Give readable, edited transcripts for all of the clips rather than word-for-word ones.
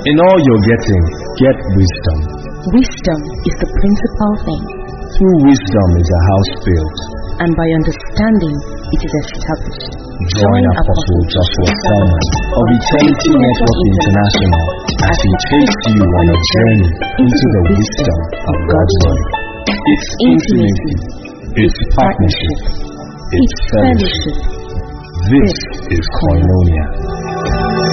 In all you're getting, get wisdom. Wisdom is the principal thing, Through wisdom is a house built. and by understanding it is established. Join Apostle Joshua Selman of Eternity Network International as he takes you on a journey into the wisdom of God's Word. It's intimacy, it's partnership, it's fellowship. This is Koinonia.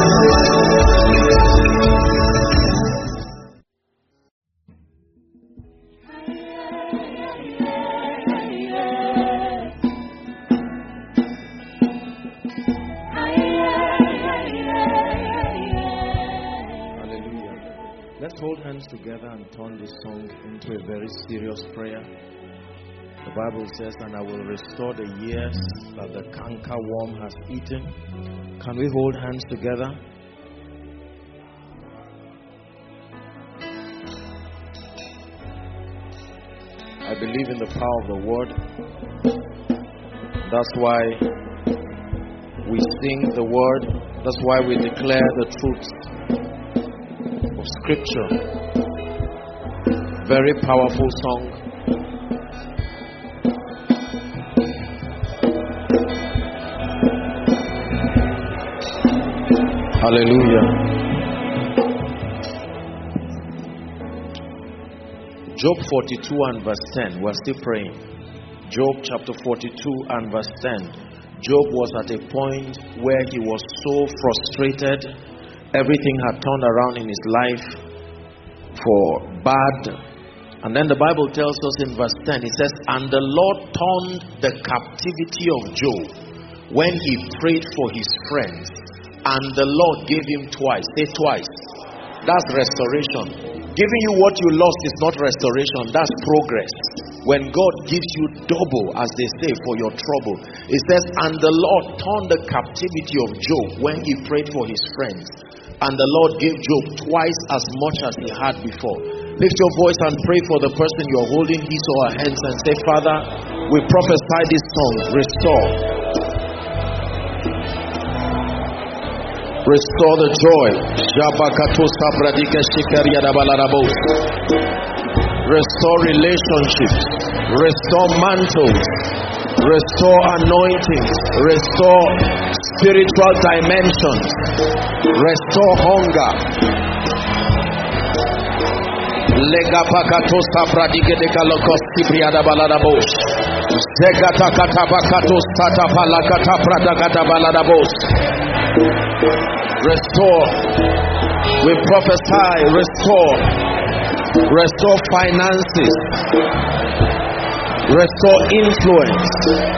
Let's hold hands together and turn this song into a very serious prayer. The Bible says, and I will restore the years that the canker worm has eaten. Can we hold hands together? I believe in the power of the word. That's why we sing the word. That's why we declare the truths of Scripture. Very powerful song. Hallelujah. Job 42 and verse 10. We're still praying. Job chapter 42 and verse 10. Job was at a point where he was so frustrated. Everything had turned around in his life for bad. And then the Bible tells us in verse 10, it says, and the Lord turned the captivity of Job when he prayed for his friends. And the Lord gave him twice. Say twice. That's restoration. Giving you what you lost is not restoration. That's progress. When God gives you double, as they say, for your trouble. It says, and the Lord turned the captivity of Job when he prayed for his friends. And the Lord gave Job twice as much as he had before. Lift your voice and pray for the person you are holding his or her hands and say, Father, we prophesy this song. Restore. Restore the joy. Restore relationships. Restore mantles. Restore anointings. Restore spiritual dimensions. Restore hunger. Lega pakato sapradike de kalokos kibriada baladabos. Zegata katabakato stata palakata pradakata baladabos. Restore. We prophesy. Restore. Restore finances. Restore influence.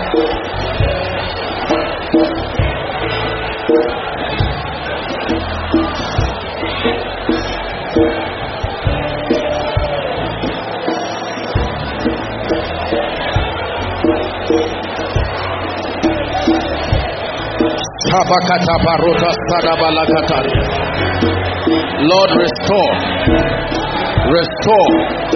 Lord, restore. Restore.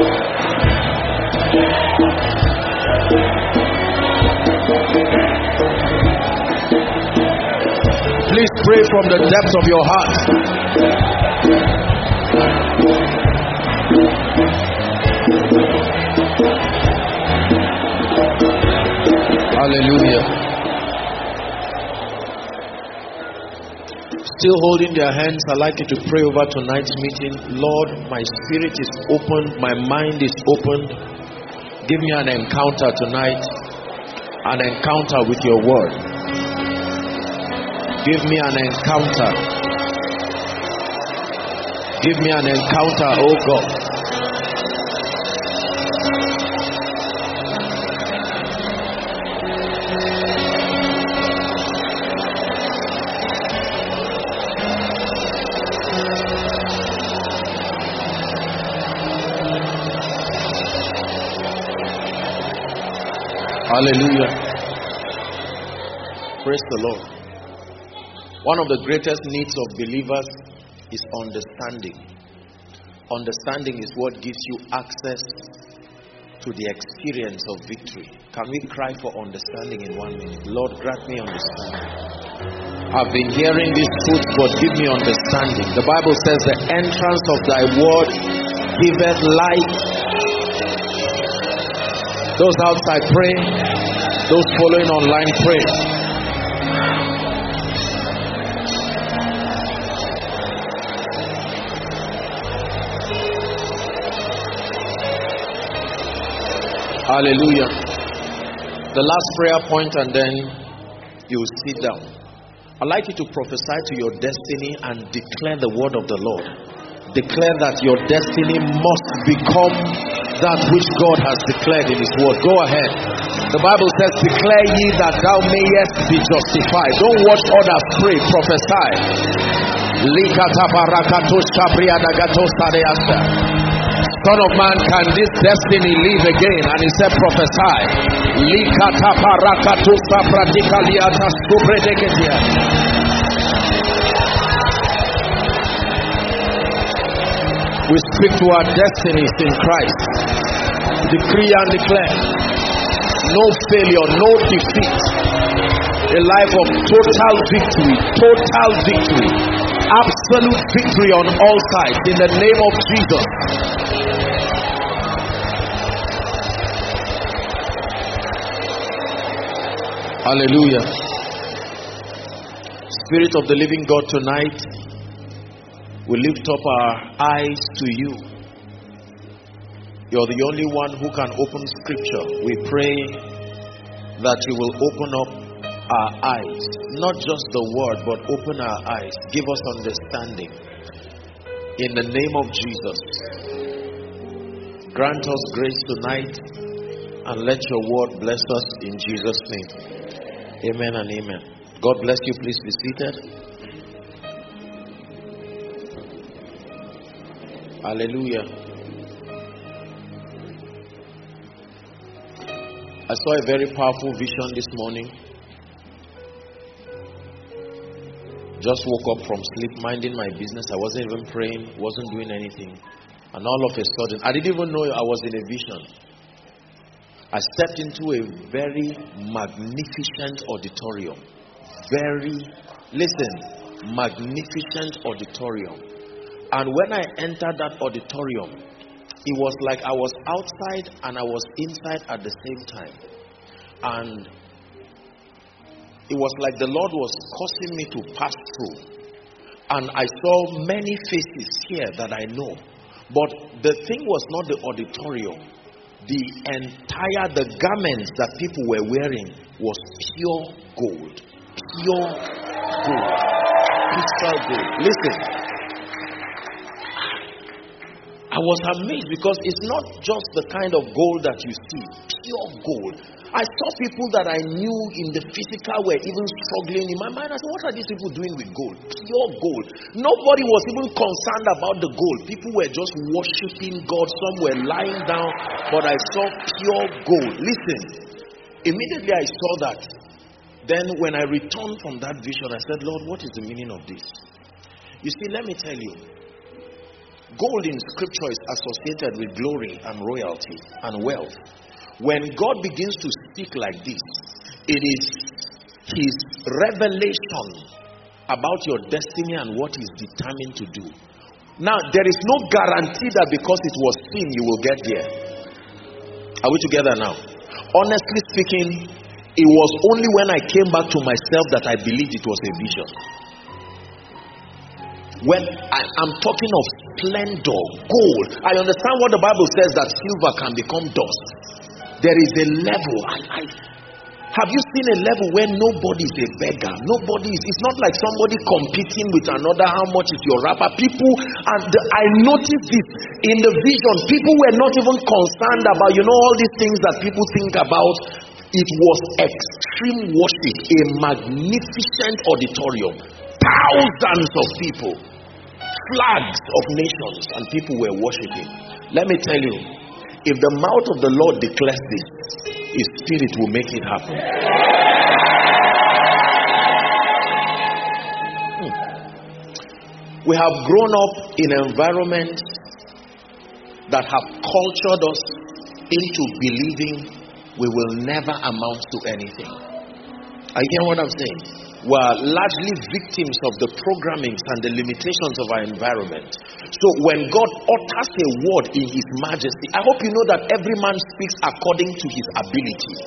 Please pray from the depths of your heart. Hallelujah. Still holding their hands, I'd like you to pray over tonight's meeting. Lord, my spirit is opened, my mind is opened. Give me an encounter tonight, an encounter with your word. Give me an encounter. Give me an encounter, oh God. Hallelujah. Praise the Lord. One of the greatest needs of believers is understanding. Understanding is what gives you access to the experience of victory. Can we cry for understanding in 1 minute? Lord, grant me understanding. I've been hearing these truths, but give me understanding. The Bible says the entrance of thy word giveth light. Those outside pray. Those following online pray. Hallelujah. The last prayer point, and then you will sit down. I'd like you to prophesy to your destiny and declare the word of the Lord. Declare that your destiny must become that which God has declared in His word. Go ahead. The Bible says, declare ye that thou mayest be justified. Don't watch others pray. Prophesy. Son of man, can this destiny live again? And he said, prophesy. We speak to our destinies in Christ. Decree and declare. No failure, no defeat. A life of total victory. Total victory. Absolute victory on all sides in the name of Jesus. Hallelujah. Spirit of the living God, tonight we lift up our eyes to you. You're the only one who can open scripture. We pray that you will open up our eyes, not just the word, but open our eyes. Give us understanding in the name of Jesus. Grant us grace tonight and let your word bless us in Jesus' name. Amen and amen. God bless you. Please be seated. Hallelujah. I saw a very powerful vision this morning. Just woke up from sleep, minding my business. I wasn't even praying, wasn't doing anything. And all of a sudden, I didn't even know I was in a vision. I stepped into a very magnificent auditorium. Magnificent auditorium. And when I entered that auditorium, it was like I was outside and I was inside at the same time. And it was like the Lord was causing me to pass through. And I saw many faces here that I know. But the thing was not the auditorium. The garments that people were wearing was pure gold. Pure gold. Crystal gold. Listen. I was amazed because it's not just the kind of gold that you see. Pure gold. I saw people that I knew in the physical were even struggling. In my mind, I said, what are these people doing with gold? Pure gold. Nobody was even concerned about the gold. People were just worshiping God. Some were lying down, but I saw pure gold. Listen, immediately I saw that. Then when I returned from that vision, I said, Lord, what is the meaning of this? You see, let me tell you. Gold in scripture is associated with glory and royalty and wealth. When God begins to speak like this, it is His revelation about your destiny and what He's determined to do. Now, there is no guarantee that because it was seen, you will get there. Are we together now? Honestly speaking, it was only when I came back to myself that I believed it was a vision. When I'm talking of splendor, gold. I understand what the Bible says, that silver can become dust. There is a level. Have you seen a level where nobody is a beggar? It's not like somebody competing with another. How much is your wrapper? People, I noticed this in the vision. People were not even concerned about, all these things that people think about. It was extreme worship, a magnificent auditorium, thousands of people, flags of nations, and people were worshiping. Let me tell you, if the mouth of the Lord declares this, His Spirit will make it happen. We have grown up in environments that have cultured us into believing we will never amount to anything. Are you hearing what I'm saying? were largely victims of the programmings and the limitations of our environment. So when God utters a word in His majesty, I hope you know that every man speaks according to his ability.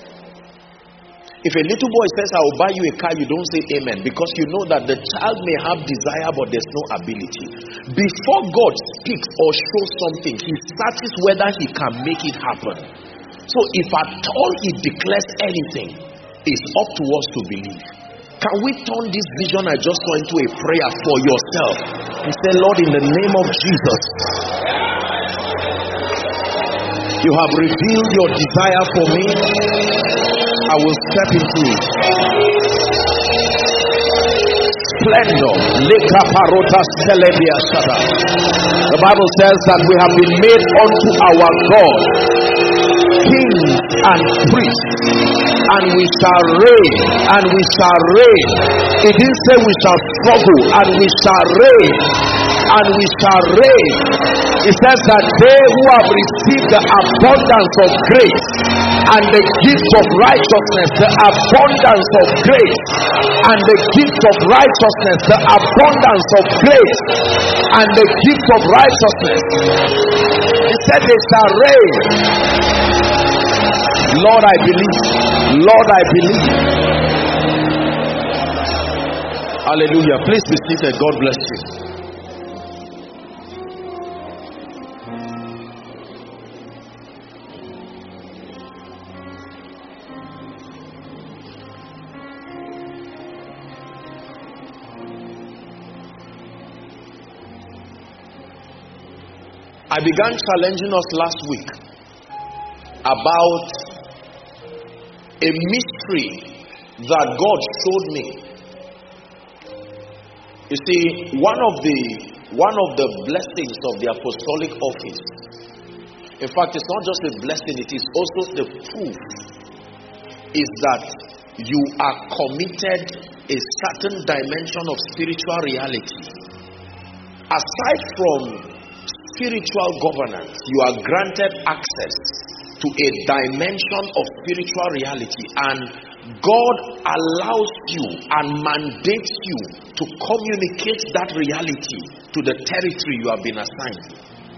If a little boy says, I will buy you a car, you don't say amen, because you know that the child may have desire but there's no ability. Before God speaks or shows something, He searches whether He can make it happen. So if at all He declares anything, it's up to us to believe. Can we turn this vision I just saw into a prayer for yourself? And say, Lord, in the name of Jesus, you have revealed your desire for me. I will step into it. Splendor. The Bible says that we have been made unto our God kings and priests, and we shall reign, and we shall reign. It didn't say we shall struggle, and we shall reign, and we shall reign. It says that they who have received the abundance of grace and the gift of righteousness, the abundance of grace and the gift of righteousness, the abundance of grace and the gift of righteousness. He said they shall reign. Lord, I believe. Lord, I believe. Hallelujah. Please be seated. God bless you. I began challenging us last week about a mystery that God showed me. You see, one of the blessings of the apostolic office, in fact, it's not just a blessing, it is also the proof, is that you are committed a certain dimension of spiritual reality. Aside from spiritual governance, you are granted access to a dimension of spiritual reality, and God allows you and mandates you to communicate that reality to the territory you have been assigned.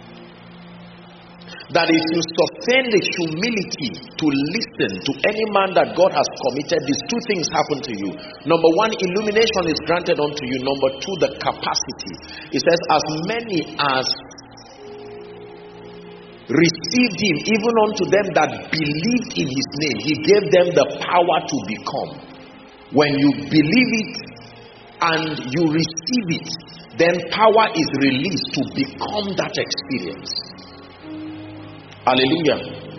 That if you sustain the humility to listen to any man that God has committed, these two things happen to you. Number one, illumination is granted unto you. Number two, the capacity. It says, as many as received him, even unto them that believed in his name, he gave them the power to become. When you believe it and you receive it, then power is released to become that experience. Hallelujah.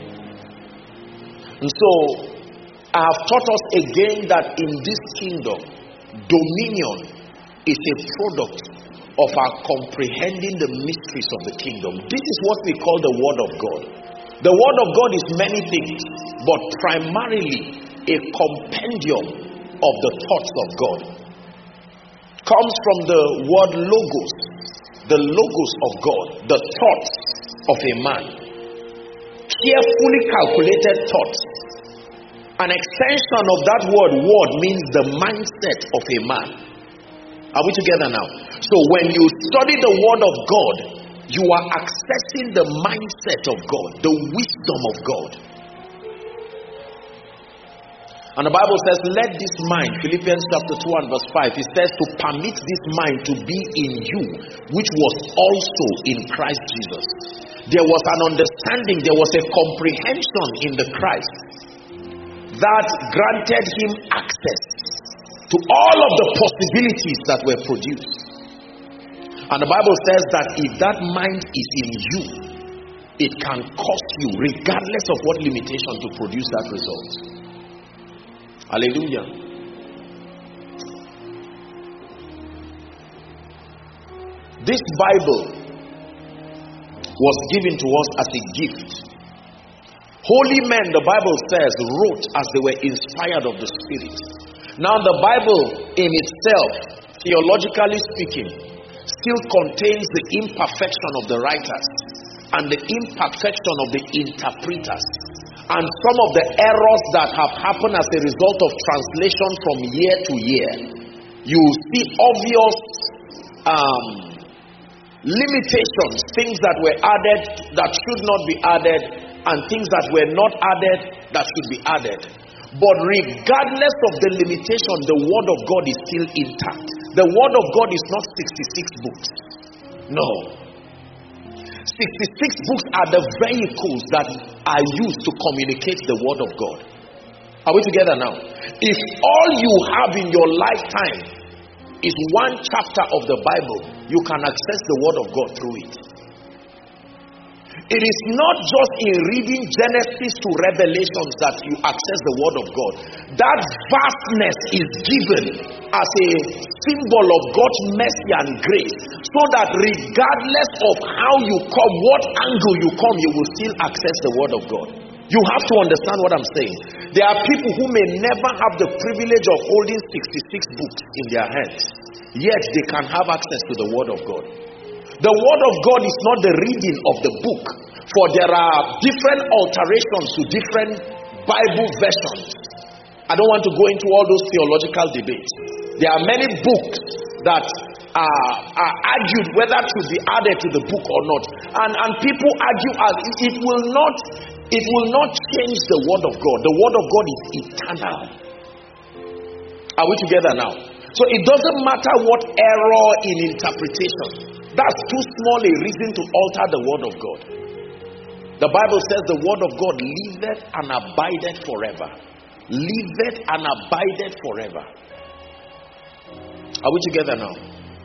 And so I have taught us again that in this kingdom, dominion is a product of our comprehending the mysteries of the kingdom. This is what we call the Word of God. The Word of God is many things, but primarily a compendium of the thoughts of God. Comes from the word logos, the logos of God, the thoughts of a man. Carefully calculated thoughts. An extension of that word means the mindset of a man. Are we together now? So when you study the Word of God, you are accessing the mindset of God, the wisdom of God. And the Bible says, let this mind, Philippians chapter 2 and verse 5, it says to permit this mind to be in you, which was also in Christ Jesus. There was an understanding, there was a comprehension in the Christ that granted him access to all of the possibilities that were produced. And the Bible says that if that mind is in you, it can cost you, regardless of what limitation, to produce that result. Hallelujah. This Bible was given to us as a gift. Holy men, the Bible says, wrote as they were inspired of the Spirit. Now the Bible in itself, theologically speaking, still contains the imperfection of the writers and the imperfection of the interpreters. and some of the errors that have happened as a result of translation from year to year, you see obvious limitations, things that were added that should not be added, and things that were not added that should be added. But regardless of the limitation, the word of God is still intact. The word of God is not 66 books. No. 66 books are the vehicles that are used to communicate the word of God. Are we together now? If all you have in your lifetime is one chapter of the Bible, you can access the word of God through it. It is not just in reading Genesis to Revelations that you access the word of God. That vastness is given as a symbol of God's mercy and grace, so that regardless of how you come, what angle you come, you will still access the word of God. You have to understand what I'm saying. There are people who may never have the privilege of holding 66 books in their hands, yet they can have access to the word of God. The word of God is not the reading of the book, for there are different alterations to different Bible versions. I don't want to go into all those theological debates. There are many books that are argued whether to be added to the book or not, and people argue as it will not change the word of God. The word of God is eternal. Are we together now? So it doesn't matter what error in interpretation. That's too small a reason to alter the word of God. The Bible says the word of God liveth and abideth forever. Liveth and abideth forever. Are we together now?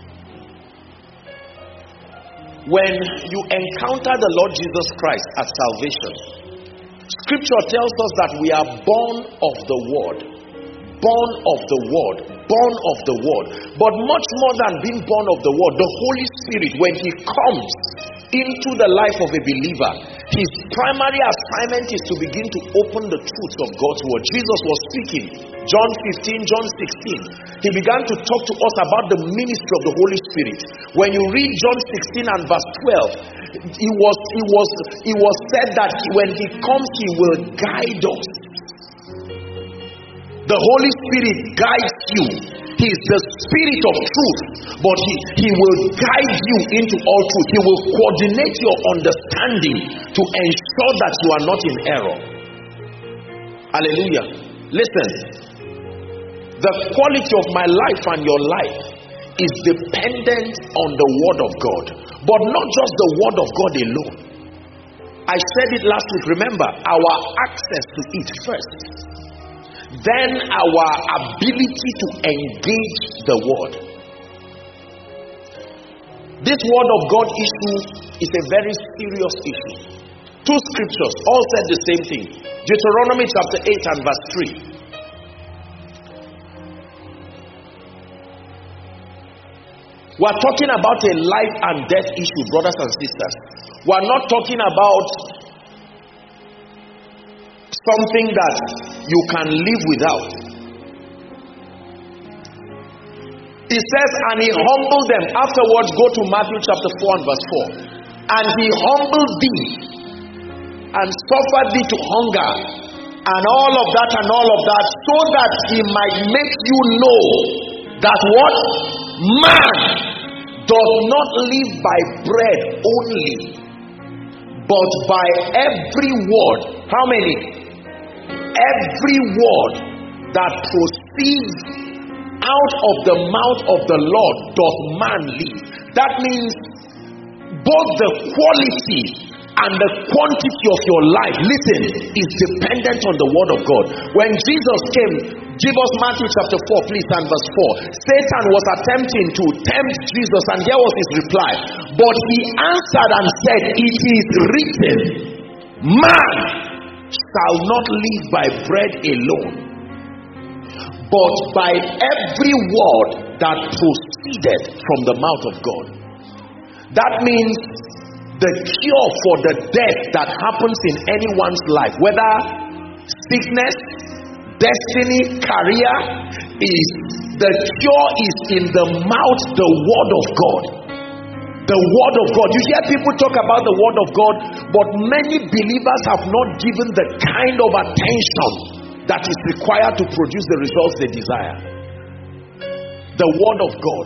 When you encounter the Lord Jesus Christ as salvation, Scripture tells us that we are born of the word. Born of the word. Born of the word. But much more than being born of the word, the Holy Spirit, when he comes into the life of a believer, his primary assignment is to begin to open the truths of God's word. Jesus was speaking, John 15, John 16. He began to talk to us about the ministry of the Holy Spirit. When you read John 16 and verse 12, it was said that when he comes, he will guide us. The Holy Spirit guides you. He is the Spirit of truth, but he will guide you into all truth. He will coordinate your understanding to ensure that you are not in error. Hallelujah. Listen, the quality of my life and your life is dependent on the word of God, but not just the word of God alone. I said it last week. Remember, our access to it first, then our ability to engage the word. This word of God issue is a very serious issue. Two scriptures all said the same thing. Deuteronomy chapter 8 and verse 3. We're talking about a life and death issue, brothers and sisters. We're not talking about something that you can live without. It says, and he humbled them. Afterwards, go to Matthew chapter 4 and verse 4. And he humbled thee and suffered thee to hunger, and all of that, so that he might make you know that what? Man does not live by bread only, but by every word. How many? Every word that proceeds out of the mouth of the Lord does man live. That means both the quality and the quantity of your life, listen, is dependent on the word of God. When Jesus came, give us Matthew chapter 4, please, and verse 4. Satan was attempting to tempt Jesus, and here was his reply. But he answered and said, it is written, man shall not live by bread alone, but by every word that proceeded from the mouth of God. That means the cure for the death that happens in anyone's life, whether sickness, destiny, career, is the cure is in the mouth, the word of God. The word of God. You hear people talk about the word of God, but many believers have not given the kind of attention that is required to produce the results they desire. The word of God.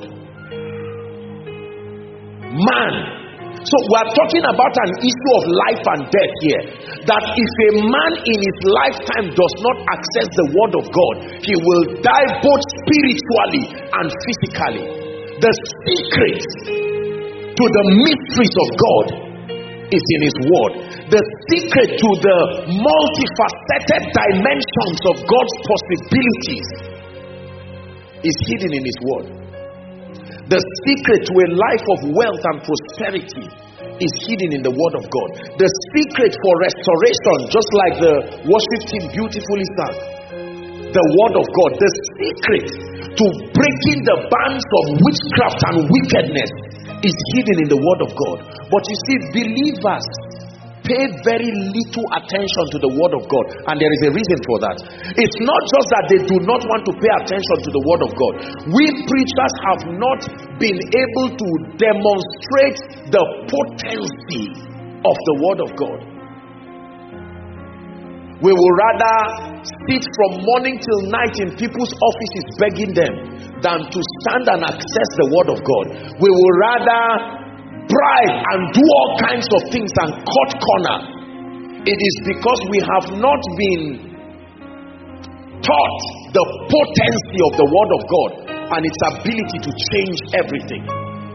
Man. So we are talking about an issue of life and death here. That if a man in his lifetime does not access the word of God, he will die both spiritually and physically. The secret to the mysteries of God is in his word. The secret to the multifaceted dimensions of God's possibilities is hidden in his word. The secret to a life of wealth and prosperity is hidden in the word of God. The secret for restoration, just like the worship team beautifully sang, the word of God. The secret to breaking the bands of witchcraft and wickedness is hidden in the word of God. But you see, believers pay very little attention to the word of God, and there is a reason for that. It's not just that they do not want to pay attention to the word of God. We preachers have not been able to demonstrate the potency of the word of God. We will rather sit from morning till night in people's offices begging them than to stand and access the word of God. We will rather bribe and do all kinds of things and cut corner. It is because we have not been taught the potency of the word of God and its ability to change everything.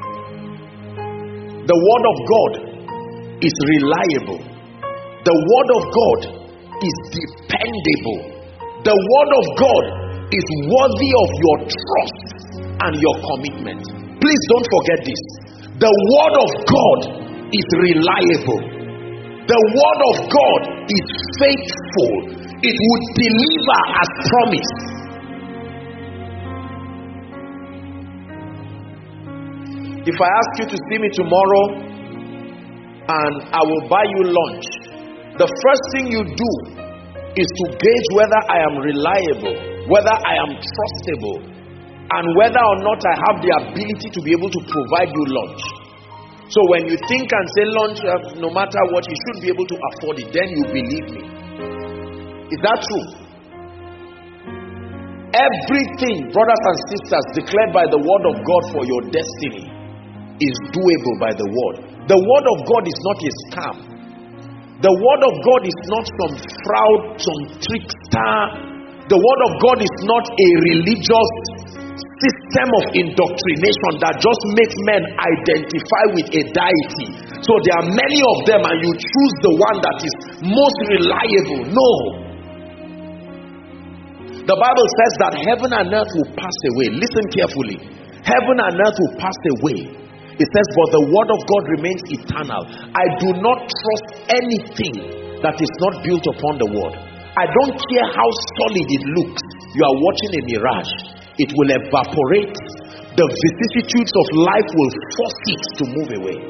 The word of God is reliable. The word of God is dependable. The word of God is worthy of your trust and your commitment. Please don't forget this. The word of God is reliable. The word of God is faithful. It would deliver as promised. If I ask you to see me tomorrow and I will buy you lunch, the first thing you do is to gauge whether I am reliable, whether I am trustable, and whether or not I have the ability to be able to provide you lunch. So when you think and say lunch, no matter what, you should be able to afford it, then you believe me. Is that true? Everything, brothers and sisters, declared by the word of God for your destiny is doable by the word. The word of God is not a scam. The word of God is not some fraud, some trickster. The word of God is not a religious system of indoctrination that just makes men identify with a deity. So there are many of them and you choose the one that is most reliable. No. The Bible says that heaven and earth will pass away. Listen carefully. Heaven and earth will pass away. It says, but the word of God remains eternal. I do not trust anything that is not built upon the word. I don't care how solid it looks. You are watching a mirage. It will evaporate. The vicissitudes of life will force it to move away.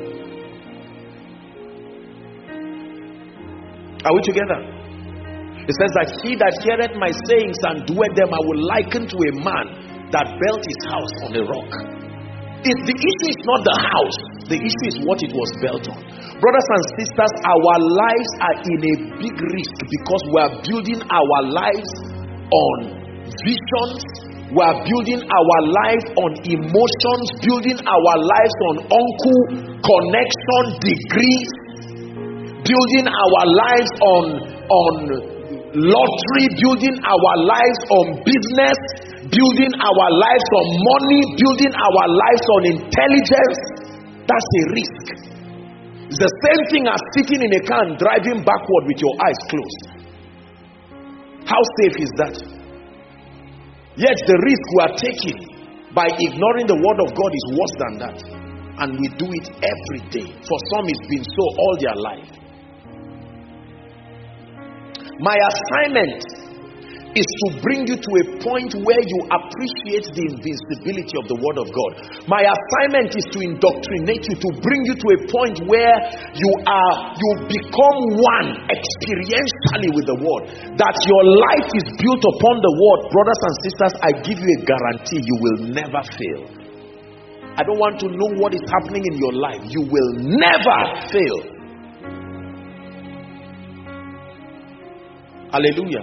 Are we together? It says that he that heareth my sayings and doeth them, I will liken to a man that built his house on a rock. The issue is not the house. The issue is what it was built on. Brothers and sisters, our lives are in a big risk because we are building our lives on visions. We are building our life on emotions, building our lives on uncle, connection, degrees, building our lives on lottery, building our lives on business, building our lives on money, building our lives on intelligence. That's a risk. It's the same thing as sitting in a car and driving backward with your eyes closed. How safe is that? Yet the risk we are taking by ignoring the word of God is worse than that. And we do it every day. For some it's been so all their life. My assignment is to bring you to a point where you appreciate the invincibility of the word of God. My assignment is to indoctrinate you, to bring you to a point where you become one experientially with the word. That your life is built upon the word. Brothers and sisters, I give you a guarantee you will never fail. I don't want to know what is happening in your life. You will never fail. Hallelujah.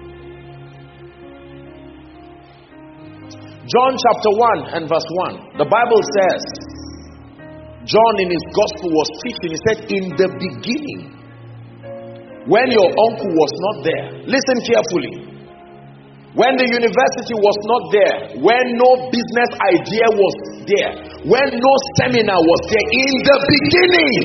John chapter 1 and verse 1. The Bible says, John in his gospel was teaching. He said, in the beginning, when your uncle was not there. Listen carefully. When the university was not there, when no business idea was there, when no seminar was there, in the beginning,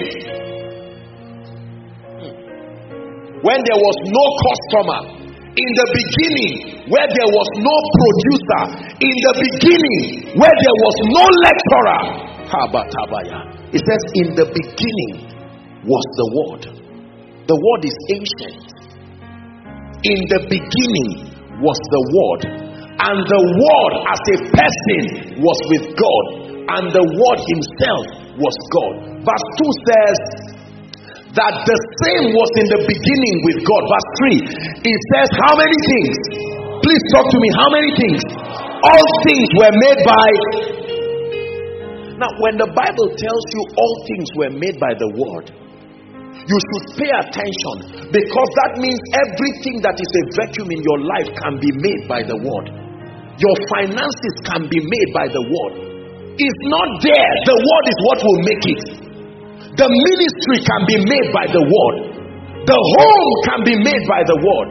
when there was no customer, in the beginning, where there was no producer, in the beginning, where there was no lecturer, it says, in the beginning was the Word. The Word is ancient. In the beginning was the Word, and the Word as a person was with God, and the Word himself was God. Verse 2 says that the same was in the beginning with God. Verse 3, it says how many things? Please talk to me. How many things? All things were made by. Now when the Bible tells you all things were made by the Word, you should pay attention, because that means everything that is a vacuum in your life can be made by the Word. Your finances can be made by the Word. It's not there. The Word is what will make it. The ministry can be made by the Word. The home can be made by the Word.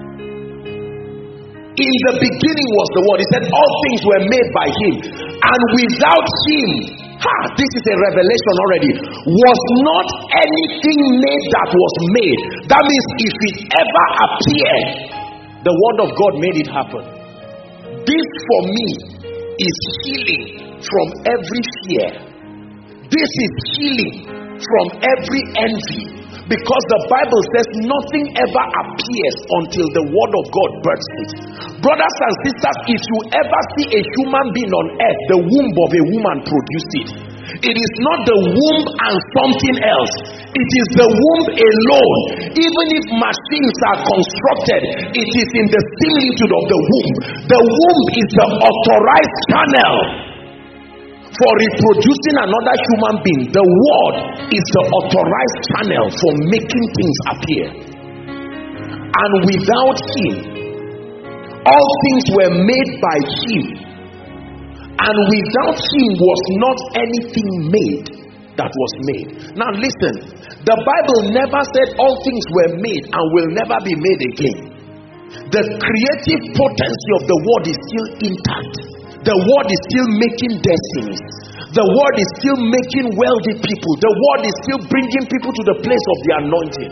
In the beginning was the Word. He said all things were made by Him, and without Him, this is a revelation already, was not anything made that was made. That means if it ever appeared, the Word of God made it happen. This for me is healing from every fear. This is healing from every envy, because the Bible says nothing ever appears until the Word of God births it. Brothers and sisters, if you ever see a human being on earth, the womb of a woman produced it. It is not the womb and something else. It is the womb alone. Even if machines are constructed, it is in the similitude of the womb. The womb is the authorized channel for reproducing another human being. The Word is the authorized channel for making things appear. And without Him, all things were made by Him. And without Him was not anything made that was made. Now listen, the Bible never said all things were made and will never be made again. The creative potency of the Word is still intact. The Word is still making destinies. The Word is still making wealthy people. The Word is still bringing people to the place of the anointing.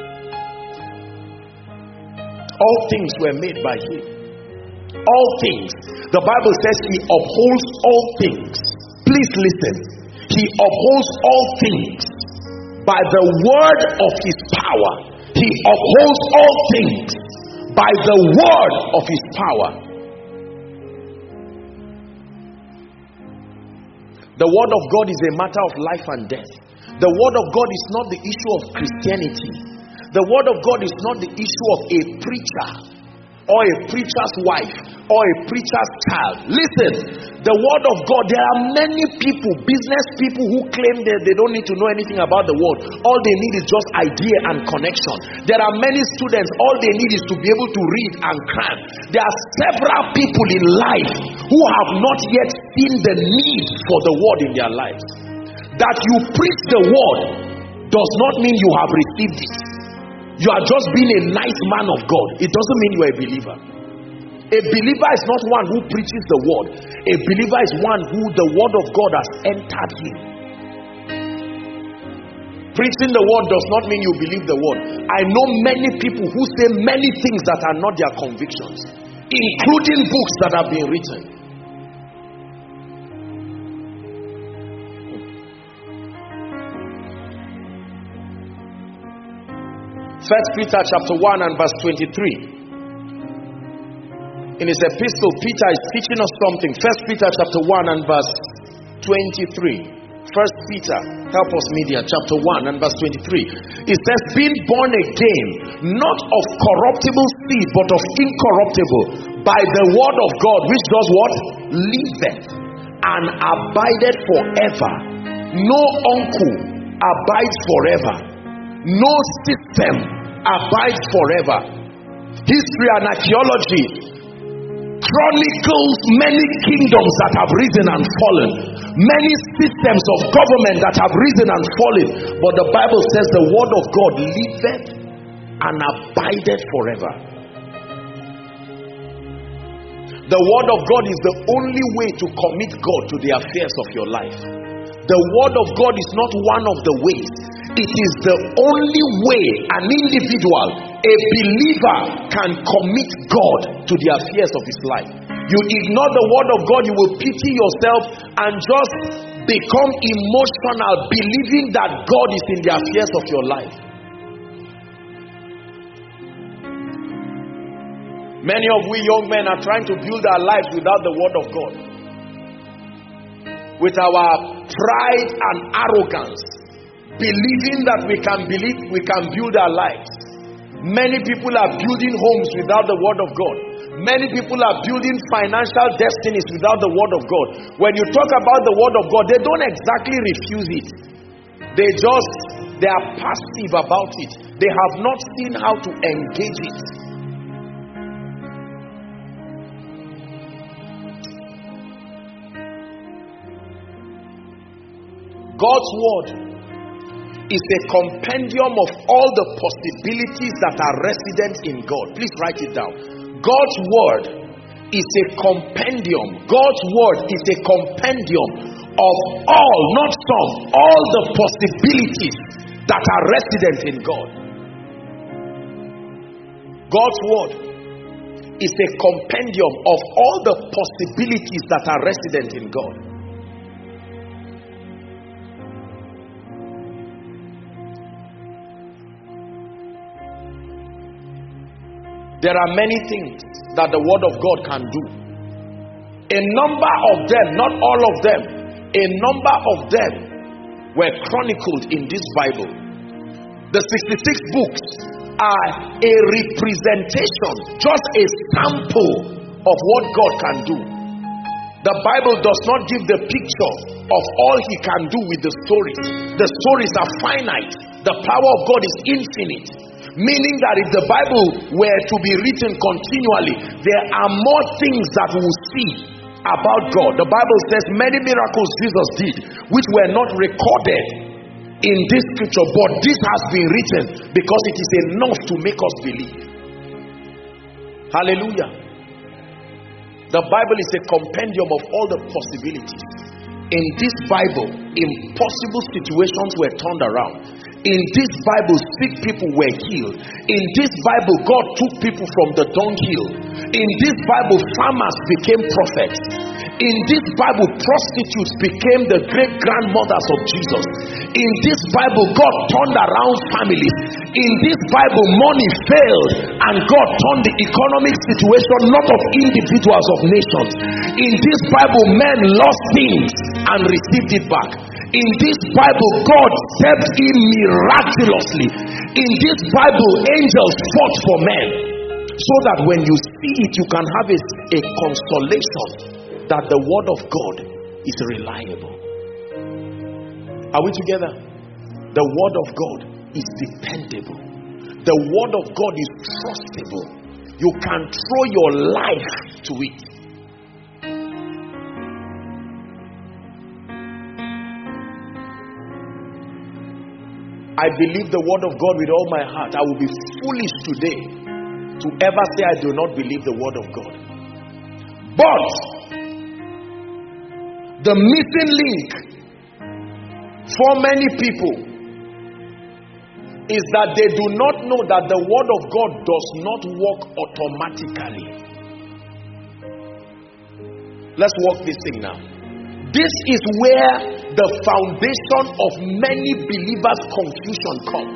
All things were made by Him. All things. The Bible says He upholds all things. Please listen. He upholds all things by the word of His power. He upholds all things by the word of His power. The word of God is a matter of life and death. The word of God is not the issue of Christianity. The word of God is not the issue of a preacher or a preacher's wife or a preacher's child. Listen, the word of God, there are many people, business people, who claim that they don't need to know anything about the word. All they need is just idea and connection. There are many students, all they need is to be able to read and cram. There are several people in life who have not yet seen the need for the word in their lives. That you preach the word does not mean you have received it. You are just being a nice man of God. It doesn't mean you are a believer. A believer is not one who preaches the word. A believer is one who the word of God has entered him. Preaching the word does not mean you believe the word. I know many people who say many things that are not their convictions, including books that have been written. First Peter chapter 1 and verse 23. In his epistle, Peter is teaching us something. First Peter chapter 1 and verse 23. First Peter, help us media, chapter 1 and verse 23. It says, being born again, not of corruptible seed, but of incorruptible, by the word of God, which does what? Liveth. and abideth forever. No uncle abides forever. No system abides forever. History and archaeology chronicles many kingdoms that have risen and fallen, many systems of government that have risen and fallen, but the Bible says the word of God liveth and abideth forever. The word of God is the only way to commit God to the affairs of your life. The word of God is not one of the ways. It is the only way an individual, a believer, can commit God to the affairs of his life. You ignore the word of God, you will pity yourself and just become emotional, believing that God is in the affairs of your life. Many of we young men are trying to build our lives without the word of God. With our pride and arrogance, believing that we can build our lives. Many people are building homes without the word of God. Many people are building financial destinies without the word of God. When you talk about the word of God, they don't exactly refuse it. They are passive about it. They have not seen how to engage it. God's word is a compendium of all the possibilities that are resident in God. Please write it down. God's word is a compendium. God's word is a compendium of all, not some, all the possibilities that are resident in God. God's word is a compendium of all the possibilities that are resident in God. There are many things that the word of God can do. A number of them, not all of them, a number of them were chronicled in this Bible. The 66 books are a representation, just a sample of what God can do. The Bible does not give the picture of all he can do with the stories. The stories are finite. The power of God is infinite. Meaning that if the Bible were to be written continually, there are more things that we will see about God. The Bible says many miracles Jesus did, which were not recorded in this scripture, but this has been written because it is enough to make us believe. Hallelujah. The Bible is a compendium of all the possibilities. In this Bible, impossible situations were turned around. In this Bible, sick people were healed. In this Bible, God took people from the dunghill. In this Bible, farmers became prophets. In this Bible, prostitutes became the great grandmothers of Jesus. In this Bible, God turned around families. In this Bible, money failed and God turned the economic situation not of individuals, of nations. In this Bible, men lost things and received it back. In this Bible, God stepped in miraculously. In this Bible, angels fought for men. So that when you see it, you can have a consolation that the word of God is reliable. Are we together? The word of God is dependable. The word of God is trustable. You can throw your life to it. I believe the word of God with all my heart. I will be foolish today to ever say I do not believe the word of God. But the missing link for many people is that they do not know that the word of God does not work automatically. Let's walk this thing now. This is where the foundation of many believers' confusion comes.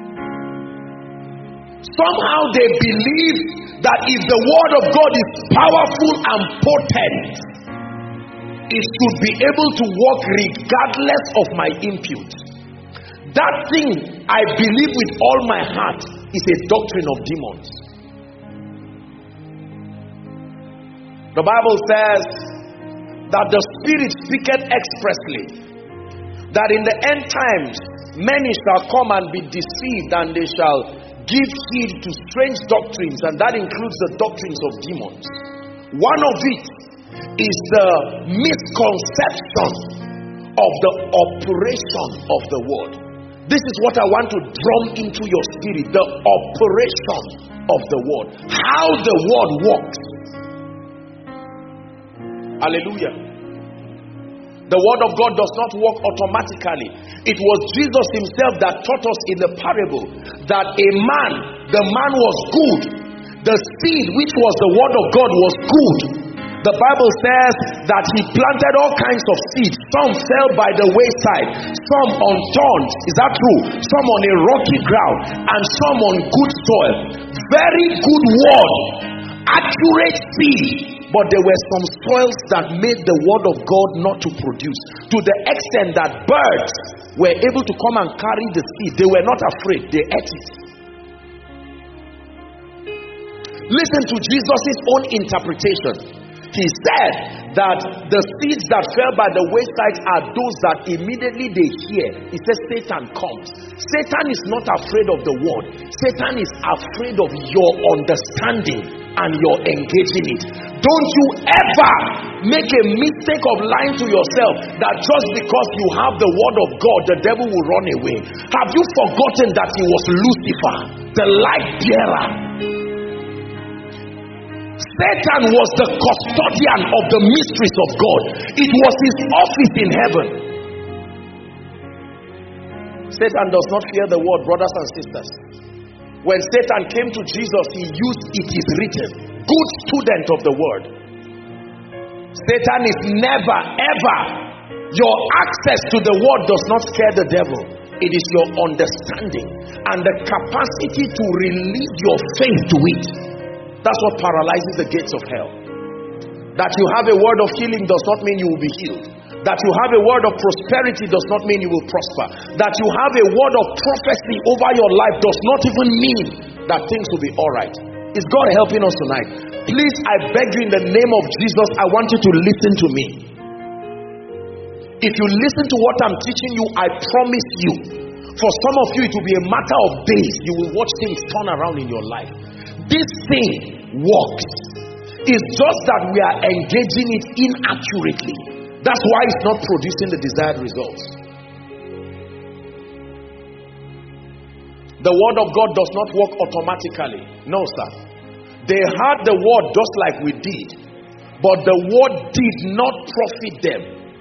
Somehow they believe that if the word of God is powerful and potent, it should be able to work regardless of my input. That thing I believe with all my heart is a doctrine of demons. The Bible says, that the Spirit speaketh expressly, that in the end times many shall come and be deceived, and they shall give heed to strange doctrines, and that includes the doctrines of demons. One of it is the misconception of the operation of the word. This is what I want to drum into your spirit, the operation of the word, how the word works. Hallelujah. The word of God does not work automatically. It was Jesus himself that taught us in the parable that the man was good. The seed, which was the word of God, was good. The Bible says that he planted all kinds of seeds. Some fell by the wayside, some on thorns. Is that true? Some on a rocky ground, and some on good soil. Very good word, accurate seed. But there were some soils that made the word of God not to produce, to the extent that birds were able to come and carry the seed. They were not afraid, they ate it. Listen to Jesus' own interpretation. He said that the seeds that fell by the wayside are those that immediately they hear. He says Satan comes. Satan is not afraid of the word. Satan is afraid of your understanding and your engaging it. Don't you ever make a mistake of lying to yourself that just because you have the word of God, the devil will run away. Have you forgotten that he was Lucifer, the light bearer? Satan was the custodian of the mysteries of God. It was his office in heaven. Satan does not fear the word, brothers and sisters. When Satan came to Jesus, he used "it is written." Good student of the word. Satan is never ever, your access to the word does not scare the devil. It is your understanding and the capacity to release your faith to it. That's what paralyzes the gates of hell. That you have a word of healing does not mean you will be healed. That you have a word of prosperity does not mean you will prosper. That you have a word of prophecy over your life does not even mean that things will be alright. Is God helping us tonight? Please, I beg you in the name of Jesus, I want you to listen to me. If you listen to what I'm teaching you, I promise you, for some of you it will be a matter of days. You will watch things turn around in your life. This thing works. It's just that we are engaging it inaccurately. That's why it's not producing the desired results. The word of God does not work automatically. No, sir. They heard the word just like we did, but the word did not profit them.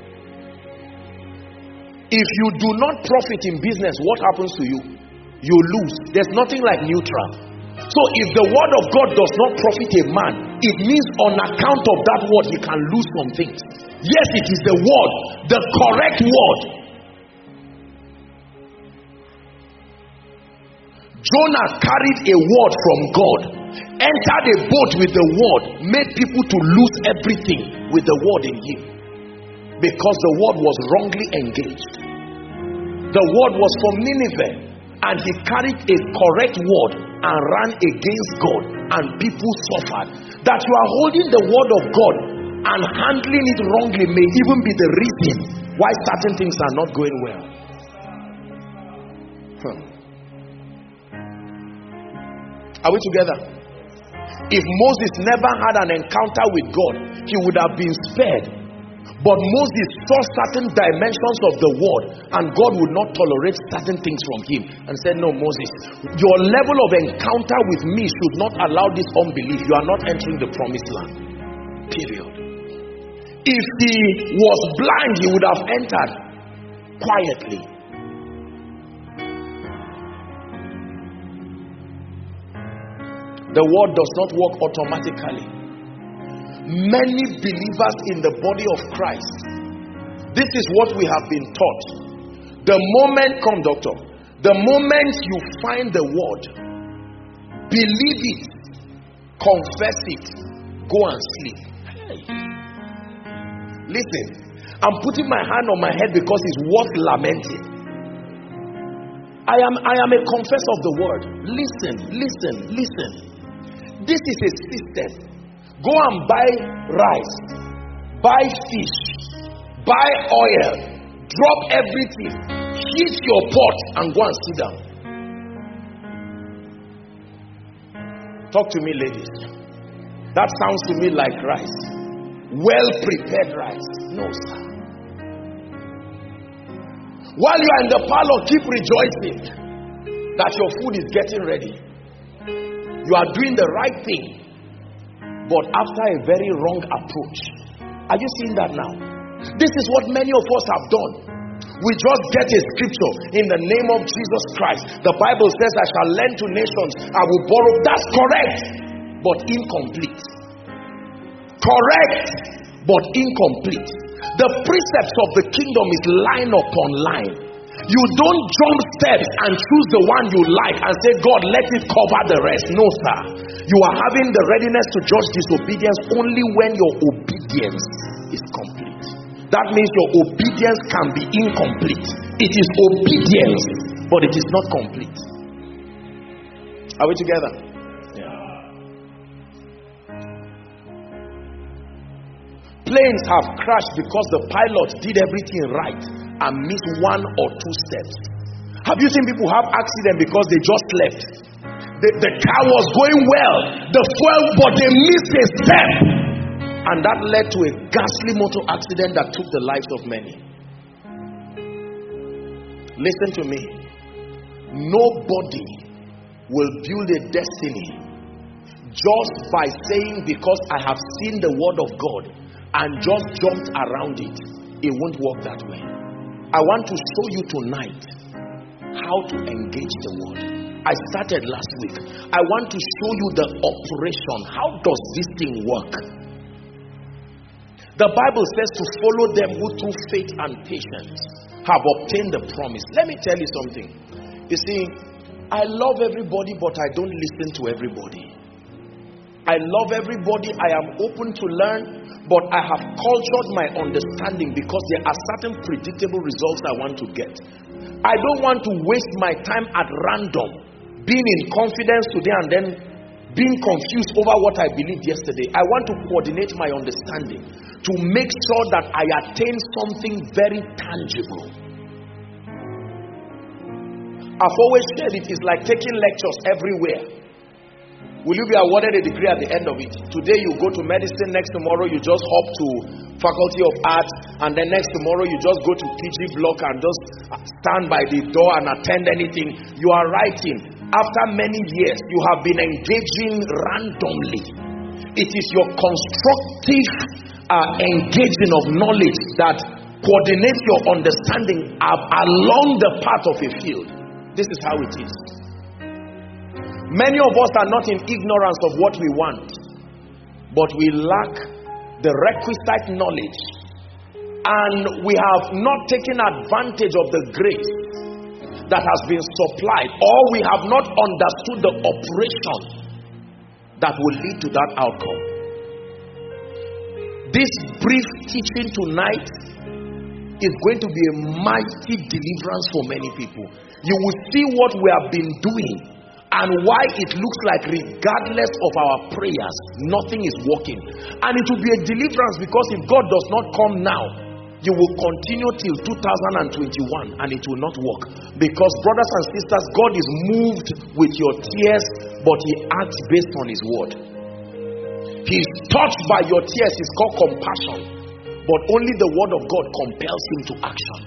If you do not profit in business, what happens to you? You lose. There's nothing like neutral. So if the word of God does not profit a man, it means on account of that word he can lose some things. Yes, it is the word, the correct word. Jonah carried a word from God, entered a boat with the word, made people to lose everything with the word in him, because the word was wrongly engaged. The word was from Nineveh, and he carried a correct word and ran against God, and people suffered. That you are holding the word of God and handling it wrongly may even be the reason why certain things are not going well. Are we together? If Moses never had an encounter with God, he would have been spared. But Moses saw certain dimensions of the word, and God would not tolerate certain things from him, and said, no, Moses, your level of encounter with me should not allow this unbelief. You are not entering the promised land. Period. If he was blind, he would have entered quietly. The word does not work automatically. Many believers in the body of Christ, this is what we have been taught. The moment, come doctor, the moment you find the word, believe it, confess it, go and sleep. Hey. Listen, I'm putting my hand on my head because it's worth lamenting. I am a confessor of the word. Listen. This is a system. Go and buy rice, buy fish, buy oil, drop everything, heat your pot and go and sit down. Talk to me, ladies. That sounds to me like rice. Well prepared rice. No, sir. While you are in the parlor, keep rejoicing that your food is getting ready. You are doing the right thing, but after a very wrong approach. Are you seeing that now? This is what many of us have done. We just get a scripture in the name of Jesus Christ. The Bible says, I shall lend to nations, I will borrow. That's correct, but incomplete. Correct, but incomplete. The precepts of the kingdom is line upon line. You don't jump steps and choose the one you like and say, God, let it cover the rest. No, sir. You are having the readiness to judge disobedience only when your obedience is complete. That means your obedience can be incomplete. It is obedience, but it is not complete. Are we together? Yeah. Planes have crashed because the pilot did everything right and missed one or two steps. Have you seen people have accidents because they just left? The car was going well, the fuel, but they missed a step. And that led to a ghastly motor accident that took the lives of many. Listen to me. Nobody will build a destiny just by saying, because I have seen the word of God and just jumped around it. It won't work that way. I want to show you tonight how to engage the word. I started last week. I want to show you the operation. How does this thing work? The Bible says to follow them who through faith and patience have obtained the promise. Let me tell you something. You see, I love everybody, but I don't listen to everybody. I love everybody. I am open to learn, but I have cultured my understanding because there are certain predictable results I want to get. I don't want to waste my time at random, being in confidence today and then being confused over what I believed yesterday. I want to coordinate my understanding to make sure that I attain something very tangible. I've always said it is like taking lectures everywhere. Will you be awarded a degree at the end of it? Today you go to medicine, next tomorrow you just hop to Faculty of Arts, and then next tomorrow you just go to PG block and just stand by the door and attend anything. You are writing. After many years, you have been engaging randomly. It is your constructive engaging of knowledge that coordinates your understanding along the path of a field. This is how it is. Many of us are not in ignorance of what we want, but we lack the requisite knowledge, and we have not taken advantage of the grace that has been supplied, or we have not understood the operation that will lead to that outcome. This brief teaching tonight is going to be a mighty deliverance for many people. You will see what we have been doing and why it looks like regardless of our prayers, nothing is working. And it will be a deliverance, because if God does not come now, you will continue till 2021 and it will not work. Because brothers and sisters, God is moved with your tears, but He acts based on His word. He is touched by your tears. It's called compassion. But only the word of God compels Him to action.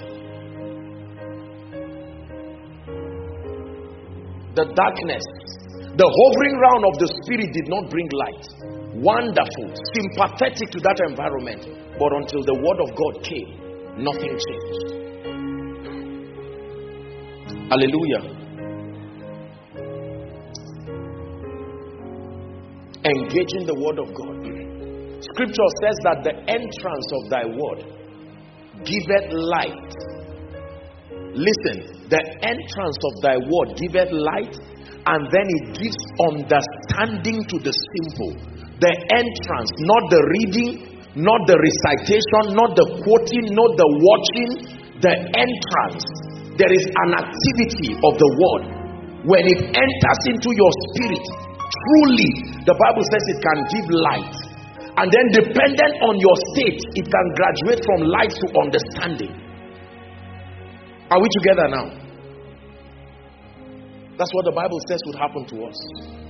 The darkness, the hovering round of the Spirit did not bring light. Wonderful, sympathetic to that environment. But until the word of God came, nothing changed. Hallelujah. Engaging the word of God. Scripture says that the entrance of thy word giveth light. Listen, the entrance of thy word giveth light, and then it gives understanding to the simple. The entrance, not the reading, not the recitation, not the quoting, not the watching. The entrance. There is an activity of the word. When it enters into your spirit, truly, the Bible says it can give light. And then dependent on your state, it can graduate from light to understanding. Are we together now? That's what the Bible says would happen to us.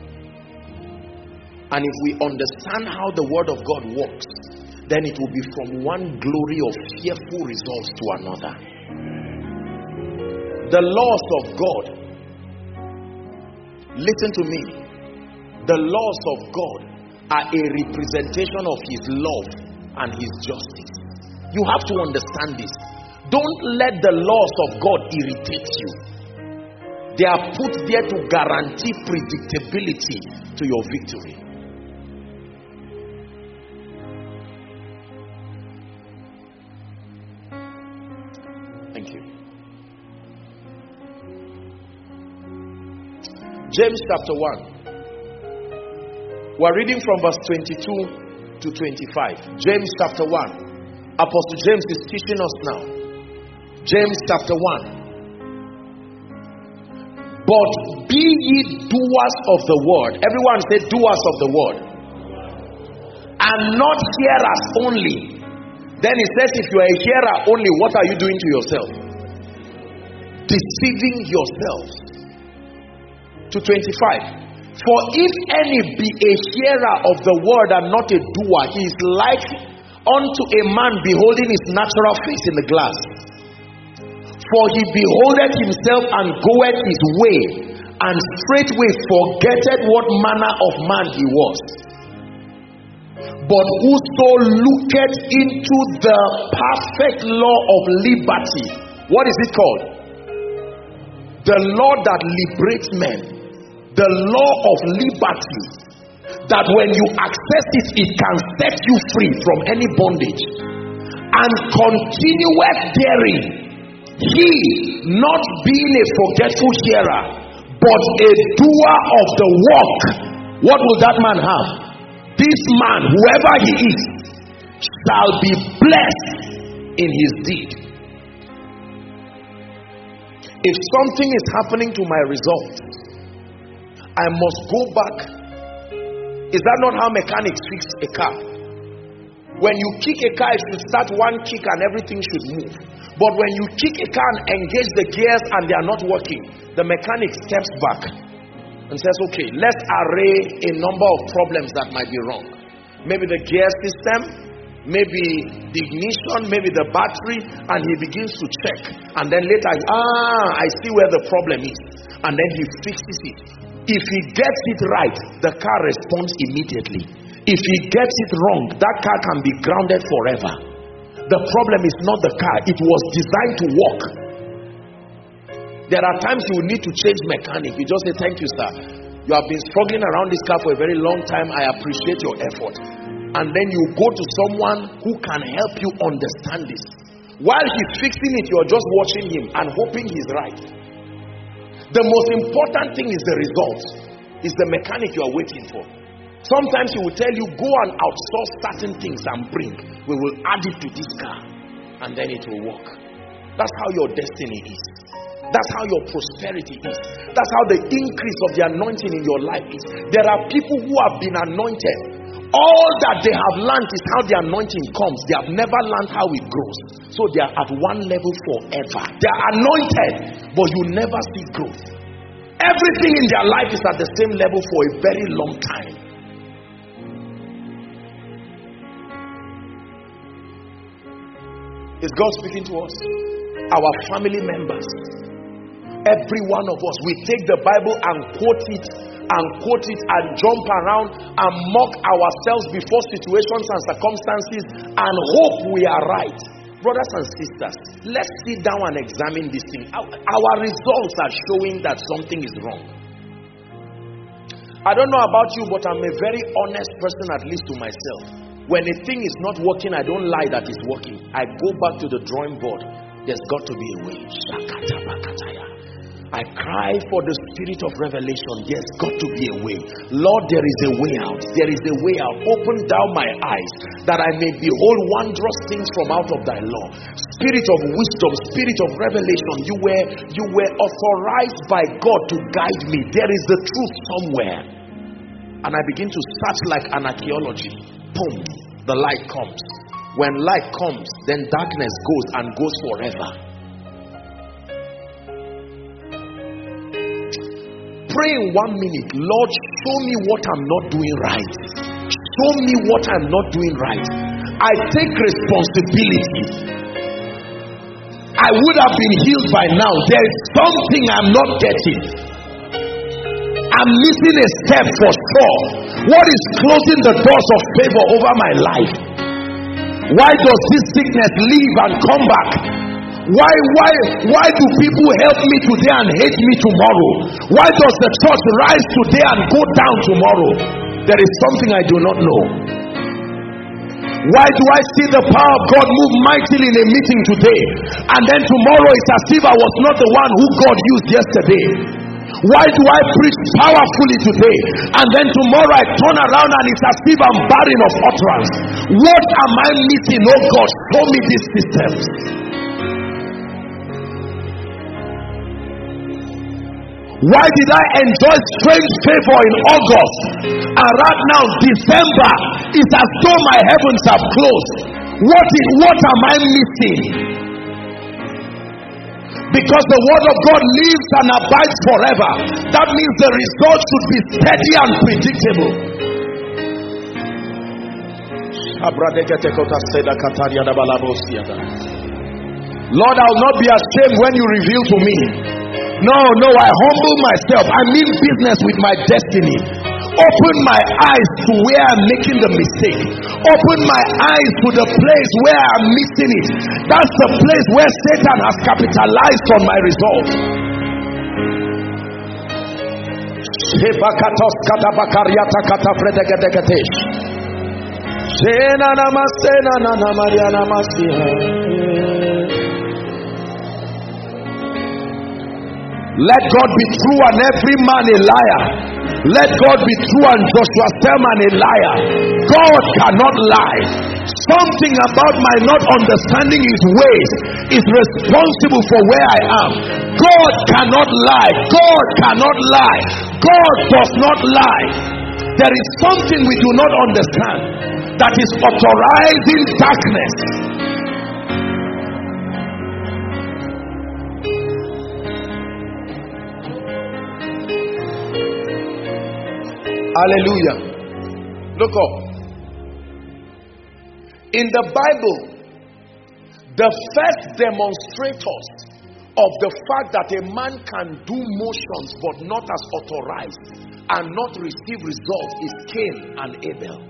And if we understand how the word of God works, then it will be from one glory of fearful results to another. The laws of God, listen to me, the laws of God are a representation of his love and his justice. You have to understand this. Don't let the laws of God irritate you. They are put there to guarantee predictability to your victory. Thank you. James chapter 1. We're reading from verse 22 to 25. James chapter 1. Apostle James is teaching us now. James chapter 1. But be ye doers of the word. Everyone say doers of the word. And not hearers only. Then he says, if you are a hearer only, what are you doing to yourself? Deceiving yourselves. To 25. For if any be a hearer of the word and not a doer, he is like unto a man beholding his natural face in the glass. For he beholdeth himself and goeth his way, and straightway forgetteth what manner of man he was. But whoso looketh into the perfect law of liberty, what is it called? The law that liberates men. The law of liberty, that when you access it, it can set you free from any bondage, and continueth therein, he not being a forgetful hearer, but a doer of the work. What will that man have? This man, whoever he is, shall be blessed in his deed. If something is happening to my result, I must go back. Is that not how mechanics fix a car? When you kick a car, it should start one kick and everything should move. But when you kick a car and engage the gears and they are not working, the mechanic steps back and says, okay, let's array a number of problems that might be wrong. Maybe the gear system, maybe the ignition, maybe the battery, and he begins to check. And then later, I see where the problem is. And then he fixes it. If he gets it right, the car responds immediately. If he gets it wrong, that car can be grounded forever. The problem is not the car. It was designed to work. There are times you will need to change mechanic. You just say, thank you, sir. You have been struggling around this car for a very long time. I appreciate your effort. And then you go to someone who can help you understand this. While he's fixing it, you're just watching him and hoping he's right. The most important thing is the result. Is the mechanic you are waiting for. Sometimes he will tell you, go and outsource certain things and bring. We will add it to this car. And then it will work. That's how your destiny is. That's how your prosperity is. That's how the increase of the anointing in your life is. There are people who have been anointed. All that they have learned is how the anointing comes. They have never learned how it grows. So they are at one level forever. They are anointed, but you never see growth. Everything in their life is at the same level for a very long time. Is God speaking to us? Our family members. Every one of us, we take the Bible and quote it and jump around and mock ourselves before situations and circumstances and hope we are right. Brothers and sisters, let's sit down and examine this thing. Our results are showing that something is wrong. I don't know about you, but I'm a very honest person, at least to myself. When a thing is not working, I don't lie that it's working. I go back to the drawing board. There's got to be a way. I cry for the spirit of revelation. There's got to be a way. Lord, there is a way out. There is a way out. Open thou my eyes that I may behold wondrous things from out of thy law. Spirit of wisdom, spirit of revelation, you were authorized by God to guide me. There is the truth somewhere. And I begin to search like an archaeology. boom, the light comes. When light comes, then darkness goes and goes forever. Pray in 1 minute. Lord, show me what I'm not doing right. Show me what I'm not doing right. I take responsibility. I would have been healed by now. There is something I'm not getting. I'm missing a step for sure. What is closing the doors of favor over my life? Why does this sickness leave and come back? Why do people help me today and hate me tomorrow? Why does the church rise today and go down tomorrow? There is something I do not know. Why do I see the power of God move mightily in a meeting today, and then tomorrow it's as if I was not the one who God used yesterday? Why do I preach powerfully today, and then tomorrow I turn around and it's as if I'm barren of utterance? What am I missing? Oh God, show me these systems. Why did I enjoy strange favor in August, and right now December is as though my heavens have closed? What am I missing? Because the word of God lives and abides forever. That means the result should be steady and predictable. Lord, I will not be ashamed when you reveal to me. No, I humble myself. I mean business with my destiny. Open my eyes to where I'm making the mistake. Open my eyes to the place where I'm missing it. That's the place where Satan has capitalized on my results. Let God be true and every man a liar. Let God be true and Joshua Selman a liar. God cannot lie. Something about my not understanding his ways is responsible for where I am. God cannot lie. God cannot lie. God does not lie. There is something we do not understand that is authorizing darkness. Hallelujah. Look up. In the Bible, the first demonstrators of the fact that a man can do motions but not as authorized and not receive results is Cain and Abel.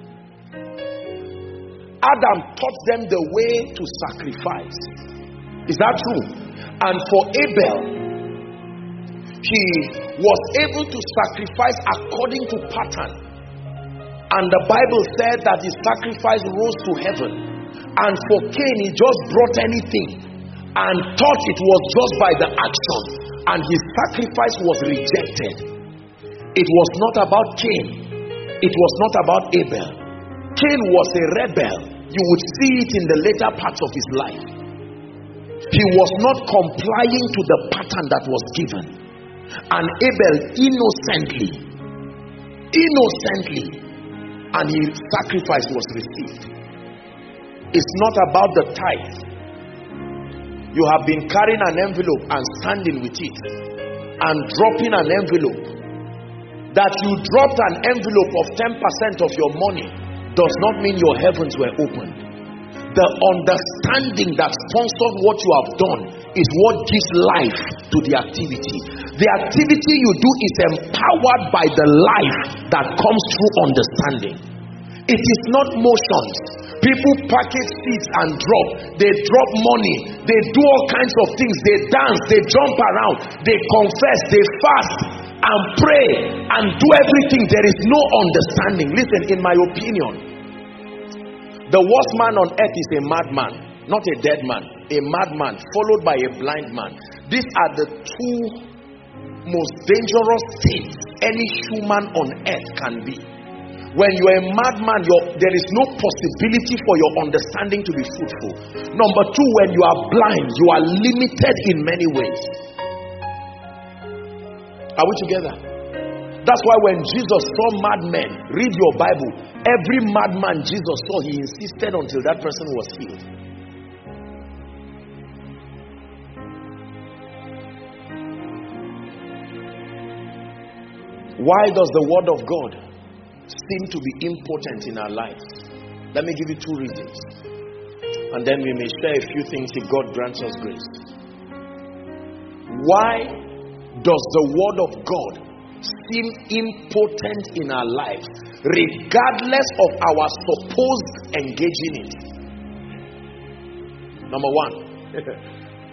Adam taught them the way to sacrifice. Is that true? And for Abel, he was able to sacrifice according to pattern, and the Bible said that his sacrifice rose to heaven. And for Cain, he just brought anything and thought it was just by the action, and his sacrifice was rejected. It was not about Cain, it was not about Abel. Cain was a rebel. You would see it in the later parts of his life. He was not complying to the pattern that was given. And Abel innocently, and his sacrifice was received. It's not about the tithe. You have been carrying an envelope and standing with it and dropping an envelope. That you dropped an envelope of 10% of your money does not mean your heavens were opened. The understanding that sponsored what you have done is what gives life to the activity. The activity you do is empowered by the life that comes through understanding. It is not motions. People package seeds and drop. They drop money. They do all kinds of things. They dance. They jump around. They confess. They fast and pray and do everything. There is no understanding. Listen, in my opinion, the worst man on earth is a madman, not a dead man. A madman followed by a blind man. These are the two most dangerous states any human on earth can be. When you are a madman, there is no possibility for your understanding to be fruitful. Number two, when you are blind, you are limited in many ways. Are we together? That's why when Jesus saw madmen, read your Bible, every madman Jesus saw, he insisted until that person was healed. Why does the word of God seem to be important in our lives? Let me give you 2 reasons, and then we may share a few things if God grants us grace. Why does the word of God seem important in our lives regardless of our supposed engaging it? Number 1.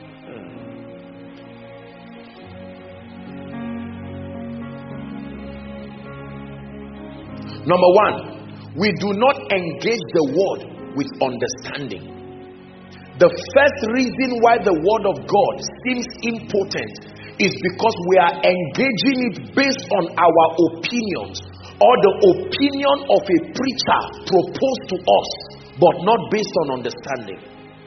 Number 1, we do not engage the word with understanding. The first reason why the word of God seems important is because we are engaging it based on our opinions, or the opinion of a preacher proposed to us, but not based on understanding.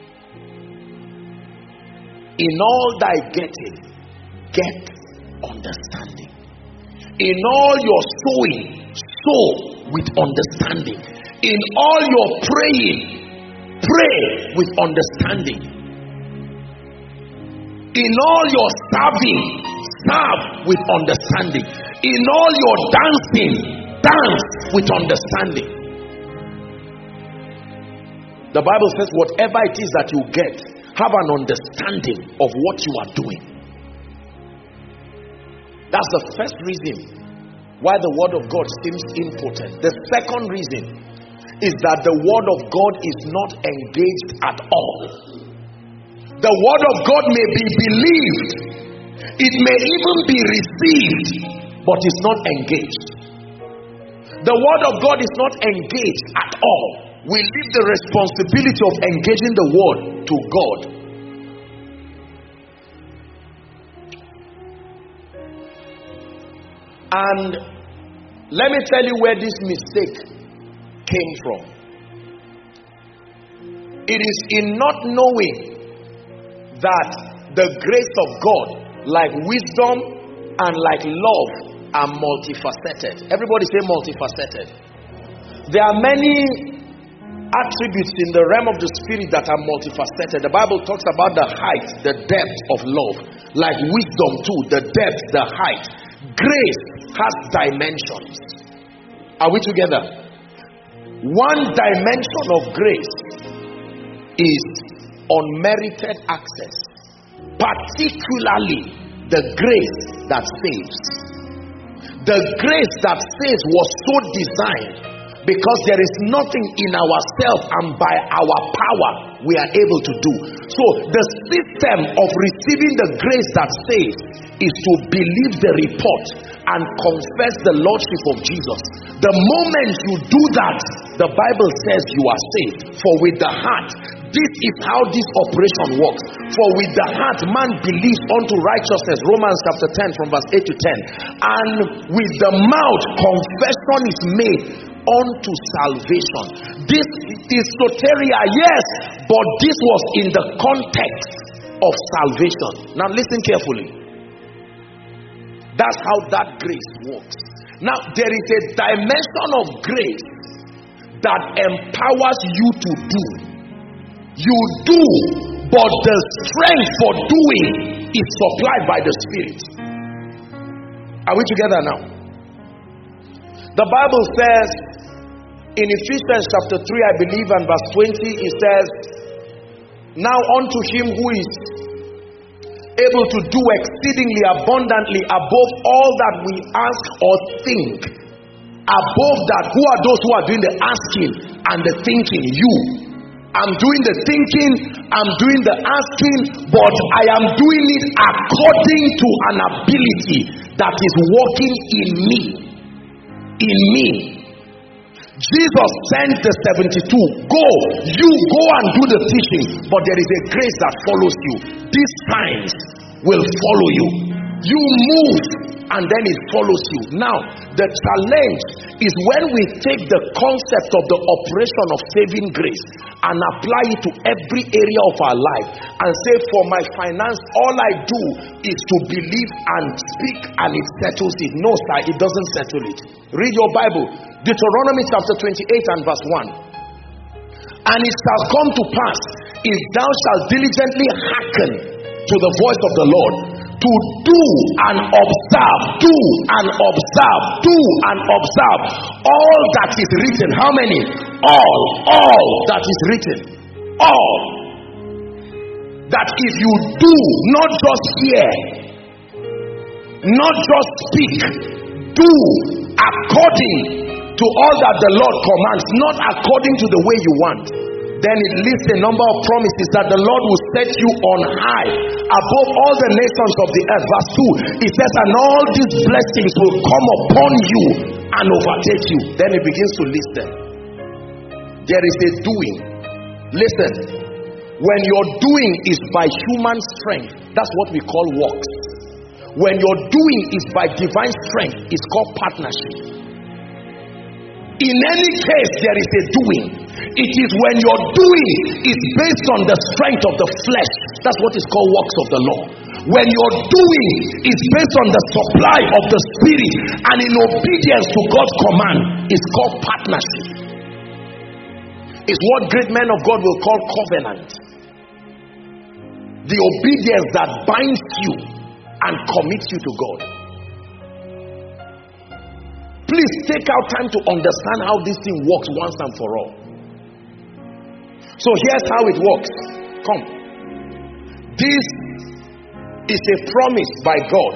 In all thy getting, get understanding. In all your sowing, sow with understanding. In all your praying, pray with understanding. In all your serving, serve with understanding. In all your dancing, dance with understanding. The Bible says whatever it is that you get, have an understanding of what you are doing. That's the first reason why the word of God seems important. The second reason is that the word of God is not engaged at all. The word of God may be believed, it may even be received, but is not engaged. The word of God is not engaged at all. We leave the responsibility of engaging the word to God. And let me tell you where this mistake came from. It is in not knowing that the grace of God, like wisdom and like love, are multifaceted. Everybody say multifaceted. There are many attributes in the realm of the spirit that are multifaceted. The Bible talks about the height, the depth of love. Like wisdom too, the depth, the height. Grace has dimensions. Are we together? One dimension of grace is unmerited access, particularly the grace that saves. The grace that saves was so designed because there is nothing in ourselves and by our power we are able to do. So the system of receiving the grace that saves is to believe the report and confess the lordship of Jesus. The moment you do that, the Bible says you are saved. For with the heart, this is how this operation works. For with the heart man believes unto righteousness, Romans chapter 10 from verse 8 to 10. And with the mouth confession is made unto salvation. This is soteria, yes, but this was in the context of salvation. Now listen carefully. That's how that grace works. Now there is a dimension of grace that empowers you to do. You do, but the strength for doing is supplied by the Spirit. Are we together now? The Bible says in Ephesians chapter 3, I believe, and verse 20, it says, now unto him who is able to do exceedingly abundantly above all that we ask or think. Above that, who are those who are doing the asking and the thinking? You. I'm doing the thinking, I'm doing the asking, but I am doing it according to an ability that is working in me. In me. Jesus sent the 72. Go, you go and do the teaching, but there is a grace that follows you. These signs will follow you. You move and then it follows you. Now, the challenge is when we take the concept of the operation of saving grace and apply it to every area of our life and say, for my finance, all I do is to believe and speak and it settles it. No, sir, it doesn't settle it. Read your Bible. Deuteronomy chapter 28 and verse 1. And it shall come to pass, if thou shalt diligently hearken to the voice of the Lord, to do and observe, all that is written. How many? All that is written. All. That if you do, not just hear, not just speak, do according to all that the Lord commands, not according to the way you want, then it lists a number of promises that the Lord will set you on high above all the nations of the earth. Verse 2, it says, and all these blessings will come upon you and overtake you. Then it begins to list them. There is a doing. Listen, when your doing is by human strength, that's what we call works. When your doing is by divine strength, it's called partnership. In any case, there is a doing. It is when your doing is based on the strength of the flesh. That's what is called works of the law. When your doing is based on the supply of the Spirit and in obedience to God's command, it's called partnership. It's what great men of God will call covenant. The obedience that binds you and commits you to God. Please take out time to understand how this thing works once and for all. So here's how it works. Come. This is a promise by God.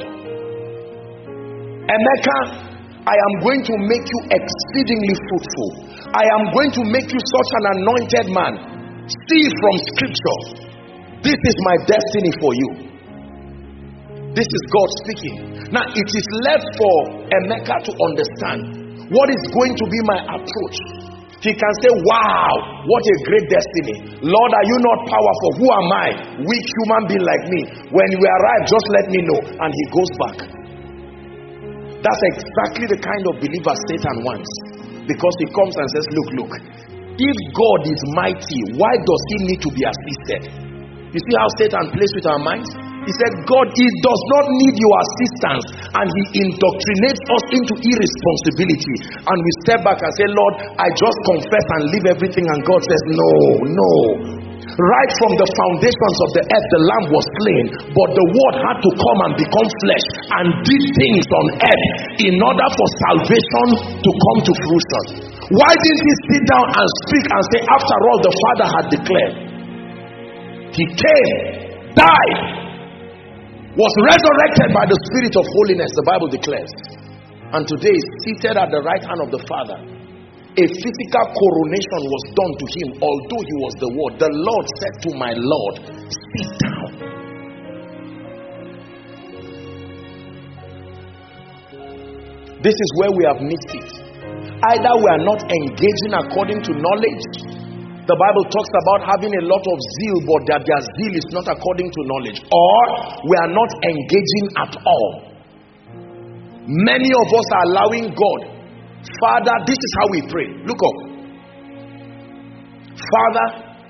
Emeka, I am going to make you exceedingly fruitful. I am going to make you such an anointed man. See from scripture. This is my destiny for you. This is God speaking. Now it is left for Emeka to understand what is going to be my approach. He can say, wow, what a great destiny. Lord, are you not powerful? Who am I? Weak human being like me. When you arrive, just let me know. And he goes back. That's exactly the kind of believer Satan wants. Because he comes and says, look, if God is mighty, why does he need to be assisted? You see how Satan plays with our minds? He said, God, he does not need your assistance, and he indoctrinates us into irresponsibility. And we step back and say, Lord, I just confess and leave everything. And God says, no. Right from the foundations of the earth, the Lamb was slain, but the Word had to come and become flesh and did things on earth in order for salvation to come to fruition. Why didn't he sit down and speak and say, after all the Father had declared? He came, died, was resurrected by the Spirit of holiness, the Bible declares, and today is seated at the right hand of the Father. A physical coronation was done to him, although he was the Word. The Lord said to my Lord, sit down. This is where we have missed it. Either we are not engaging according to knowledge. The Bible talks about having a lot of zeal, but that their zeal is not according to knowledge. Or we are not engaging at all. Many of us are allowing God. Father, this is how we pray. Look up. Father,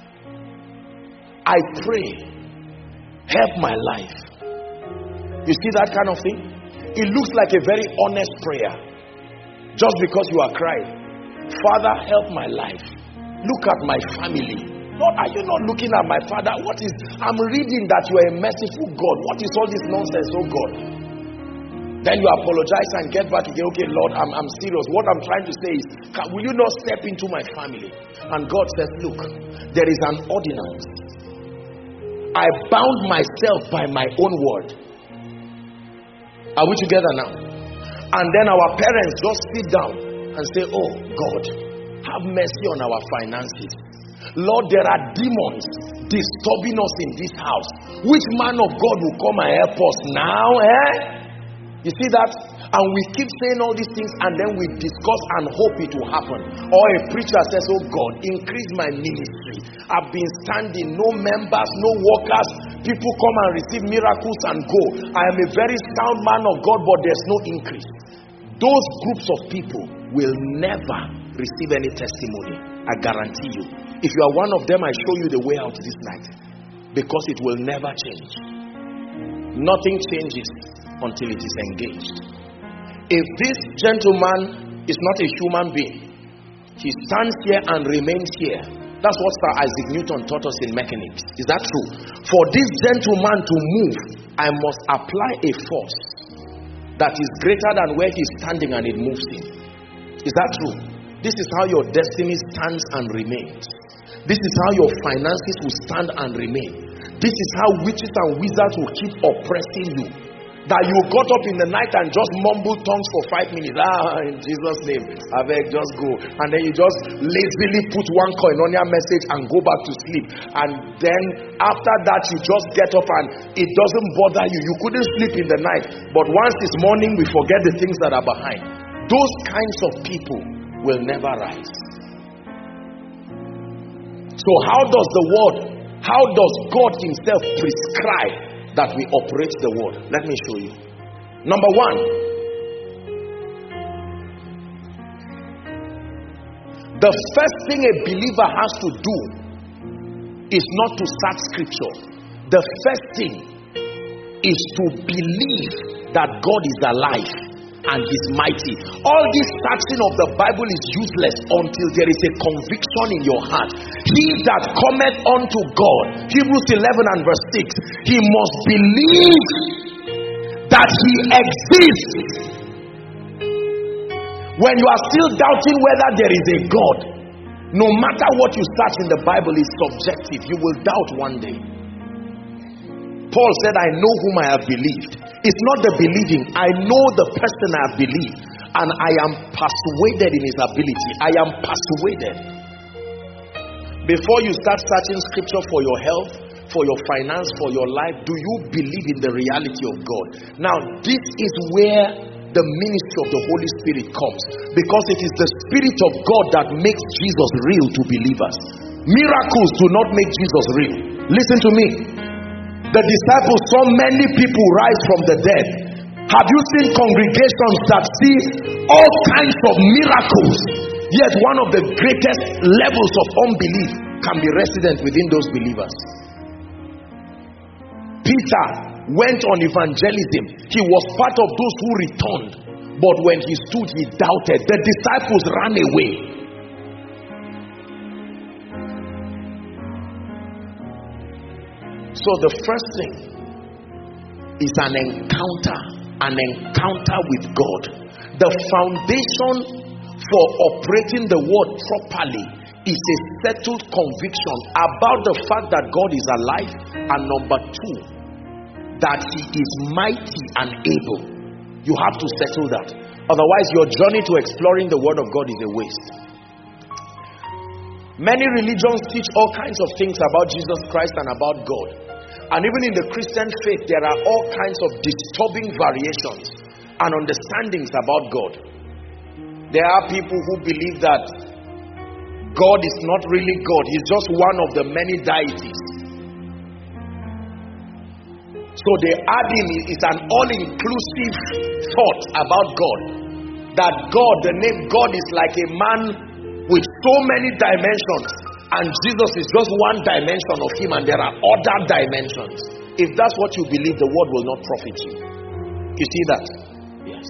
I pray, help my life. You see that kind of thing? It looks like a very honest prayer. Just because you are crying. Father, help my life. Look at my family. Lord, are you not looking at my father? I'm reading that you are a merciful God. What is all this nonsense, oh God? Then you apologize and get back again. Okay, Lord, I'm serious. What I'm trying to say is, will you not step into my family? And God says, look, there is an ordinance. I bound myself by my own word. Are we together now? And then our parents just sit down and say, oh God, have mercy on our finances. Lord, there are demons disturbing us in this house. Which man of God will come and help us now? You see that? And we keep saying all these things, and then we discuss and hope it will happen. Or a preacher says, oh God, increase my ministry. I've been standing, no members, no workers. People come and receive miracles and go. I am a very sound man of God, but there's no increase. Those groups of people will never receive any testimony. I guarantee you. If you are one of them, I show you the way out this night. Because it will never change. Nothing changes until it is engaged. If this gentleman is not a human being, he stands here and remains here. That's what Sir Isaac Newton taught us in mechanics. Is that true? For this gentleman to move, I must apply a force that is greater than where he's standing and it moves him. Is that true? This is how your destiny stands and remains. This is how your finances will stand and remain. This is how witches and wizards will keep oppressing you. That you got up in the night and just mumble tongues for 5 minutes. In Jesus' name, I beg, just go. And then you just lazily put one koinonia message and go back to sleep. And then after that, you just get up and it doesn't bother you. You couldn't sleep in the night. But once it's morning, we forget the things that are behind. Those kinds of people will never rise. So how does God himself prescribe that we operate the word? Let me show you. Number one, the first thing a believer has to do is not to start scripture. The first thing is to believe that God is alive and is mighty. All this searching of the Bible is useless until there is a conviction in your heart. He that cometh unto God, Hebrews 11 and verse 6, he must believe that he exists. When you are still doubting whether there is a God, no matter what you search in the Bible is subjective. You will doubt one day. Paul said, I know whom I have believed. It's not the believing. I know the person I have believed. And I am persuaded in his ability. I am persuaded. Before you start searching scripture for your health, for your finance, for your life, do you believe in the reality of God? Now, this is where the ministry of the Holy Spirit comes. Because it is the Spirit of God that makes Jesus real to believers. Miracles do not make Jesus real. Listen to me. The disciples saw many people rise from the dead. Have you seen congregations that see all kinds of miracles, yet one of the greatest levels of unbelief can be resident within those believers? Peter went on evangelism. He was part of those who returned, but when he stood, he doubted. The disciples ran away. So the first thing is an encounter with God. The foundation for operating the word properly is a settled conviction about the fact that God is alive, and number two, that he is mighty and able. You have to settle that. Otherwise, your journey to exploring the word of God is a waste. Many religions teach all kinds of things about Jesus Christ and about God. And even in the Christian faith, there are all kinds of disturbing variations and understandings about God. There are people who believe that God is not really God. He's just one of the many deities. So they add in, it's an all-inclusive thought about God. That God, the name God, is like a man with so many dimensions. And Jesus is just one dimension of him, and there are other dimensions. If that's what you believe, the word will not profit you. You see that? Yes.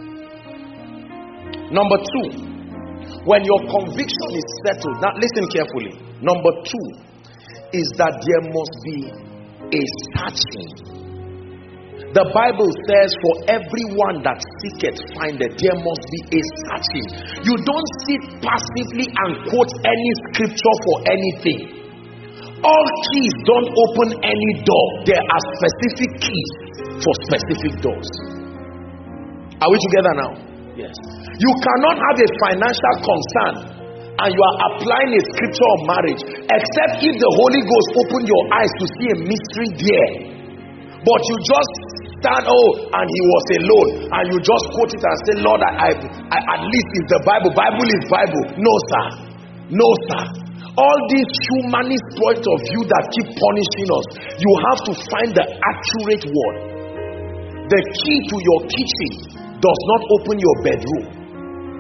Number two, when your conviction is settled, now listen carefully. Number two is that there must be a searching. The Bible says, for everyone that seeketh findeth. There must be a searching. You don't sit passively and quote any scripture for anything. All keys don't open any door. There are specific keys for specific doors. Are we together now? Yes. You cannot have a financial concern and you are applying a scripture of marriage, except if the Holy Ghost opened your eyes to see a mystery there. But you just stand, and he was alone, and you just quote it and say, Lord, I at least it's the Bible. Bible is Bible. No, sir. No, sir. All these humanist points of view that keep punishing us, you have to find the accurate word. The key to your kitchen does not open your bedroom.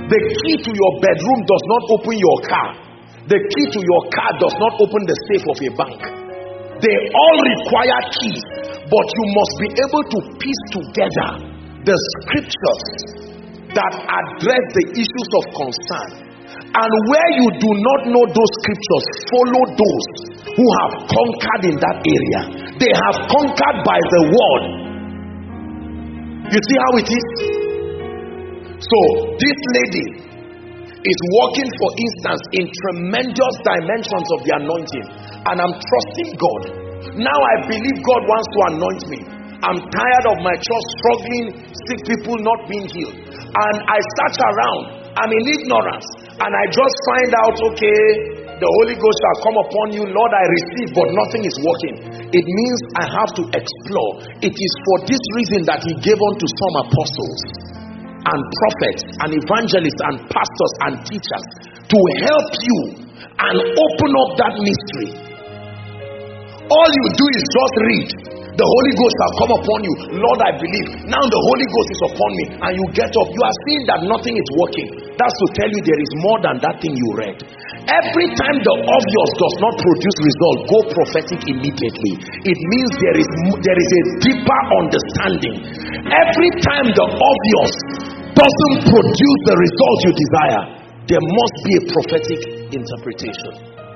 The key to your bedroom does not open your car. The key to your car does not open the safe of a bank. They all require keys, but you must be able to piece together the scriptures that address the issues of concern. And where you do not know those scriptures, follow those who have conquered in that area. They have conquered by the word. You see how it is? So this lady is walking, for instance, in tremendous dimensions of the anointing, and I'm trusting God. Now I believe God wants to anoint me. I'm tired of my church struggling, sick people not being healed, and I search around. I'm in ignorance, and I just find out, okay, the Holy Ghost shall come upon you. Lord, I receive, but nothing is working. It means I have to explore. It is for this reason that he gave unto some apostles and prophets and evangelists and pastors and teachers to help you and open up that mystery. All you do is just read. The Holy Ghost shall come upon you. Lord, I believe. Now the Holy Ghost is upon me, and you get up. You are seeing that nothing is working. That's to tell you there is more than that thing you read. Every time the obvious does not produce result, go prophetic immediately. It means there is a deeper understanding. Every time the obvious doesn't produce the result you desire, there must be a prophetic interpretation.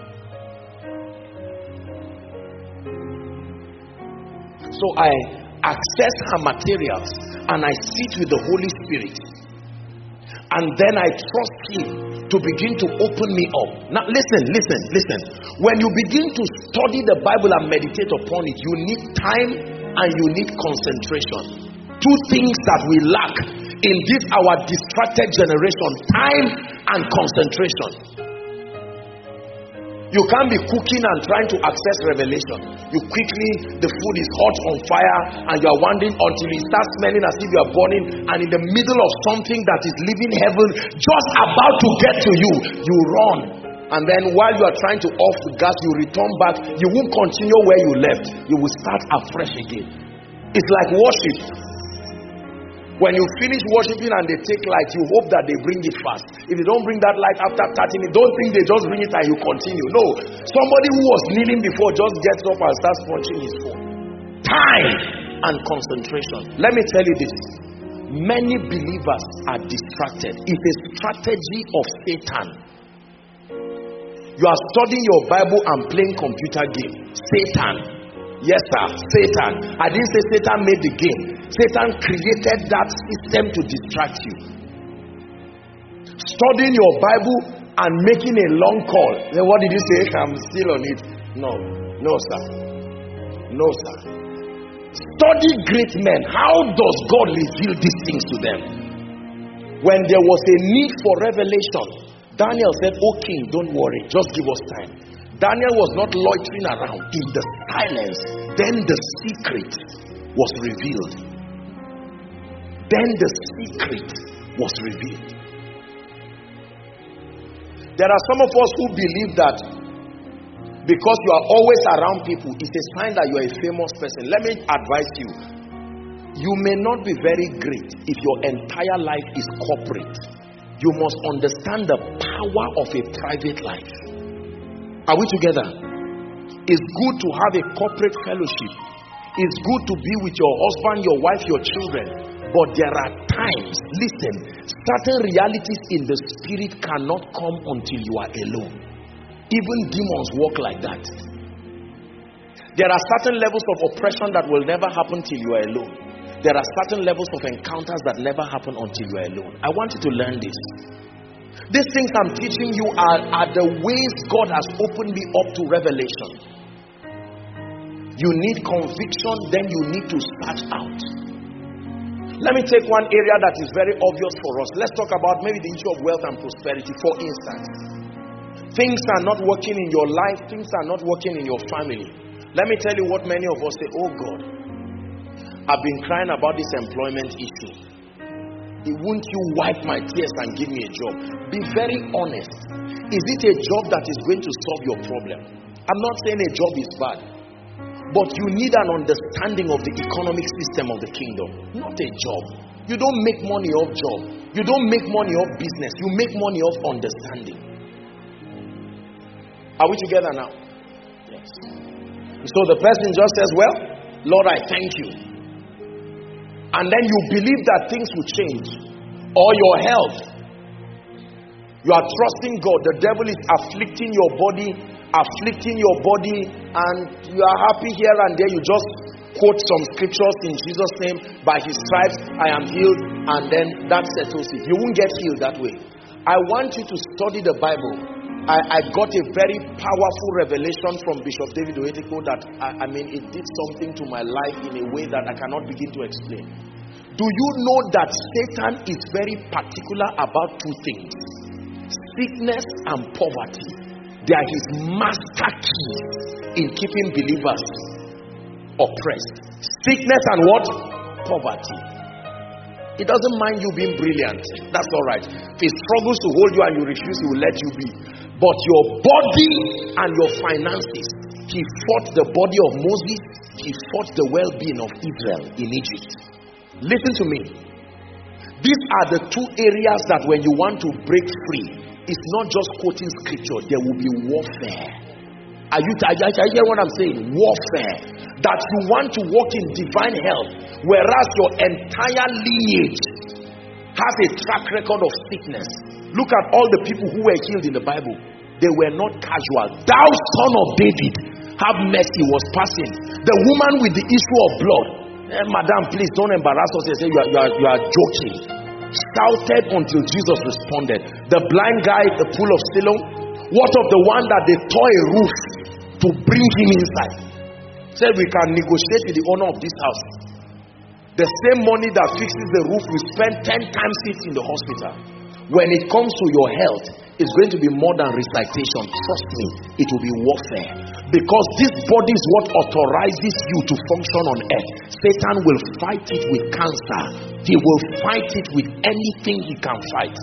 So I access her materials and I sit with the Holy Spirit, and then I trust him to begin to open me up. Now listen. When you begin to study the Bible and meditate upon it, you need time and you need concentration. Two things that we lack in this our distracted generation: time and concentration. You can't be cooking and trying to access revelation. You quickly, the food is hot on fire and you are wondering until it starts smelling as if you are burning, and in the middle of something that is leaving heaven, just about to get to you, you run. And then while you are trying to off the gas, you return back. You won't continue where you left. You will start afresh again. It's like worship. When you finish worshiping and they take light, you hope that they bring it fast. If they don't bring that light after 30 minutes, don't think they just bring it and you continue. No. Somebody who was kneeling before just gets up and starts punching his phone. Time and concentration. Let me tell you this. Many believers are distracted. It's a strategy of Satan. You are studying your Bible and playing computer game. Satan. Yes, sir. Satan. I didn't say Satan made the game. Satan created that system to distract you. Studying your Bible and making a long call. Then what did you say? I'm still on it. No, sir. No, sir. Study great men. How does God reveal these things to them? When there was a need for revelation, Daniel said, "Oh king, don't worry. Just give us time." Daniel was not loitering around. In the silence, then the secret was revealed. Then the secret was revealed. There are some of us who believe that because you are always around people, it's a sign that you are a famous person. Let me advise you. You may not be very great if your entire life is corporate. You must understand the power of a private life. Are we together? It's good to have a corporate fellowship. It's good to be with your husband, your wife, your children. But there are times, listen, certain realities in the spirit cannot come until you are alone. Even demons walk like that. There are certain levels of oppression that will never happen till you are alone. There are certain levels of encounters that never happen until you are alone. I want you to learn this. These things I'm teaching you are the ways God has opened me up to revelation. You need conviction, then you need to search out. Let me take one area that is very obvious for us. Let's talk about maybe the issue of wealth and prosperity. For instance, things are not working in your life, things are not working in your family. Let me tell you what many of us say: "Oh God, I've been crying about this employment issue. Won't you wipe my tears and give me a job?" Be very honest. Is it a job that is going to solve your problem? I'm not saying a job is bad. But you need an understanding of the economic system of the kingdom, not a job. You don't make money off job. You don't make money off business. You make money off understanding. Are we together now? Yes. So the person just says, well, Lord, I thank you. And then you believe that things will change. Or your health. You are trusting God. The devil is afflicting your body, and you are happy here and there. You just quote some scriptures in Jesus' name. By his stripes I am healed, and then that settles it. You won't get healed that way. I want you to study the Bible. I got a very powerful revelation from Bishop David Oyedepo that it did something to my life in a way that I cannot begin to explain. Do you know that Satan is very particular about two things? Sickness and poverty. They are his master keys in keeping believers oppressed. Sickness and what? Poverty. He doesn't mind you being brilliant. That's all right. If he struggles to hold you and you refuse, he will let you be. But your body and your finances, he fought the body of Moses. He fought the well-being of Israel in Egypt. Listen to me. These are the two areas that when you want to break free, it's not just quoting scripture. There will be warfare. Are you hear what I'm saying? Warfare. That you want to walk in divine health, whereas your entire lineage has a track record of sickness. Look at all the people who were healed in the Bible. They were not casual. Thou son of David, have mercy, was passing. The woman with the issue of blood. Madam, please don't embarrass us and say you are joking. Shouted until Jesus responded. The blind guy at the pool of Siloam. What of the one that they tore a roof to bring him inside? Said we can negotiate with the owner of this house. The same money that fixes the roof, we spend 10 times it in the hospital. When it comes to your health, it's going to be more than recitation. Trust me, it will be warfare. Because this body is what authorizes you to function on earth. Satan will fight it with cancer. He will fight it with anything he can fight.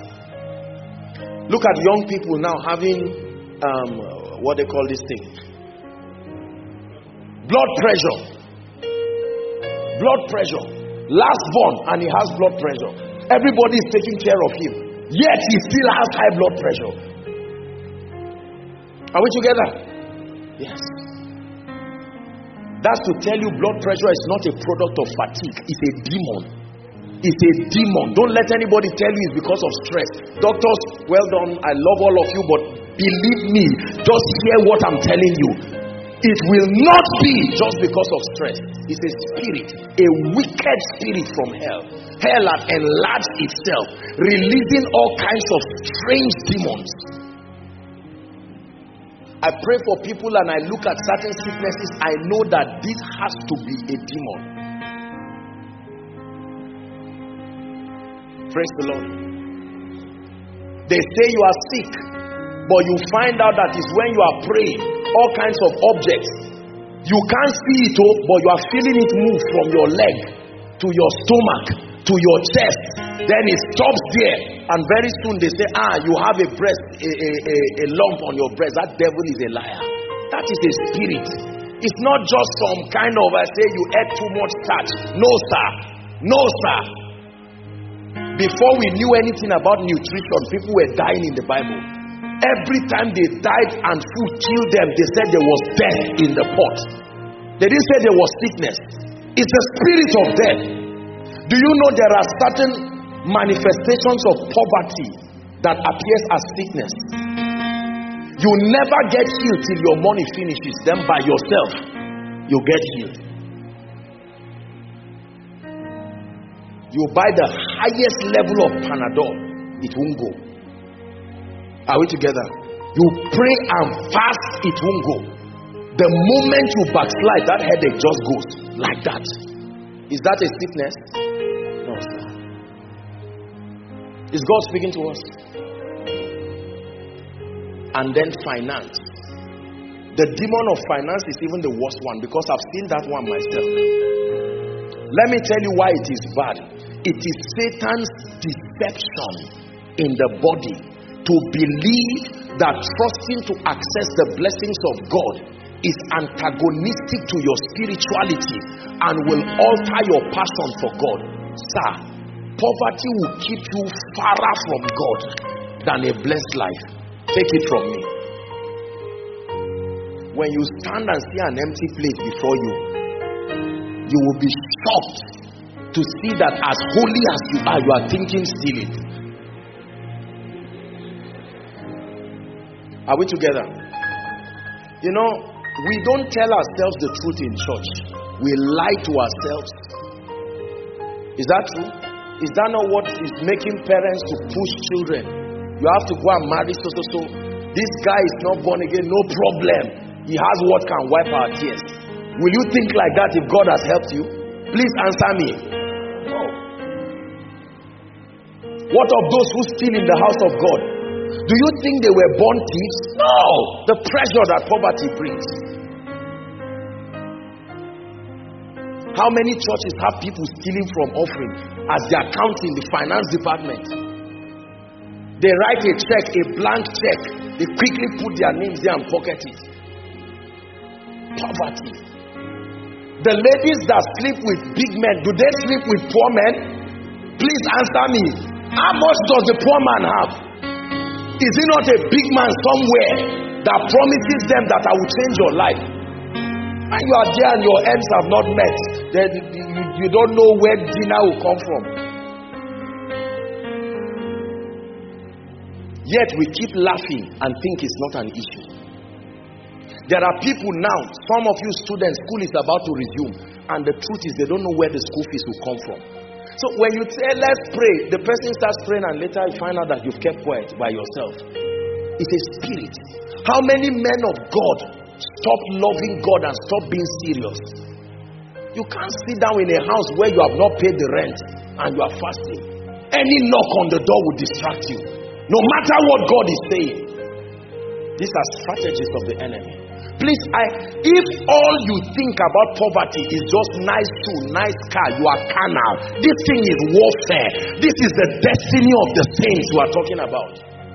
Look at young people now having what they call this thing, blood pressure. Blood pressure. Last born and he has blood pressure. Everybody is taking care of him, yet he still has high blood pressure. Are we together? Yes. That's to tell you blood pressure is not a product of fatigue. It's a demon. It's a demon. Don't let anybody tell you it's because of stress. Doctors, well done. I love all of you, but believe me, just hear what I'm telling you. It will not be just because of stress. It's a spirit, a wicked spirit from hell. Hell had enlarged itself, releasing all kinds of strange demons. I pray for people and I look at certain sicknesses. I know that this has to be a demon. Praise the Lord. They say you are sick, but you find out that it's when you are praying, all kinds of objects. You can't see it, but you are feeling it move from your leg to your stomach to your chest. Then it stops there, and very soon they say, you have a lump on your breast. That devil is a liar. That is a spirit. It's not just some kind of, you ate too much starch. No sir. No sir. Before we knew anything about nutrition, people were dying in the Bible. Every time they died and food killed them, they said there was death in the pot. They didn't say there was sickness. It's the spirit of death. Do you know there are certain manifestations of poverty that appears as sickness? You never get healed till your money finishes. Then by yourself, you get healed. You buy the highest level of Panadol, it won't go. Are we together? You pray and fast, it won't go. The moment you backslide, that headache just goes like that. Is that a sickness? No, sir. Is God speaking to us? And then finance. The demon of finance is even the worst one, because I've seen that one myself. Let me tell you why it is bad. It is Satan's deception in the body to believe that trusting to access the blessings of God is antagonistic to your spirituality and will alter your passion for God, sir, poverty will keep you farther from God than a blessed life. Take it from me. When you stand and see an empty plate before you, you will be shocked to see that as holy as you are thinking stealing. Are we together? You know, we don't tell ourselves the truth in church. We lie to ourselves. Is that true? Is that not what is making parents to push children? You have to go and marry so. This guy is not born again, no problem. He has what can wipe our tears. Will you think like that if God has helped you? Please answer me. No. What of those who steal in the house of God? Do you think they were born thieves? No. The pressure that poverty brings. How many churches have people stealing from offering as they are counting the finance department? They write a check, a blank check. They quickly put their names there and pocket it. Poverty. The ladies that sleep with big men, do they sleep with poor men? Please answer me. How much does the poor man have? Is he not a big man somewhere that promises them that I will change your life? And you are there and your ends have not met. Then you don't know where dinner will come from. Yet we keep laughing and think it's not an issue. There are people now, some of you students, school is about to resume, and the truth is they don't know where the school fees will come from. So when you say let's pray, the person starts praying and later you find out that you've kept quiet by yourself. It's a spirit. How many men of God stop loving God and stop being serious? You can't sit down in a house where you have not paid the rent and you are fasting. Any knock on the door will distract you, no matter what God is saying. These are strategies of the enemy. Please, if all you think about poverty is just nice shoe, nice car, you are carnal. This thing is warfare. This is the destiny of the saints you are talking about.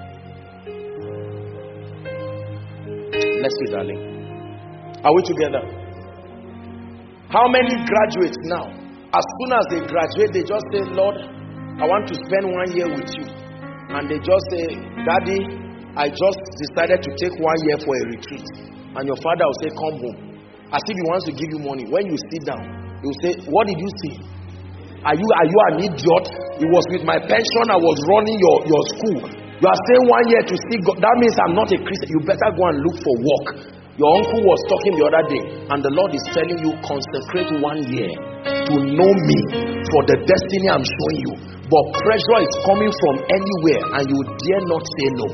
Bless you, darling. Are we together? How many graduates now, as soon as they graduate, they just say, Lord, I want to spend 1 year with you. And they just say, Daddy, I just decided to take 1 year for a retreat. And your father will say, come home. As if he wants to give you money. When you sit down, he will say, what did you say? Are you an idiot? It was with my pension I was running your school. You are saying 1 year to see God. That means I'm not a Christian. You better go and look for work. Your uncle was talking the other day, and the Lord is telling you, consecrate 1 year to know me for the destiny I'm showing you. But pressure is coming from anywhere, and you dare not say no.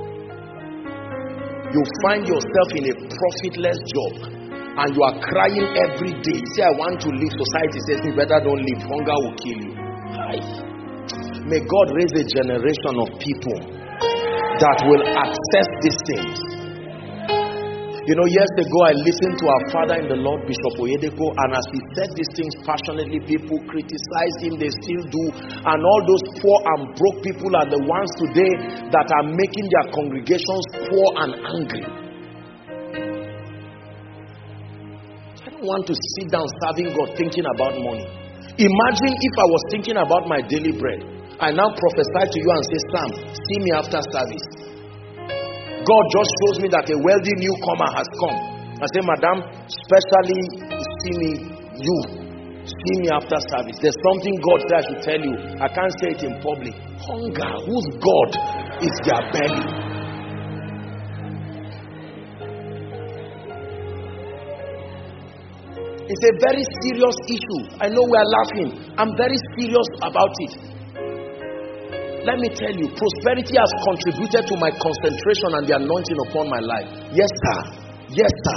You find yourself in a profitless job and you are crying every day. You say, I want to leave. Society says, you better don't leave. Hunger will kill you. May God raise a generation of people that will access these things. You know, years ago I listened to our father in the Lord, Bishop Oyedepo, and as he said these things passionately, people criticized him, they still do. And all those poor and broke people are the ones today that are making their congregations poor and angry. I don't want to sit down serving God thinking about money. Imagine if I was thinking about my daily bread. I now prophesy to you and say, Sam, see me after service. God just shows me that a wealthy newcomer has come. I say, Madam, specially see me after service. There's something God said I should tell you. I can't say it in public. Hunger, whose God is their belly? It's a very serious issue. I know we are laughing. I'm very serious about it. Let me tell you, prosperity has contributed to my concentration and the anointing upon my life. Yes, sir. Yes, sir.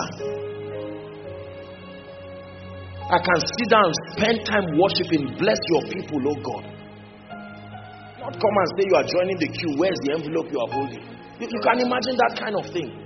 I can sit down and spend time worshiping, bless your people, oh God. Not come and say you are joining the queue. Where's the envelope you are holding? You can imagine that kind of thing.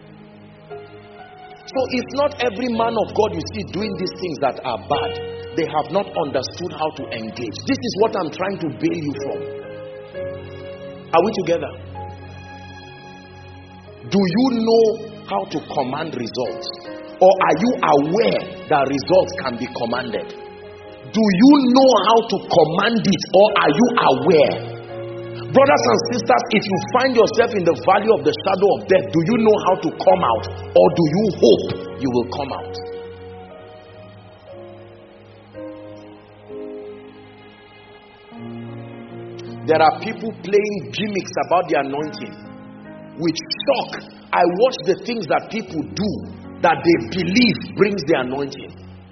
So if not every man of God you see doing these things that are bad, they have not understood how to engage. This is what I'm trying to bail you from. Are we together? Do you know how to command results? Or are you aware that results can be commanded? Do you know how to command it, or are you aware? Brothers and sisters, if you find yourself in the valley of the shadow of death, do you know how to come out, or do you hope you will come out? There are people playing gimmicks about the anointing. With shock, I watch the things that people do that they believe brings the anointing,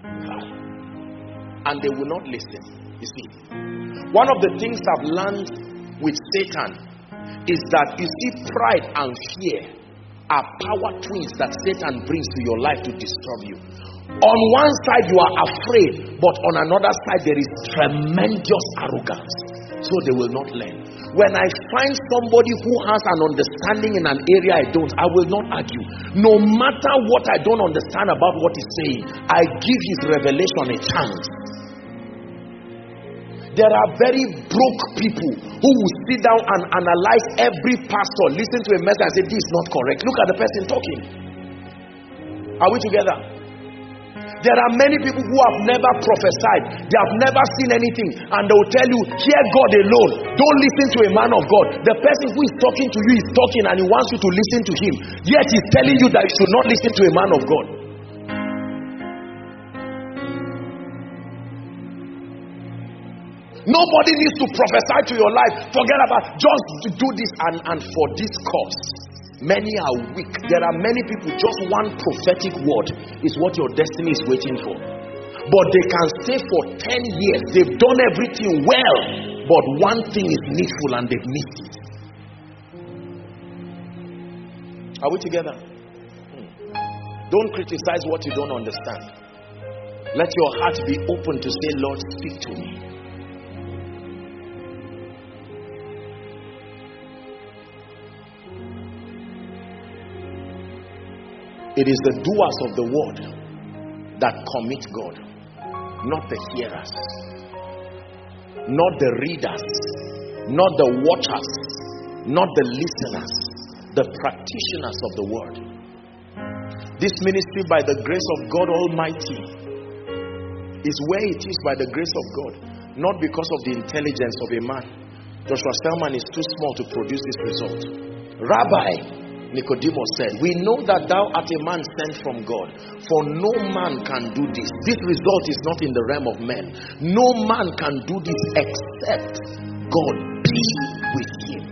and they will not listen. You see, one of the things I've learned with Satan is that, you see, pride and fear are power twins that Satan brings to your life to disturb you. On one side you are afraid, but on another side there is tremendous arrogance. So they will not learn. When I find somebody who has an understanding in an area I don't, I will not argue. No matter what I don't understand about what he's saying, I give his revelation a chance. There are very broke people who will sit down and analyze every pastor, listen to a message and say, this is not correct. Look at the person talking. Are we together? There are many people who have never prophesied. They have never seen anything. And they will tell you, hear God alone. Don't listen to a man of God. The person who is talking to you is talking and he wants you to listen to him. Yet he's telling you that you should not listen to a man of God. Nobody needs to prophesy to your life. Forget about, just do this and for this cause. Many are weak. There are many people, just one prophetic word is what your destiny is waiting for. But they can stay for 10 years. They've done everything well, but one thing is needful and they've missed it. Are we together? Don't criticize what you don't understand. Let your heart be open to say, Lord, speak to me. It is the doers of the word that commit God, not the hearers, not the readers, not the watchers, not the listeners, the practitioners of the word. This ministry, by the grace of God Almighty, is where it is by the grace of God, not because of the intelligence of a man. Joshua Selman is too small to produce this result. Rabbi Nicodemus said, we know that thou art a man sent from God, for no man can do this. This result is not in the realm of men. No man can do this except God be with him.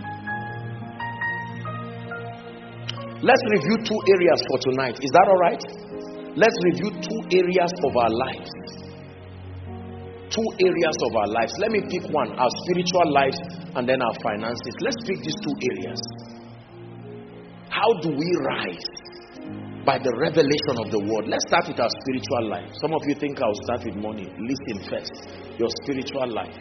Let's review two areas for tonight. Is that all right? Let's review two areas of our lives. Two areas of our lives. Let me pick one, our spiritual lives and then our finances. Let's pick these two areas. How do we rise? By the revelation of the word. Let's start with our spiritual life. Some of you think I'll start with money. Listen first. Your spiritual life.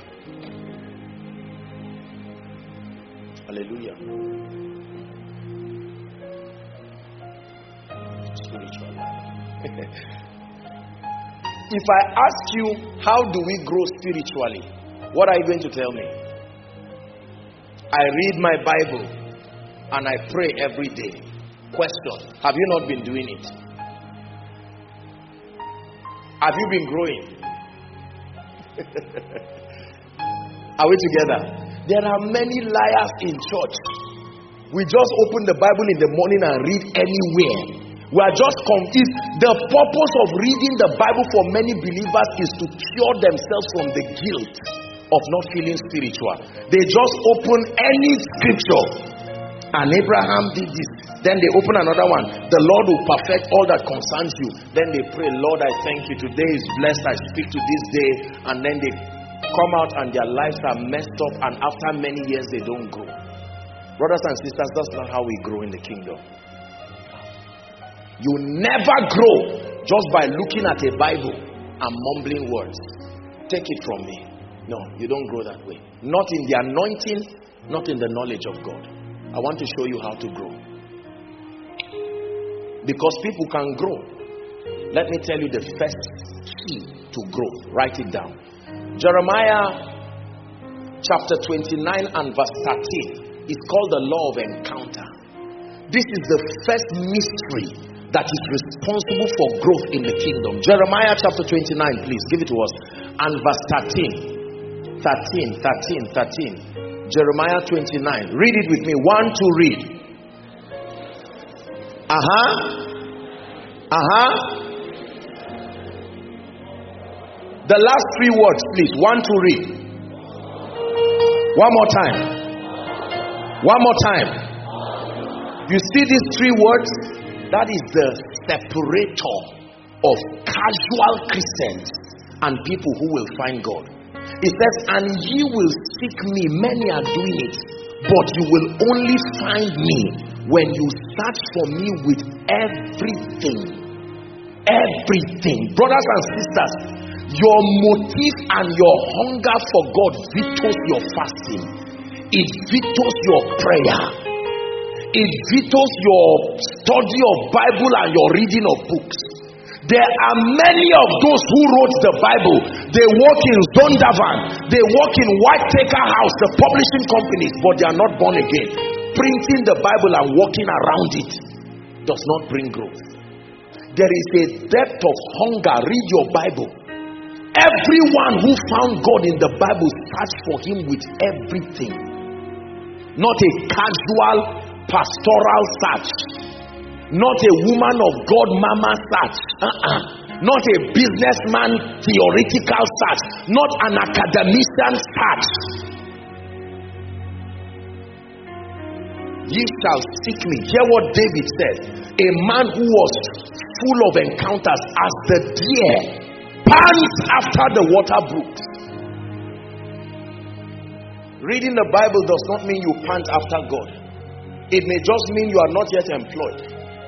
Hallelujah. Spiritual life. If I ask you, how do we grow spiritually? What are you going to tell me? I read my Bible and I pray every day. Question: have you not been doing it? Have you been growing? Are we together? There are many liars in church. We just open the Bible in the morning and read anywhere. We are just confused. The purpose of reading the Bible for many believers is to cure themselves from the guilt of not feeling spiritual. They just open any scripture. And Abraham did this. Then they open another one. The Lord will perfect all that concerns you. Then they pray, Lord, I thank you. Today is blessed. I speak to this day. And then they come out and their lives are messed up. And after many years, they don't grow. Brothers and sisters, that's not how we grow in the kingdom. You never grow just by looking at a Bible and mumbling words. Take it from me. No, you don't grow that way. Not in the anointing, not in the knowledge of God. I want to show you how to grow. Because people can grow. Let me tell you the first key to grow. Write it down. Jeremiah chapter 29 and verse 13 is called the law of encounter. This is the first mystery that is responsible for growth in the kingdom. Jeremiah chapter 29, please give it to us. And verse 13. Jeremiah 29. Read it with me. 1, 2, read. The last 3 words, please. 1, 2, read. One more time. One more time. You see these 3 words? That is the separator of casual Christians and people who will find God. It says, and ye will seek me. Many are doing it, but you will only find me when you search for me with everything. Everything. Brothers and sisters, your motive and your hunger for God vetoes your fasting. It vetoes your prayer. It vetoes your study of Bible and your reading of books. There are many of those who wrote the Bible. They work in Zondervan. They work in Whitaker House, the publishing companies, but they are not born again. Printing the Bible and walking around it does not bring growth. There is a depth of hunger. Read your Bible. Everyone who found God in the Bible searched for him with everything. Not a casual pastoral search, not a woman of God mama search, not a businessman theoretical search, not an academician search. Ye shall seek me. Hear what David said. A man who was full of encounters, as the deer pants after the water brooks. Reading the Bible does not mean you pant after God. It may just mean you are not yet employed.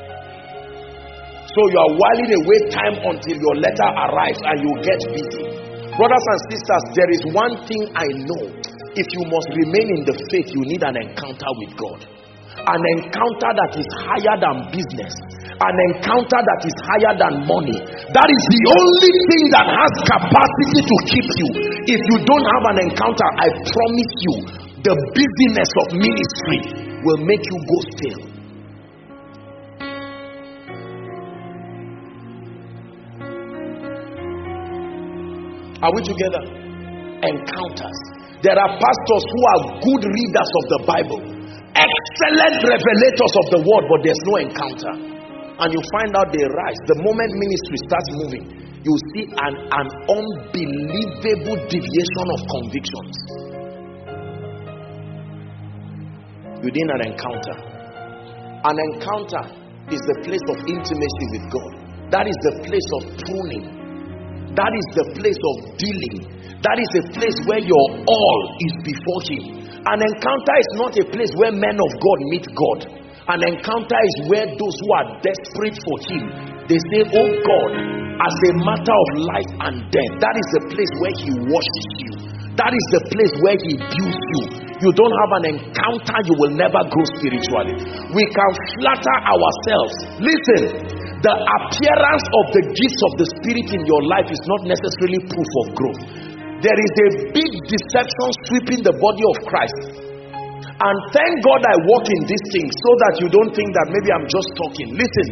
So you are whiling away time until your letter arrives and you get busy. Brothers and sisters, there is one thing I know. If you must remain in the faith, you need an encounter with God. An encounter that is higher than business. An encounter that is higher than money. That is the only thing that has capacity to keep you. If you don't have an encounter, I promise you, the busyness of ministry will make you go stale. Are we together? Encounters. There are pastors who are good readers of the Bible, excellent revelators of the word, but there's no encounter. And you find out they rise. The moment ministry starts moving, you see an unbelievable deviation of convictions. You didn't have an encounter. An encounter is the place of intimacy with God. That is the place of pruning. That is the place of dealing. That is a place where your all is before him. An encounter is not a place where men of God meet God. An encounter is where those who are desperate for him, they say, oh God, as a matter of life and death. That is the place where he washes you. That is the place where he builds you. You don't have an encounter, you will never grow spiritually. We can flatter ourselves. Listen, the appearance of the gifts of the Spirit in your life is not necessarily proof of growth. There is a big deception sweeping the body of Christ. And thank God I walk in these things so that you don't think that maybe I'm just talking. Listen,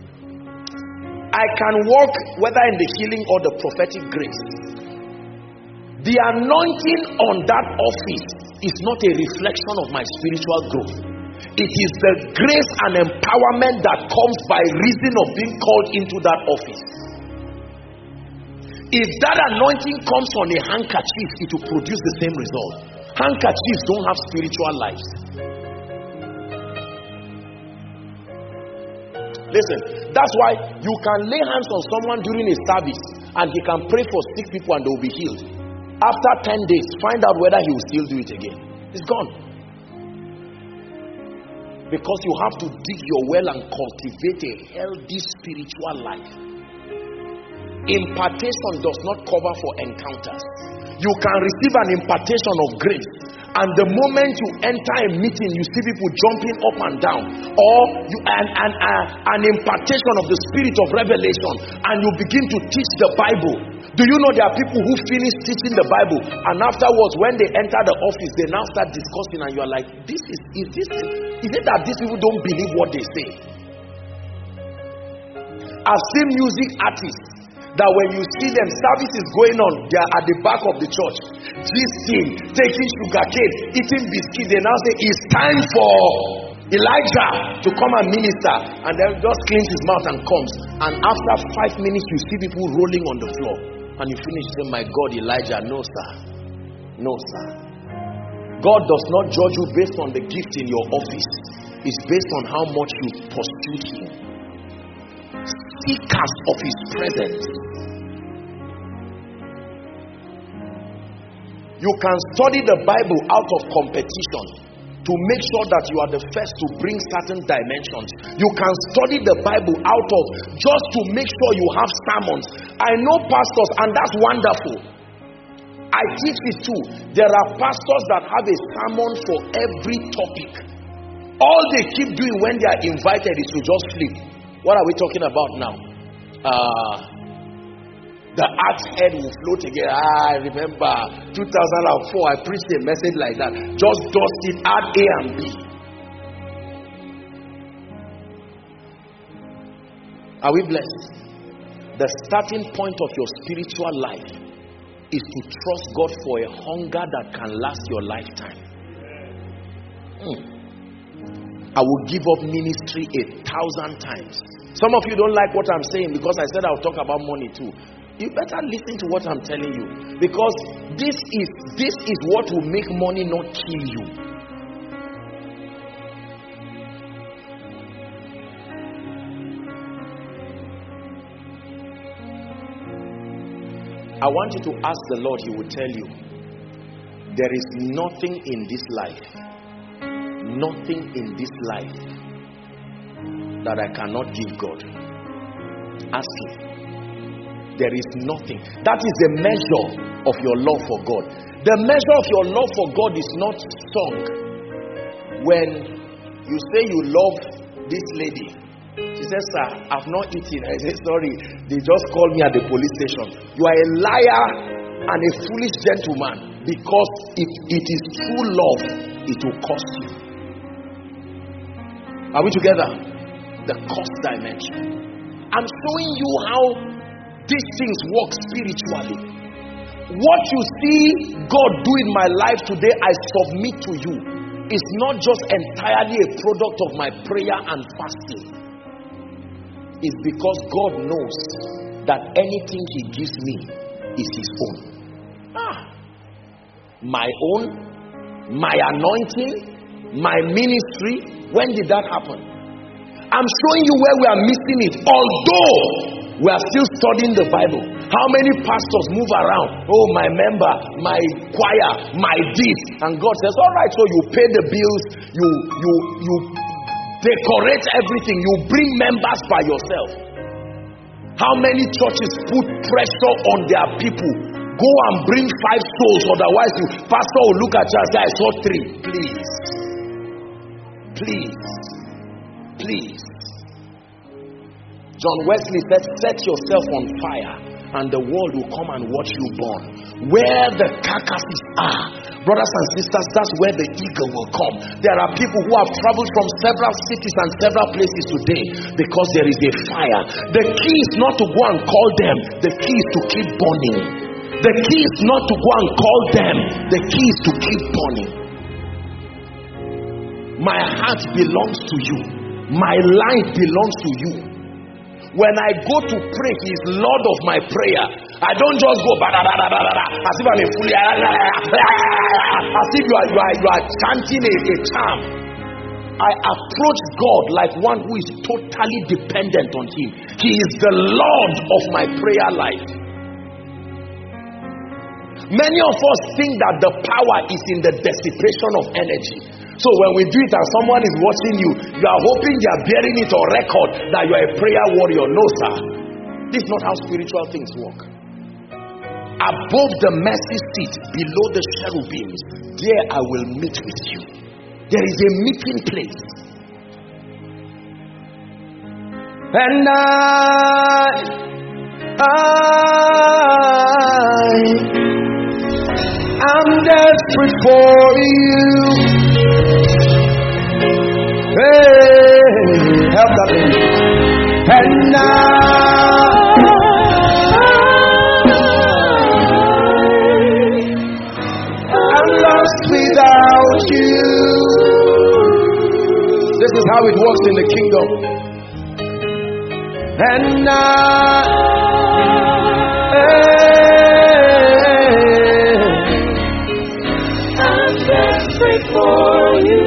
I can walk whether in the healing or the prophetic grace. The anointing on that office is not a reflection of my spiritual growth. It is the grace and empowerment that comes by reason of being called into that office. If that anointing comes on a handkerchief, it will produce the same result. Handkerchiefs don't have spiritual lives. Listen, that's why you can lay hands on someone during a service and he can pray for sick people and they will be healed. After 10 days, find out whether he will still do it again. It's gone. Because you have to dig your well and cultivate a healthy spiritual life. Impartation does not cover for encounters. You can receive an impartation of grace, and the moment you enter a meeting, you see people jumping up and down, or you an impartation of the spirit of revelation, and you begin to teach the Bible. Do you know there are people who finish teaching the Bible, and afterwards, when they enter the office, they now start discussing, and you are like, is it that these people don't believe what they say? I've seen music artists that when you see them, service is going on, they are at the back of the church, gisting, taking sugarcane, eating biscuits. They now say it's time for Elijah to come and minister, and then just cleans his mouth and comes. And after 5 minutes, you see people rolling on the floor, and you finish saying, "My God, Elijah." No, sir. No, sir. God does not judge you based on the gift in your office. It's based on how much you pursued Him. Seekers of His presence. You can study the Bible out of competition to make sure that you are the first to bring certain dimensions. You can study the Bible out of just to make sure you have sermons. I know pastors, and that's wonderful. I teach it too. There are pastors that have a sermon for every topic. All they keep doing when they are invited is to just flip. What are we talking about now? The axe head will float again. I remember 2004, I preached a message like that. Just dust it, add A and B. Are we blessed? The starting point of your spiritual life is to trust God for a hunger that can last your lifetime. I will give up ministry 1,000 times. Some of you don't like what I'm saying because I said I'll talk about money too. You better listen to what I'm telling you, because this is what will make money not kill you. I want you to ask the Lord. He will tell you, there is nothing in this life, nothing in this life that I cannot give God. Ask Him. There is nothing. That is the measure of your love for God. The measure of your love for God is not sung. When you say you love this lady, she says, "Sir, I've not eaten." I say, "Sorry, they just called me at the police station." You are a liar and a foolish gentleman, because if it is true love, it will cost you. Are we together? The cost dimension. I'm showing you how these things work spiritually. What you see God do in my life today, I submit to you, is not just entirely a product of my prayer and fasting. It's because God knows that anything He gives me is His own. My own, my anointing, my ministry. When did that happen? I'm showing you where we are missing it. Although we are still studying the Bible. How many pastors move around? Oh, my member, my choir, my this. And God says, all right, so you pay the bills, you decorate everything, you bring members by yourself. How many churches put pressure on their people? Go and bring 5 souls, otherwise you, pastor will look at you and say, I saw 3. Please. John Wesley said, set yourself on fire and the world will come and watch you burn. Where the carcasses are, brothers and sisters, that's where the eagle will come. There are people who have traveled from several cities and several places today because there is a fire. The key is not to go and call them. The key is to keep burning. The key is not to go and call them. The key is to keep burning. My heart belongs to you. My life belongs to you. When I go to pray, He is Lord of my prayer. I don't just go as if I'm a fool, as if you are chanting a charm. I approach God like one who is totally dependent on Him. He is the Lord of my prayer life. Many of us think that the power is in the dissipation of energy. So when we do it and someone is watching you, you are hoping they are bearing it on record that you are a prayer warrior. No, sir. This is not how spiritual things work. Above the mercy seat, below the cherubims, there I will meet with you. There is a meeting place. And I'm desperate for you. Hey, help that baby. And now I'm lost without you. This is how it works in the kingdom. And now I'm desperate for you.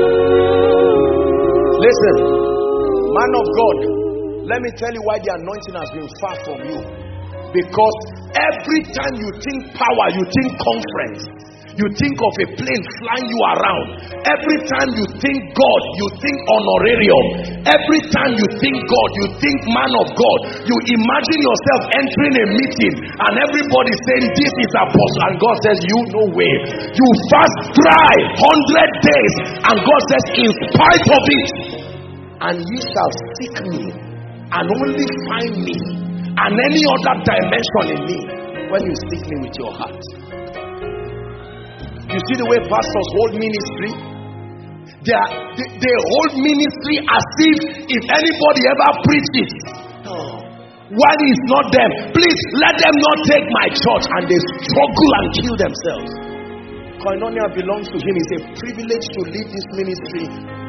Listen, man of God, let me tell you why the anointing has been far from you. Because every time you think power, you think conference. You think of a plane flying you around. Every time you think God, you think honorarium. Every time you think God, you think man of God. You imagine yourself entering a meeting and everybody saying this is apostle, and God says you no way. You fast dry 100 days and God says in spite of it, and ye shall seek me and only find me and any other dimension in me when you seek me with your heart. You see the way pastors hold ministry? They hold ministry as if anybody ever preaches, why is not them? Please let them not take my church, and they struggle and kill themselves. Koinonia belongs to him. It's a privilege to lead this ministry.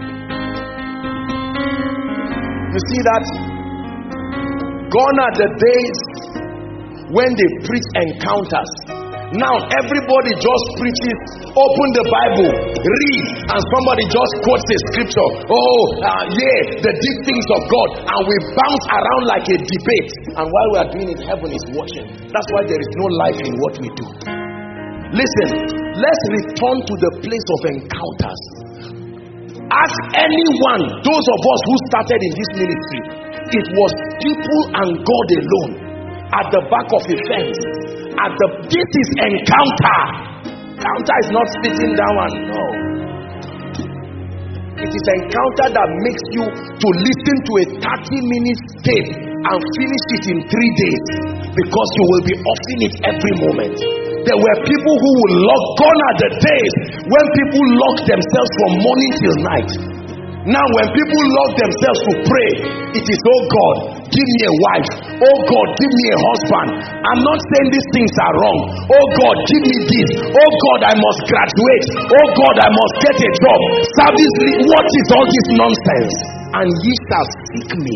You see that? Gone are the days when they preach encounters. Now everybody just preaches, open the Bible, read, and somebody just quotes a scripture. The deep things of God, and we bounce around like a debate. And while we are doing it, heaven is watching. That's why there is no life in what we do. Listen, let's return to the place of encounters. Ask anyone, those of us who started in this ministry, it was people and God alone at the back of a fence. This is encounter. Encounter is not sitting down and no. It is encounter that makes you to listen to a 30-minute tape and finish it in 3 days, because you will be offering it every moment. There were people who would lock. Gone are the days when people lock themselves from morning till night. Now when people lock themselves to pray, it is, oh God, give me a wife. Oh God, give me a husband. I'm not saying these things are wrong. Oh God, give me this. Oh God, I must graduate. Oh God, I must get a job. Service. What is all this nonsense? And ye shall seek me.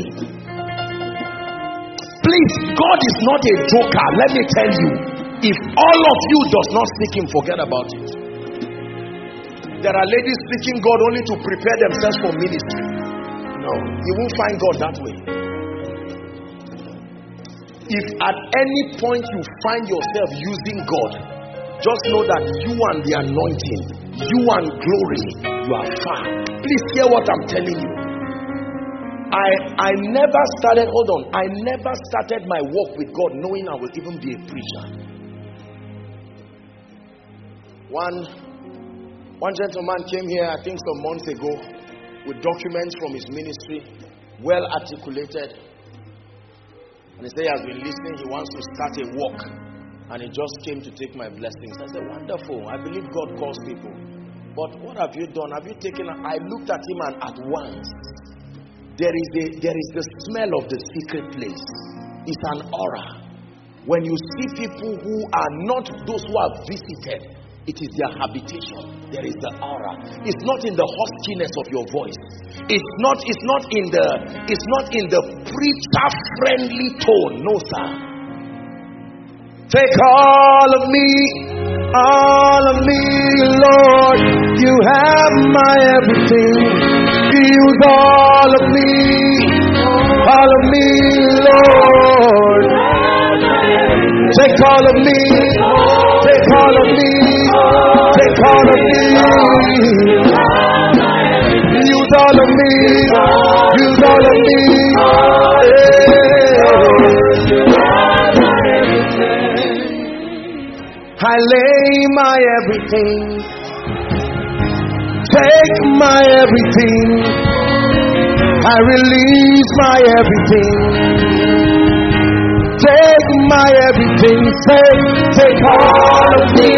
Please, God is not a joker. Let me tell you, if all of you does not seek him, forget about it. There are ladies seeking God only to prepare themselves for ministry. No, you won't find God that way. If at any point you find yourself using God, just know that you and the anointing, you and glory, you are far. Please hear what I'm telling you. I never started my walk with God knowing I will even be a preacher. One gentleman came here, I think some months ago, with documents from his ministry, well articulated. And he said he has been listening, he wants to start a walk. And he just came to take my blessings. I said, wonderful, I believe God calls people. But what have you done? Have you taken? I looked at him, and at once, there is the smell of the secret place. It's an aura. When you see people who are not those who are visited, it is their habitation. There is the aura. It's not in the huskiness of your voice. It's not in the preacher friendly tone. No, sir. Take all of me, Lord. You have my everything. Use all of me, Lord. Take all of me, take all of me, take all of me. Use all of me, use all of me. I lay my everything, take my everything. I release my everything. Take my everything, take all of me,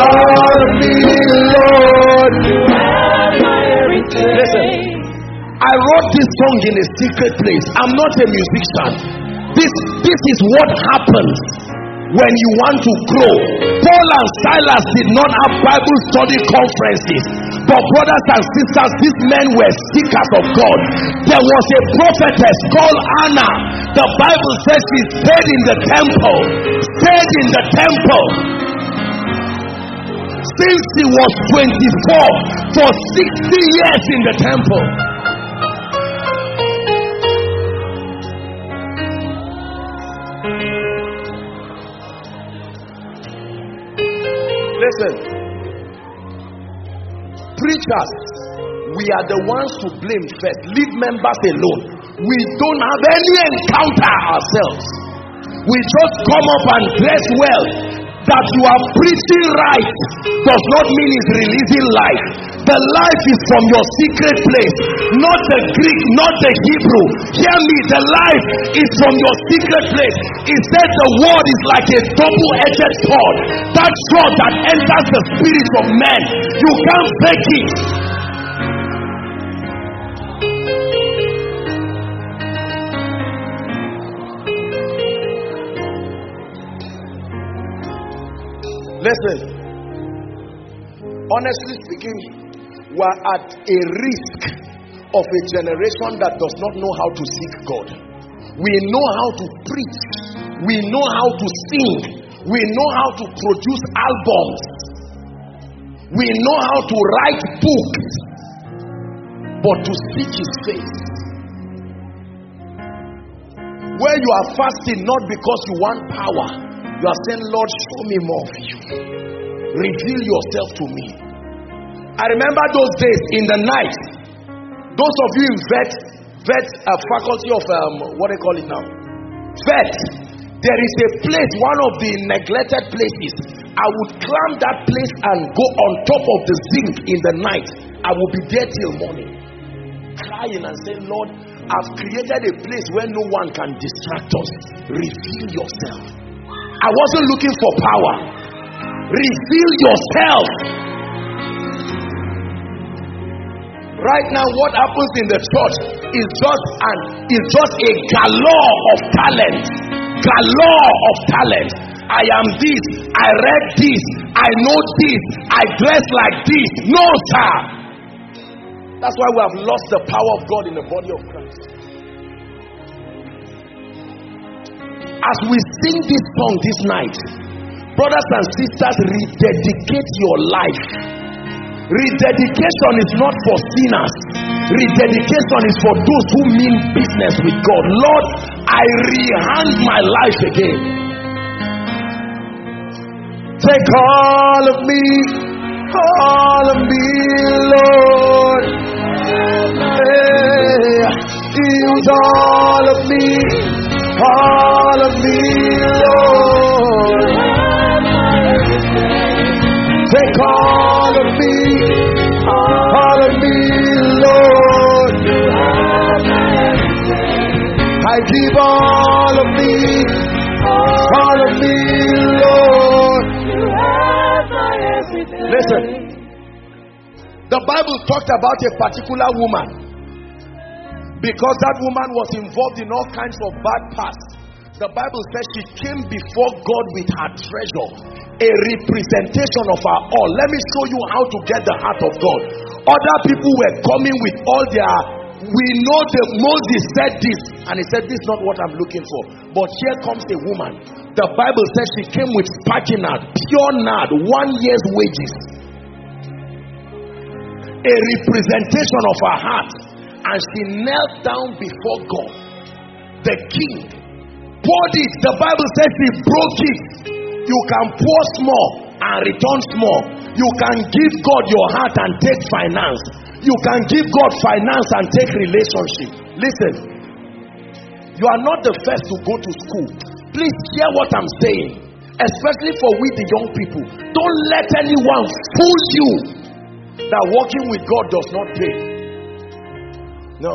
Lord. You have my everything. Listen, I wrote this song in a secret place. I'm not a musician. This is what happens when you want to grow. Paul and Silas did not have Bible study conferences, but brothers and sisters, these men were seekers of God. There was a prophetess called Anna. The Bible says she stayed in the temple. Stayed in the temple since she was 24, for 60 years in the temple. Listen, preachers, we are the ones to blame first. Leave members alone. We don't have any encounter ourselves. We just come up and dress well. That you are preaching right does not mean it's releasing life. The life is from your secret place, not the Greek, not the Hebrew. Hear me, the life is from your secret place. It said the word is like a double-edged sword. That sword that enters the spirit of men. You can't break it. Listen, honestly speaking, we're at a risk of a generation that does not know how to seek God. We know how to preach, we know how to sing, we know how to produce albums, we know how to write books, but to seek His face. Where you are fasting not because you want power, you are saying, Lord, show me more of you. Reveal yourself to me. I remember those days in the night. Those of you in vet faculty of what they call it now, vet. There is a place, one of the neglected places. I would climb that place and go on top of the zinc in the night. I will be there till morning, crying and saying, Lord, I've created a place where no one can distract us. Reveal yourself. I wasn't looking for power. Reveal yourself. Right now, what happens in the church is just a galore of talent. Galore of talent. I am this. I read this. I know this. I dress like this. No, sir. That's why we have lost the power of God in the body of Christ. As we sing this song this night, brothers and sisters, rededicate your life. Rededication is not for sinners. Rededication is for those who mean business with God. Lord, I rehand my life again. Take all of me, Lord. Use all of me. All of me, Lord. Take all of me, Lord. I give all of me, Lord. Listen, the Bible talked about a particular woman. Because that woman was involved in all kinds of bad past. The Bible says she came before God with her treasure, a representation of her all. Let me show you how to get the heart of God. Other people were coming with all their, we know that Moses said this, and he said, this is not what I'm looking for. But here comes a woman. The Bible says she came with sparking nard, pure nard, 1 year's wages. A representation of her heart. And she knelt down before God. The king poured it. The Bible says he broke it. You can pour small and return small. You can give God your heart and take finance. You can give God finance and take relationship. Listen, you are not the first to go to school. Please hear what I'm saying. Especially for we the young people. Don't let anyone fool you that walking with God does not pay. No.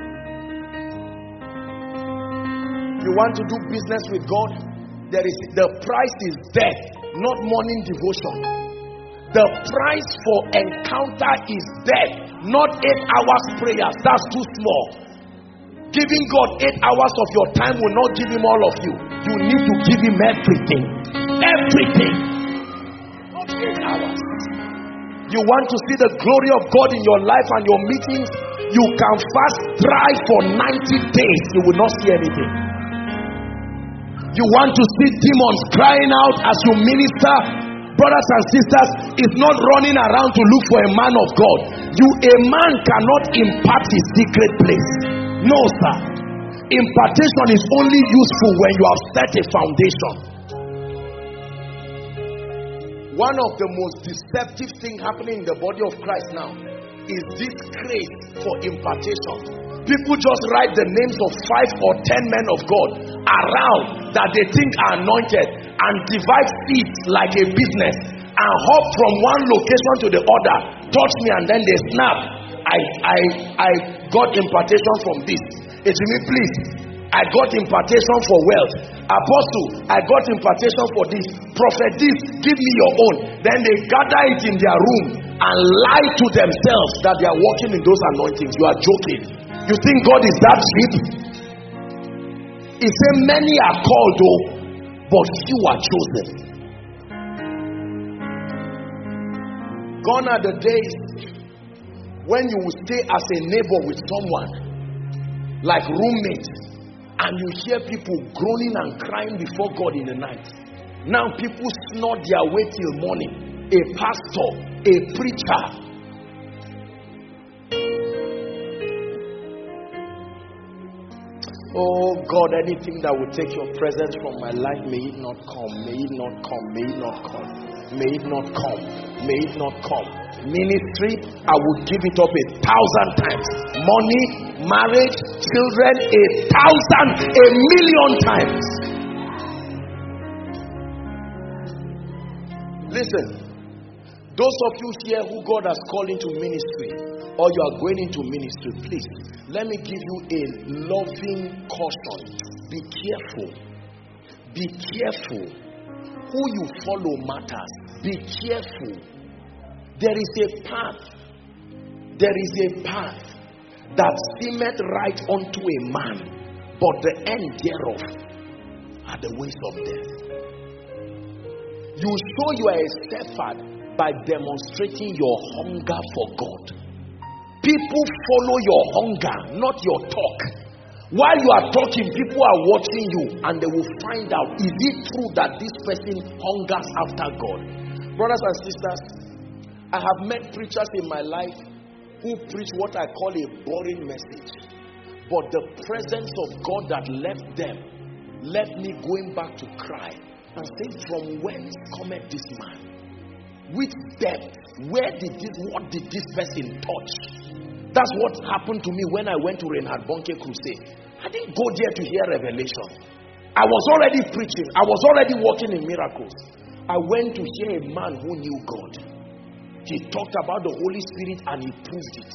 You want to do business with God? The price is death, not morning devotion. The price for encounter is death, not 8 hours prayers. That's too small. Giving God 8 hours of your time will not give him all of you. You need to give him everything. Everything. Not 8 hours. You want to see the glory of God in your life and your meetings? You can fast dry for 90 days. You will not see anything. You want to see demons crying out as you minister? Brothers and sisters, it's not running around to look for a man of God. A man cannot impart his secret place. No, sir. Impartation is only useful when you have set a foundation. One of the most deceptive things happening in the body of Christ now is this craze for impartation. People just write the names of 5 or 10 men of God around that they think are anointed and divide seeds like a business and hop from one location to the other. Touch me and then they snap. I got impartation from this. It's me, please. I got impartation for wealth. Apostle, I got impartation for this. Prophet, this, give me your own. Then they gather it in their room and lie to themselves that they are walking in those anointings. You are joking. You think God is that cheap? He said many are called though, but few are chosen. Gone are the days when you will stay as a neighbor with someone, like roommate, and you hear people groaning and crying before God in the night. Now people snore their way till morning. A pastor, a preacher. Oh God, anything that will take your presence from my life, may it not come, may it not come, may it not come, may it not come, may it not come. Ministry, I would give it up 1,000 times. Money, marriage, children, 1,000, 1,000,000 times. Listen, those of you here who God has called into ministry, or you are going into ministry, please, let me give you a loving caution. Be careful. Be careful. Who you follow matters. Be careful. There is a path. There is a path that seemeth right unto a man, but the end thereof are the ways of death. You show you are a shepherd by demonstrating your hunger for God. People follow your hunger, not your talk. While you are talking, people are watching you and they will find out, is it true that this person hungers after God? Brothers and sisters, I have met preachers in my life who preach what I call a boring message. But the presence of God that left them left me going back to cry and say, from whence cometh this man? Which depth? What did this person touch? That's what happened to me when I went to Reinhard Bonnke crusade. I didn't go there to hear revelation. I was already preaching. I was already working in miracles. I went to hear a man who knew God. He talked about the Holy Spirit and he proved it.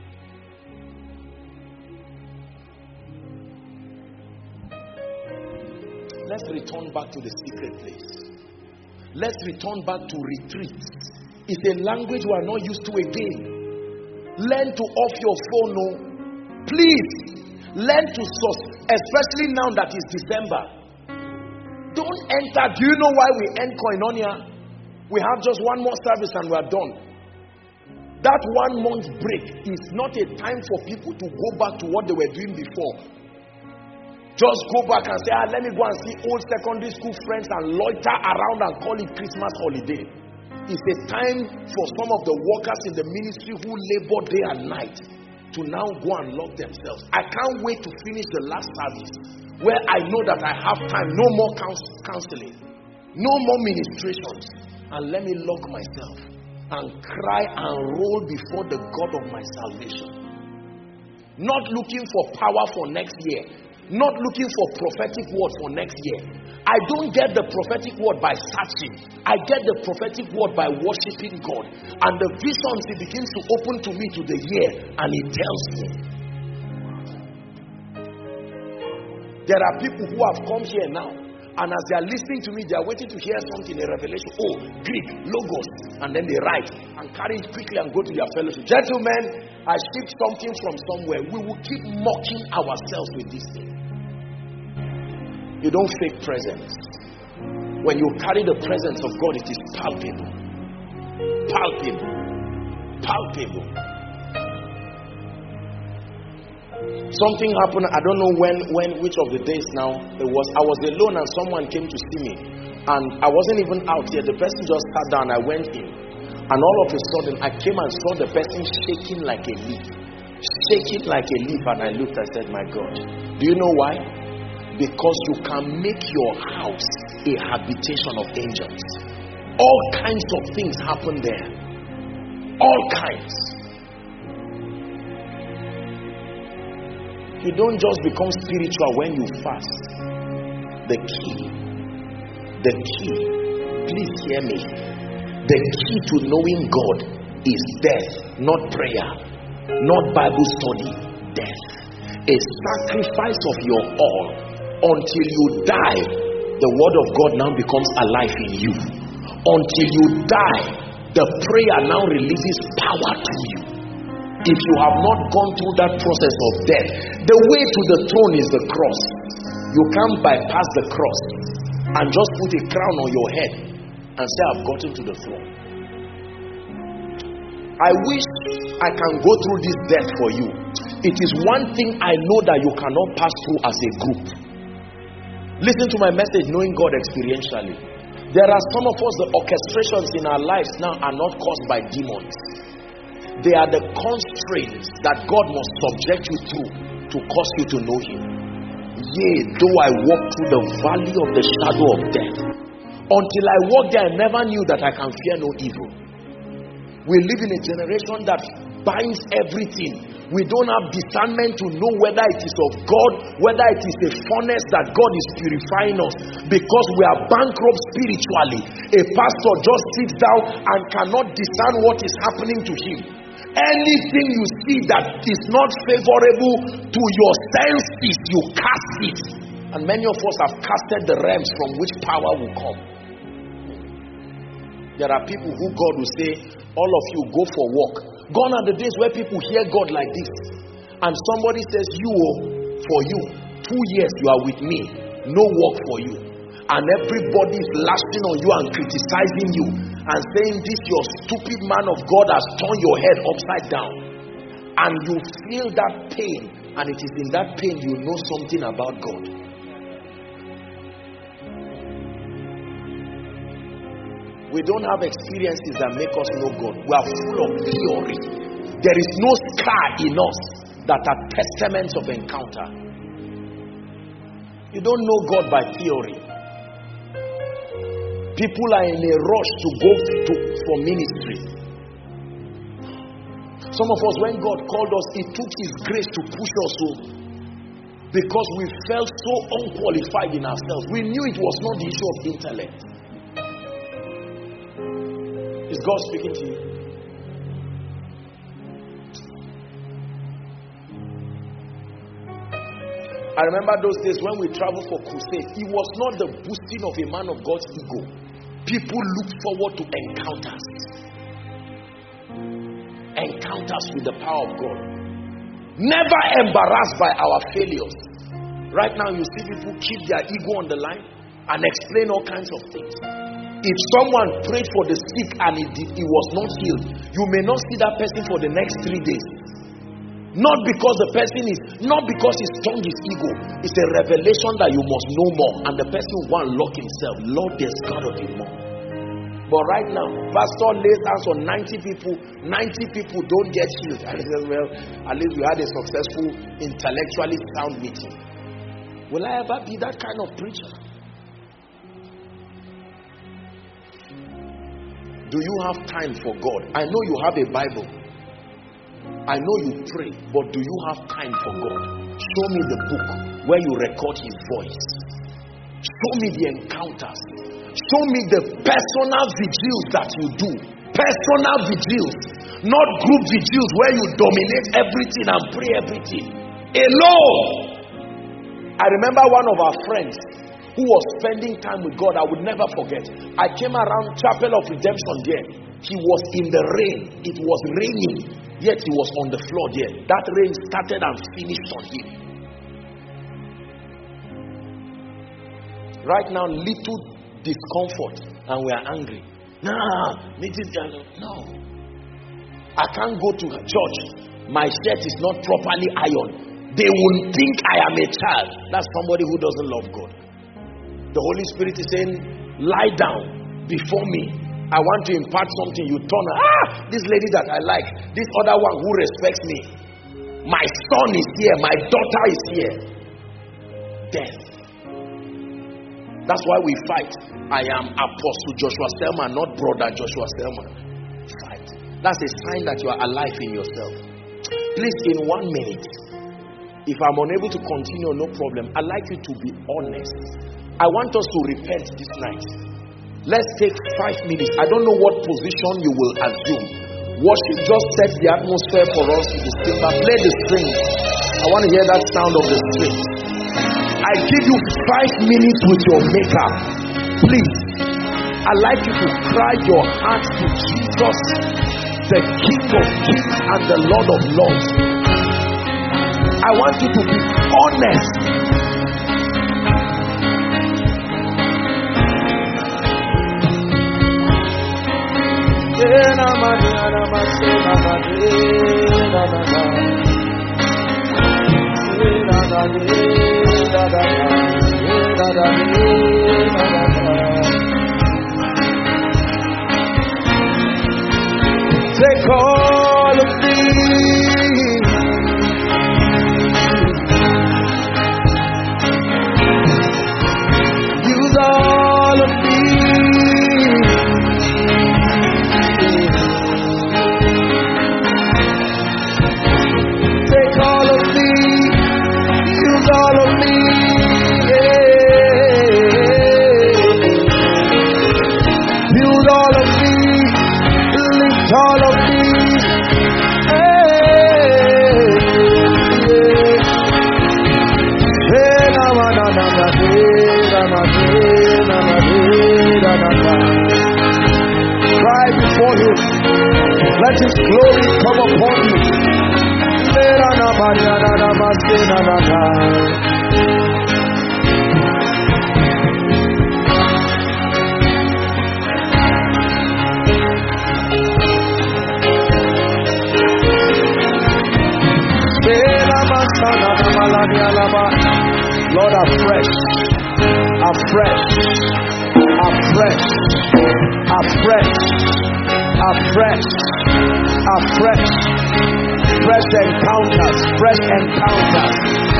Let's return back to the secret place. Let's return back to retreats. It's a language we are not used to again. Learn to off your phone, no. Please, learn to source, especially now that it's December. Don't enter. Do you know why we end Koinonia? We have just one more service and we are done. That 1 month break is not a time for people to go back to what they were doing before. Just go back and say, let me go and see old secondary school friends and loiter around and call it Christmas holiday. It's a time for some of the workers in the ministry who labor day and night to now go and lock themselves. I can't wait to finish the last service where I know that I have time. No more counseling. No more ministrations. And let me lock myself and cry and roll before the God of my salvation. Not looking for power for next year. Not looking for prophetic word for next year. I don't get the prophetic word by searching. I get the prophetic word by worshiping God. And the visions he begins to open to me to the year and he tells me. There are people who have come here now And as they are listening to me, they are waiting to hear something, a revelation. Oh, Greek, logos. And then they write and carry it quickly and go to their fellowship. Gentlemen, I shipped something from somewhere. We will keep mocking ourselves with this thing. You don't fake presence. When you carry the presence of God, it is palpable. Palpable. Palpable. Something happened, I don't know which of the days now it was. I was alone and someone came to see me. And I wasn't even out yet. The person just sat down. I went in. And all of a sudden, I came and saw the person shaking like a leaf. Shaking like a leaf. And I looked, I said, my God. Do you know why? Because you can make your house a habitation of angels. All kinds of things happen there. All kinds. You don't just become spiritual when you fast. The key, please hear me. The key to knowing God is death, not prayer, not Bible study, death. A sacrifice of your all. Until you die, the word of God now becomes alive in you. Until you die, the prayer now releases power to you. If you have not gone through that process of death, the way to the throne is the cross. You can't bypass the cross and just put a crown on your head and say, I've gotten to the throne. I wish I can go through this death for you. It is one thing I know that you cannot pass through as a group. Listen to my message, knowing God experientially. There are some of us, the orchestrations in our lives now are not caused by demons. They are the constraints that God must subject you through to cause you to know Him. Yea, though I walk through the valley of the shadow of death, until I walk there, I never knew that I can fear no evil. We live in a generation that binds everything. We don't have discernment to know whether it is of God, whether it is a furnace that God is purifying us, because we are bankrupt spiritually. A pastor just sits down and cannot discern what is happening to him. Anything you see that is not favorable to your senses, you cast it. And many of us have casted the realms from which power will come. There are people who God will say, all of you go for walk. Gone are the days where people hear God like this. And somebody says, for you, 2 years you are with me, no work for you. And everybody is lashing on you and criticizing you and saying, this your stupid man of God has turned your head upside down. And you feel that pain, and it is in that pain you know something about God. We don't have experiences that make us know God. We are full of theory. There is no scar in us that are testaments of encounter. You don't know God by theory. People are in a rush to go for ministry. Some of us, when God called us, it took His grace to push us over, because we felt so unqualified in ourselves. We knew it was not the issue of intellect. Is God speaking to you? I remember those days when we traveled for crusade. It was not the boosting of a man of God's ego. People looked forward to encounters. Encounters with the power of God. Never embarrassed by our failures. Right now you see people keep their ego on the line and explain all kinds of things. If someone prayed for the sick and he was not healed, you may not see that person for the next 3 days. Not because his tongue is ego. It's a revelation that you must know more, and the person will want to lock himself. Lord, there's gotta be more. But right now, pastor lays hands on 90 people. 90 people don't get healed. I said, well, at least we had a successful, intellectually sound meeting. Will I ever be that kind of preacher? Do you have time for God? I know you have a Bible. I know you pray, but do you have time for God? Show me the book where you record His voice. Show me the encounters. Show me the personal vigils that you do. Personal vigils, not group vigils where you dominate everything and pray everything. Alone. I remember one of our friends. who was spending time with God. I would never forget. I came around Chapel of Redemption there. He was in the rain. It was raining, yet he was on the floor there. That rain started and finished on him. Right now, little discomfort and we are angry. No. I can't go to church. My shirt is not properly ironed. They will think I am a child. That's somebody who doesn't love God. The Holy Spirit is saying, lie down before me. I want to impart something. You turn, this lady that I like, this other one who respects me. My son is here. My daughter is here. Death. That's why we fight. I am Apostle Joshua Selman, not Brother Joshua Selman. Fight. That's a sign that you are alive in yourself. Please, in 1 minute, if I'm unable to continue, no problem. I'd like you to be honest. I want us to repent this night. Let's take 5 minutes. I don't know what position you will assume. Worship just sets the atmosphere for us to be still. But play the strings. I want to hear that sound of the strings. I give you 5 minutes with your maker. Please, I'd like you to cry your heart to Jesus, the King of Kings and the Lord of Lords. I want you to be honest. Take all of me. Use all of me. Take all of me. Use all of me. Use all of me. Lift all of me. Cry before him. Let his glory come upon you. Lord, afresh, afresh, afresh, afresh, afresh, afresh, fresh encounters, fresh encounters.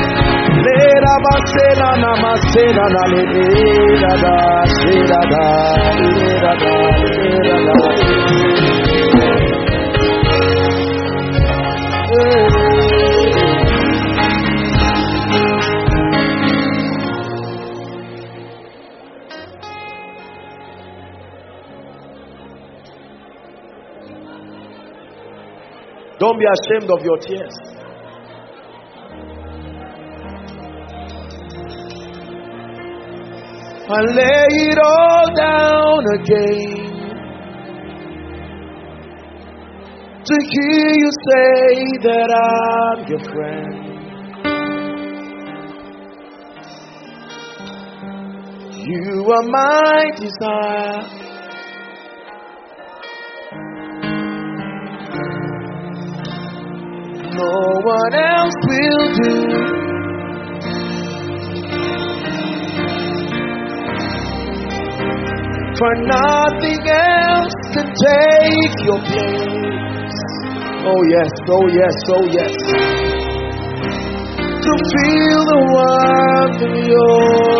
Don't be ashamed of your tears. I lay it all down again to hear you say that I'm your friend. You are my desire. No one else will do. For nothing else can take your place. Oh yes, oh yes, oh yes. To feel the warmth of your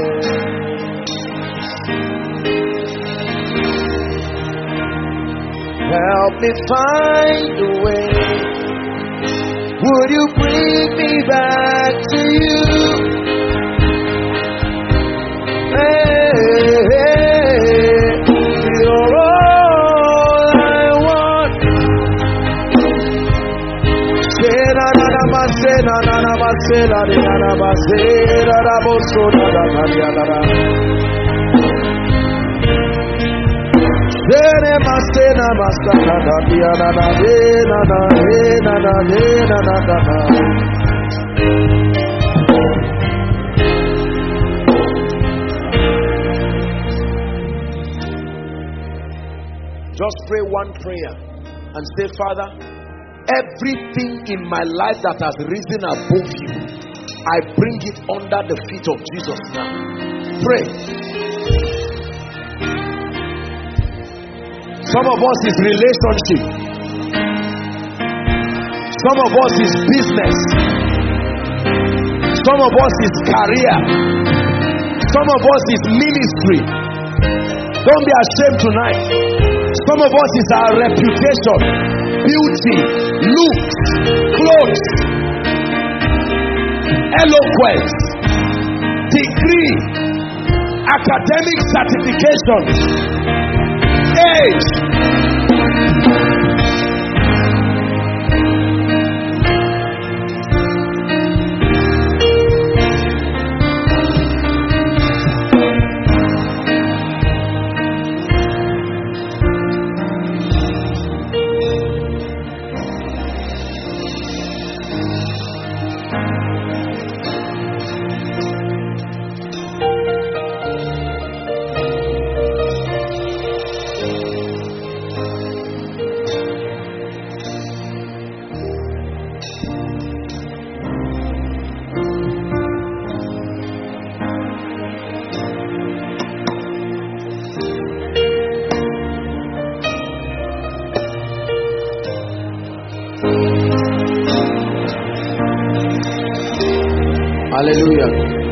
embrace. Help me find a way. Would you bring me back to you? Hey, you're all I want. Say na na na ma, say na na na ma, Just pray one prayer and say, Father, everything in my life that has risen above you, I bring it under the feet of Jesus now. Pray. Some of us is relationship. Some of us is business. Some of us is career. Some of us is ministry. Don't be ashamed tonight. Some of us is our reputation, beauty, looks, clothes, eloquence, degree, academic certifications, age. Hallelujah.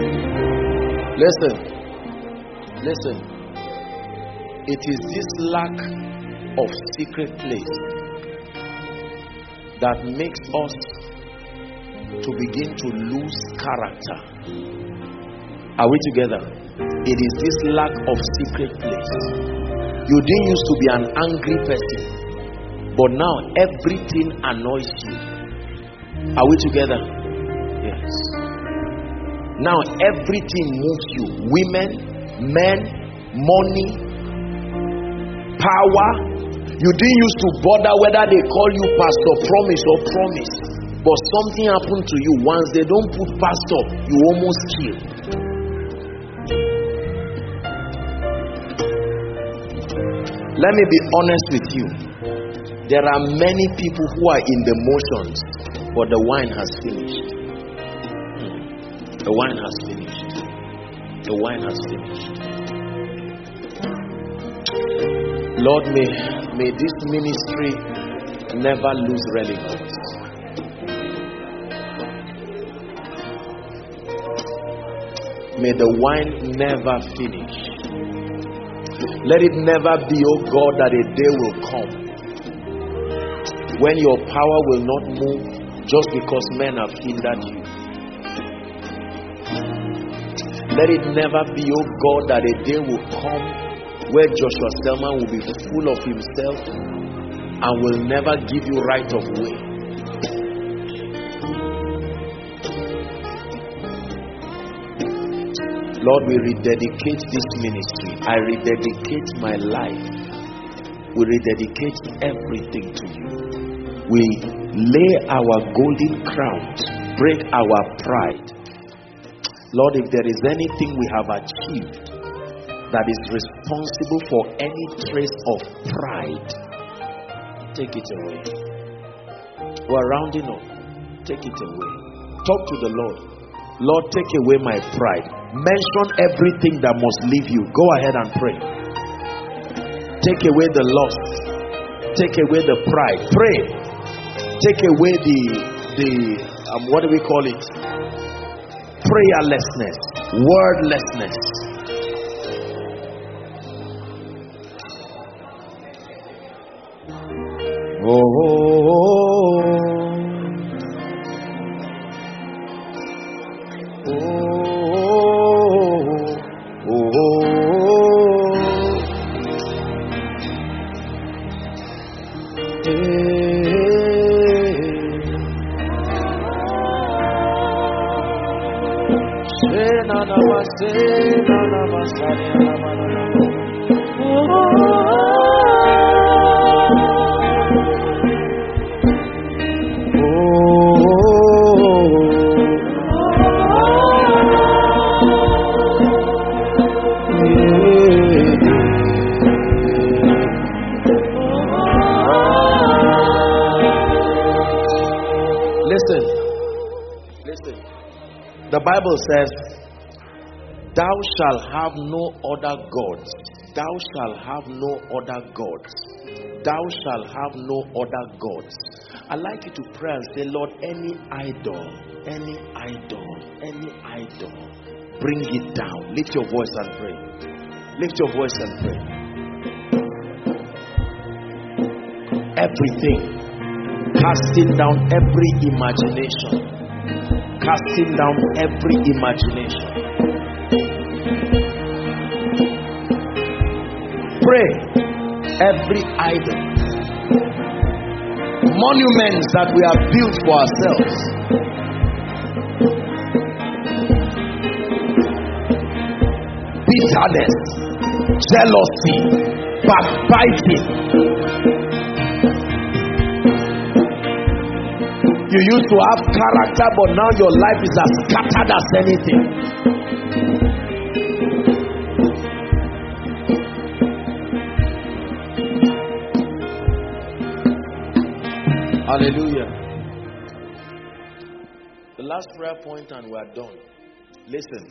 Listen. It is this lack of secret place that makes us to begin to lose character. Are we together? It is this lack of secret place. You didn't used to be an angry person, but now everything annoys you. Are we together? Yes. Now everything moves you. Women, men, money, power. You didn't used to bother whether they call you pastor, promise or promise. But something happened to you. Once they don't put pastor, you almost kill. Let me be honest with you. There are many people who are in the motions, but the wine has finished. The wine has finished. The wine has finished. Lord, may this ministry never lose relevance. May the wine never finish. Let it never be, oh God, that a day will come when your power will not move just because men have hindered you. Let it never be, oh God, that a day will come where Joshua Selman will be full of himself and will never give you right of way. Lord, we rededicate this ministry. I rededicate my life. We rededicate everything to you. We lay our golden crowns, break our pride. Lord, if there is anything we have achieved that is responsible for any trace of pride, take it away. We're rounding up. Take it away. Talk to the Lord. Lord, take away my pride. Mention everything that must leave you. Go ahead and pray. Take away the lust. Take away the pride. Pray. Take away the what do we call it? Prayerlessness, wordlessness. Listen. The Bible says, thou shalt have no other gods. Thou shalt have no other gods. Thou shalt have no other gods. I'd like you to pray and say, Lord, any idol, bring it down. Lift your voice and pray. Lift your voice and pray. Everything. Casting down every imagination. Casting down every imagination. Pray. Every idol. Monuments that we have built for ourselves. Bitterness, jealousy, backbiting. You used to have character, but now your life is as scattered as anything. Hallelujah. The last prayer point and we are done. Listen.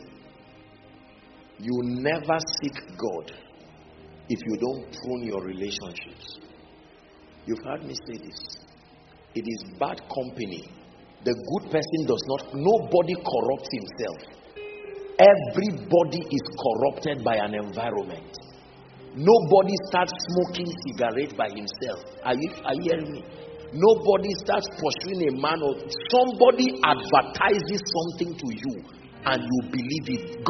You never seek God if you don't prune your relationships. You've heard me say this. It is bad company. The good person does not, nobody corrupts himself. Everybody is corrupted by an environment. Nobody starts smoking cigarette by himself. Are you hearing me? Nobody starts pursuing a man or somebody advertises something to you and you believe it.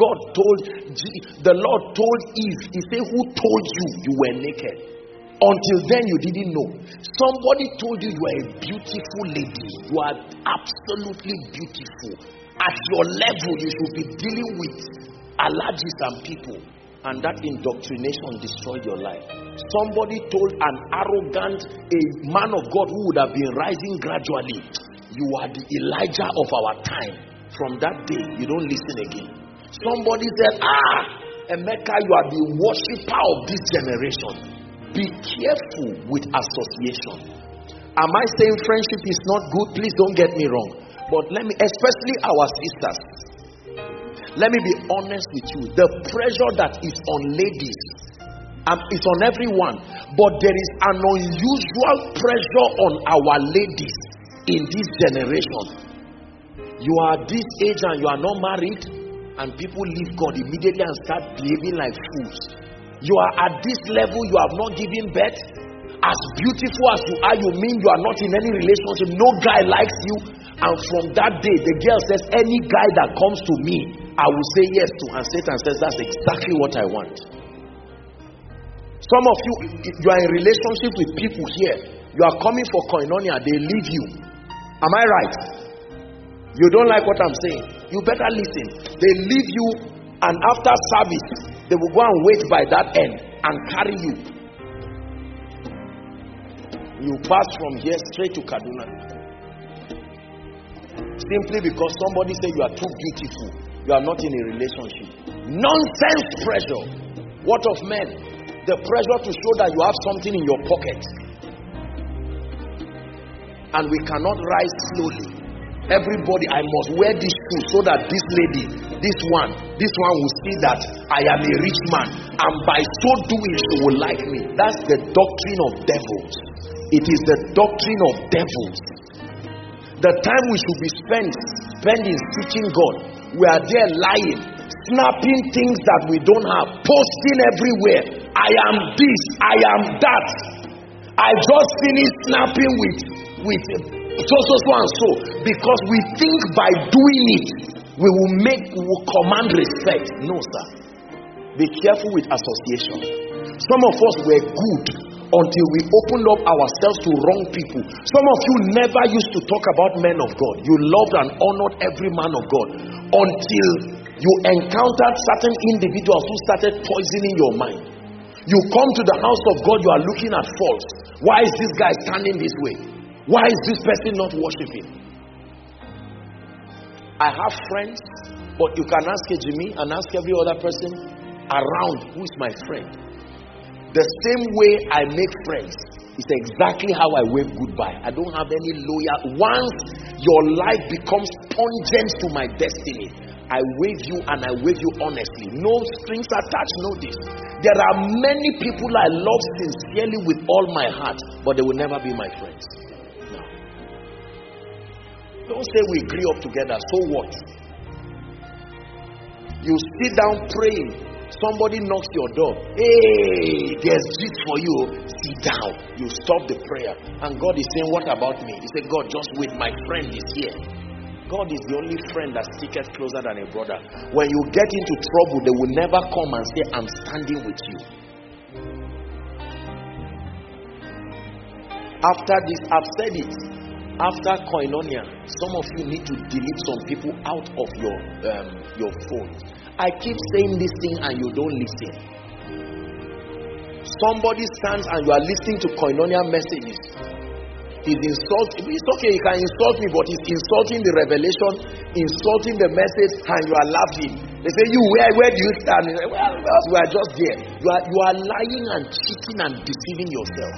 The Lord told Eve, he said, who told you you were naked? Until then you didn't know. Somebody told you you are a beautiful lady. You are absolutely beautiful. At your level you should be dealing with allergies and people. And that indoctrination destroyed your life. Somebody told an arrogant, a man of God who would have been rising gradually, you are the Elijah of our time. From that day, you don't listen again. Somebody said, Emeka, you are the worshipper of this generation. Be careful with association. Am I saying friendship is not good? Please don't get me wrong. But especially our sisters, let me be honest with you. The pressure that is on ladies, it's on everyone. But there is an unusual pressure on our ladies in this generation. You are this age and you are not married, and people leave God immediately and start behaving like fools. You are at this level, you have not given birth. As beautiful as you are, you mean you are not in any relationship. No guy likes you. And from that day, the girl says, any guy that comes to me, I will say yes to. And Satan says, that's exactly what I want. Some of you are in relationship with people here. You are coming for koinonia, they leave you. Am I right? You don't like what I'm saying? You better listen. They leave you, and after service, they will go and wait by that end and carry you. You pass from here straight to Kaduna. Simply because somebody said you are too beautiful. You are not in a relationship. Nonsense pressure. What of men? The pressure to show that you have something in your pocket. And we cannot rise slowly. Everybody, I must wear this shoe so that this lady, this one will see that I am a rich man, and by so doing she will like me. That's the doctrine of devils. It is the doctrine of devils. The time we should be spending seeking God, we are there lying, snapping things that we don't have, posting everywhere. I am this, I am that. I just finished snapping with so and so, because we think by doing it we will command respect. No, sir. Be careful with association. Some of us were good until we opened up ourselves to wrong people. Some of you never used to talk about men of God. You loved and honored every man of God until You encountered certain individuals who started poisoning your mind. You come to the house of God, you are looking at faults. Why is this guy standing this way? Why is this person not worshiping? I have friends, but you can ask Jimmy and ask every other person around who is my friend. The same way I make friends is exactly how I wave goodbye. I don't have any loyal. Once your life becomes pungent to my destiny, I wave you and I wave you honestly. No strings attached, no this. There are many people I love sincerely with all my heart, but they will never be my friends. No. Don't say we grew up together, so what? You sit down praying. Somebody knocks your door. Hey, there's this for you. Sit down. You stop the prayer. And God is saying, what about me? He said, God, just wait. My friend is here. God is the only friend that sticketh closer than a brother. When you get into trouble, they will never come and say, I'm standing with you. After this, I've said it. After Koinonia, some of you need to delete some people out of your phone. I keep saying this thing and you don't listen. Somebody stands and you are listening to Koinonia messages. He's insulting. It's okay, he can insult me, but he's insulting the revelation, insulting the message, and you are laughing. They say, you, where do you stand? You say, well, we are just there. You are lying and cheating and deceiving yourself.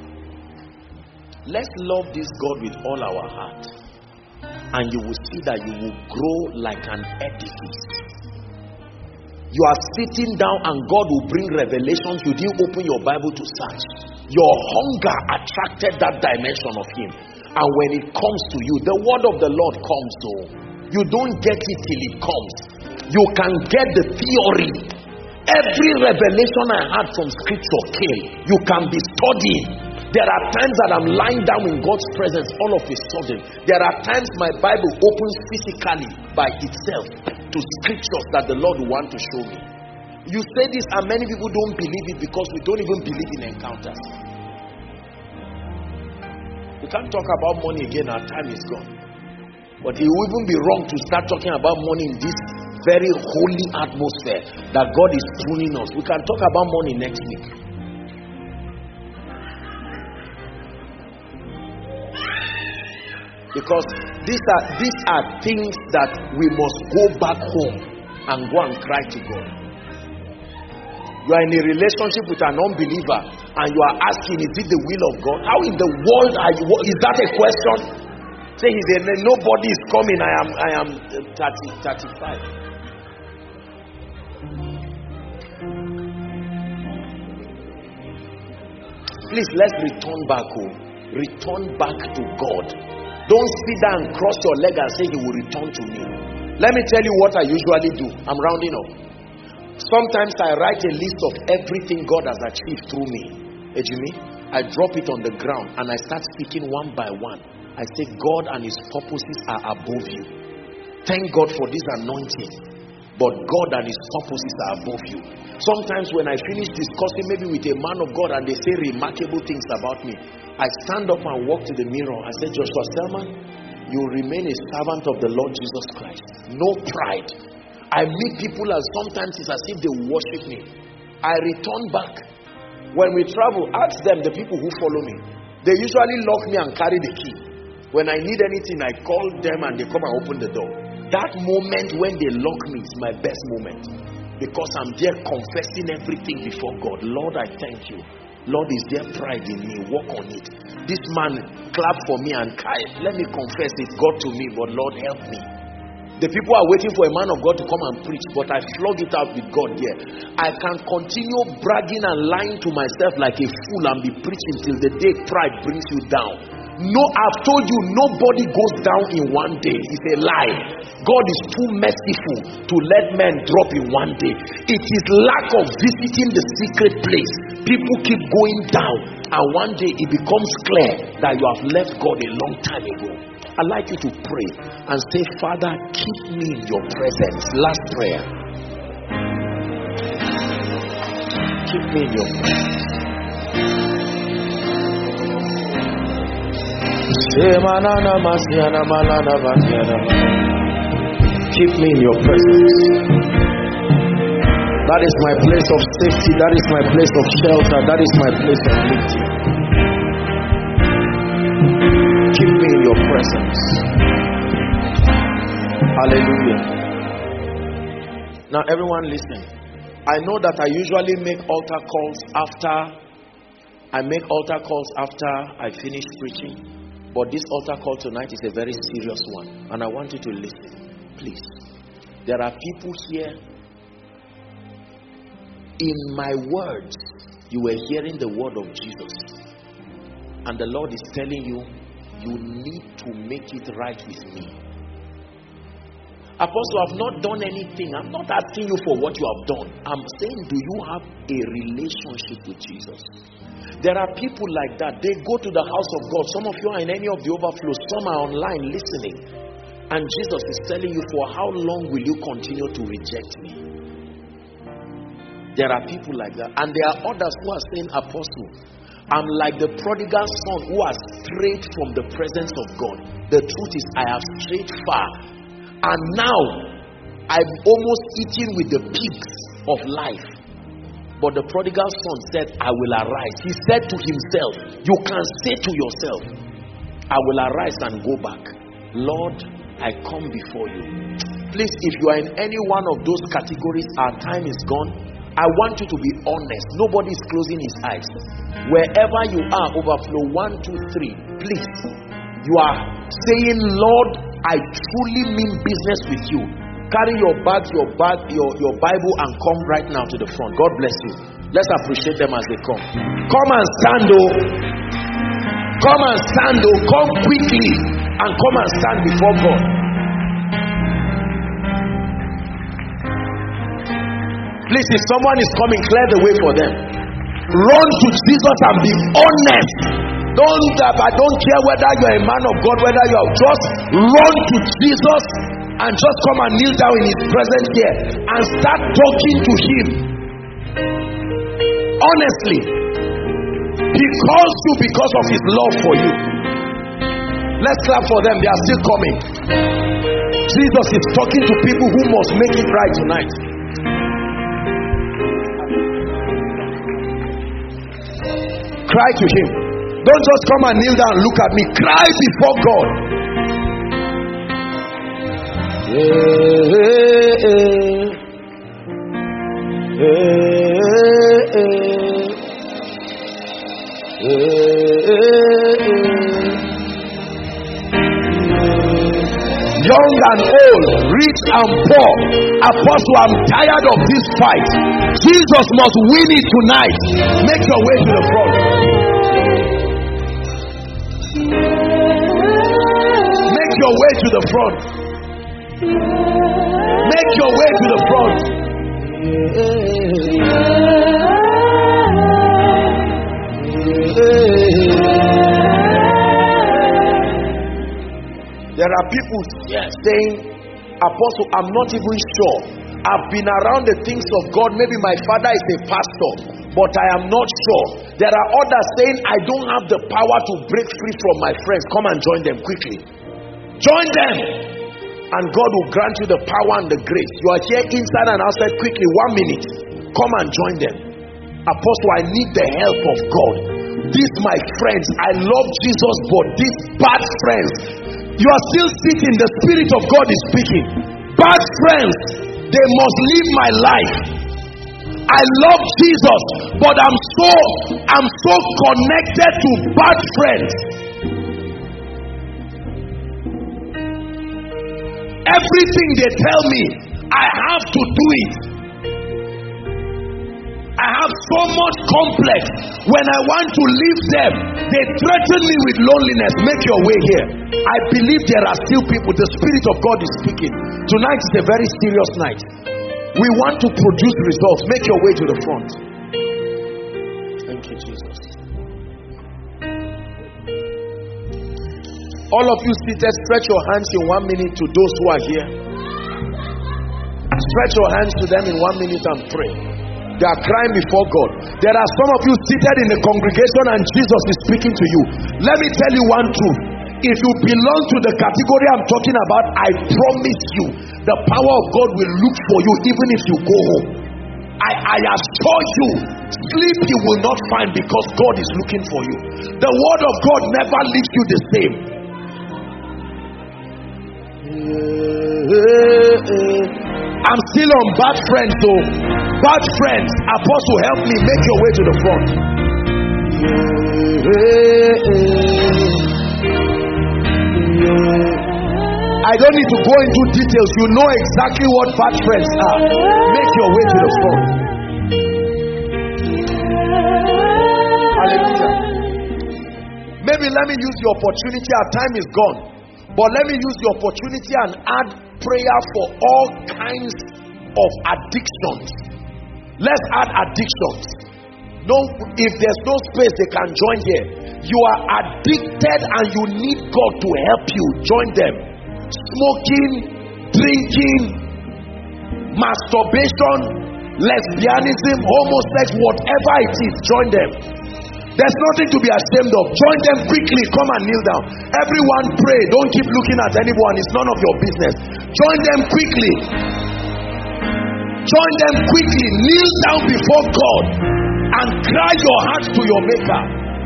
Let's love this God with all our heart, and you will see that you will grow like an edifice. You are sitting down and God will bring revelations. You didn't open your Bible to search. Your hunger attracted that dimension of Him. And when it comes to you, the word of the Lord comes. So you don't get it till it comes. You can get the theory. Every revelation I had from scripture came. You can be studying. There are times that I'm lying down in God's presence all of a sudden. There are times my Bible opens physically by itself to scriptures that the Lord wants to show me. You say this and many people don't believe it because we don't even believe in encounters. We can't talk about money again, our time is gone. But it will even be wrong to start talking about money in this very holy atmosphere that God is pruning us. We can talk about money next week. Because these are things that we must go back home and go and cry to God. You are in a relationship with an unbeliever and you are asking, is it the will of God? How in the world are you? Is that a question? Say, nobody is coming. I am 35. Please, let's return back home. Return back to God. Don't sit down and cross your leg and say He will return to me. Let me tell you what I usually do. I'm rounding up. Sometimes I write a list of everything God has achieved through me. Jimmy, I drop it on the ground and I start speaking one by one. I say God and His purposes are above you. Thank God for this anointing. But God and His purposes are above you. Sometimes when I finish discussing maybe with a man of God and they say remarkable things about me, I stand up and walk to the mirror. I say, Joshua Selman, you remain a servant of the Lord Jesus Christ. No pride. I meet people and sometimes it's as if they worship me. I return back. When we travel, ask them, the people who follow me. They usually lock me and carry the key. When I need anything, I call them and they come and open the door. That moment when they lock me is my best moment. Because I'm there confessing everything before God. Lord, I thank you. Lord, is there pride in me? Work on it. This man clapped for me and let me confess it got to me, but Lord, help me. The people are waiting for a man of God to come and preach, but I flog it out with God here. I can continue bragging and lying to myself like a fool and be preaching till the day pride brings you down. No, I've told you, nobody goes down in one day. It's a lie. God is too merciful to let men drop in one day. It is lack of visiting the secret place. People keep going down, and one day it becomes clear that you have left God a long time ago. I'd like you to pray and say, Father, keep me in your presence. Last prayer. Keep me in your presence. Keep me in your presence. That is my place of safety. That is my place of shelter. That is my place of lifting. Keep me in your presence. Hallelujah. Now everyone listen. I know that I usually make altar calls after I finish preaching. But this altar call tonight is a very serious one. And I want you to listen. Please. There are people here. In my words, you were hearing the word of Jesus. And the Lord is telling you, you need to make it right with me. Apostle, I've not done anything. I'm not asking you for what you have done. I'm saying, do you have a relationship with Jesus? There are people like that. They go to the house of God. Some of you are in any of the overflows. Some are online listening. And Jesus is telling you, for how long will you continue to reject me? There are people like that. And there are others who are saying, Apostle, I'm like the prodigal son who has strayed from the presence of God. The truth is, I have strayed far. And now, I'm almost eating with the pigs of life. But the prodigal son said, I will arise. He said to himself, you can say to yourself, I will arise and go back. Lord, I come before you. Please, if you are in any one of those categories, our time is gone. I want you to be honest. Nobody is closing his eyes. Wherever you are, overflow 1, 2, 3. Please, you are saying, Lord, I truly mean business with you. Carry your bag, your Bible, and come right now to the front. God bless you. Let's appreciate them as they come. Come and stand, oh. Come and stand, oh. Come quickly and come and stand before God. Please, if someone is coming, clear the way for them. Run to Jesus and be honest. I don't care whether you are a man of God, whether you are, just run to Jesus and just come and kneel down in his presence here and start talking to him. Honestly. He calls you because of his love for you. Let's clap for them. They are still coming. Jesus is talking to people who must make it right tonight. Cry to him. Don't just come and kneel down and look at me. Cry before God. Young and old, rich and poor. Apostle, I'm tired of this fight. Jesus must win it tonight. Make your way to the front. Make your way to the front. Make your way to the front. There are people saying, Apostle, I'm not even sure. I've been around the things of God. Maybe my father is a pastor, but I am not sure. There are others saying, I don't have the power to break free from my friends. Come and join them quickly. Join them. And God will grant you the power and the grace. You are here inside and outside. Quickly, 1 minute. Come and join them. Apostle, I need the help of God. These my friends, I love Jesus, but these bad friends. You are still sitting. The Spirit of God is speaking. Bad friends, they must live my life. I love Jesus, but I'm so connected to bad friends. Everything they tell me, I have to do it. I have so much complex. When I want to leave them, they threaten me with loneliness. Make your way here. I believe there are still people. The Spirit of God is speaking. Tonight is a very serious night. We want to produce results. Make your way to the front. Thank you, Jesus. All of you seated, stretch your hands in 1 minute to those who are here. Stretch your hands to them in 1 minute and pray. They are crying before God. There are some of you seated in the congregation and Jesus is speaking to you. Let me tell you one truth. If you belong to the category I'm talking about, I promise you, the power of God will look for you even if you go home. I assure you, sleep you will not find because God is looking for you. The word of God never leaves you the same. I'm still on bad friends, so bad friends. Apostle, help me, make your way to the front. I don't need to go into details. You know exactly what bad friends are. Make your way to the front. Hallelujah. Maybe let me use the opportunity. Our time is gone. But let me use the opportunity and add prayer for all kinds of addictions. Let's add addictions. No, if there's no space, they can join here. You are addicted and you need God to help you. Join them. Smoking, drinking, masturbation, lesbianism, homosex, whatever it is, join them. There's nothing to be ashamed of. Join them quickly. Come and kneel down. Everyone pray. Don't keep looking at anyone. It's none of your business. Join them quickly. Join them quickly. Kneel down before God and cry your heart to your Maker.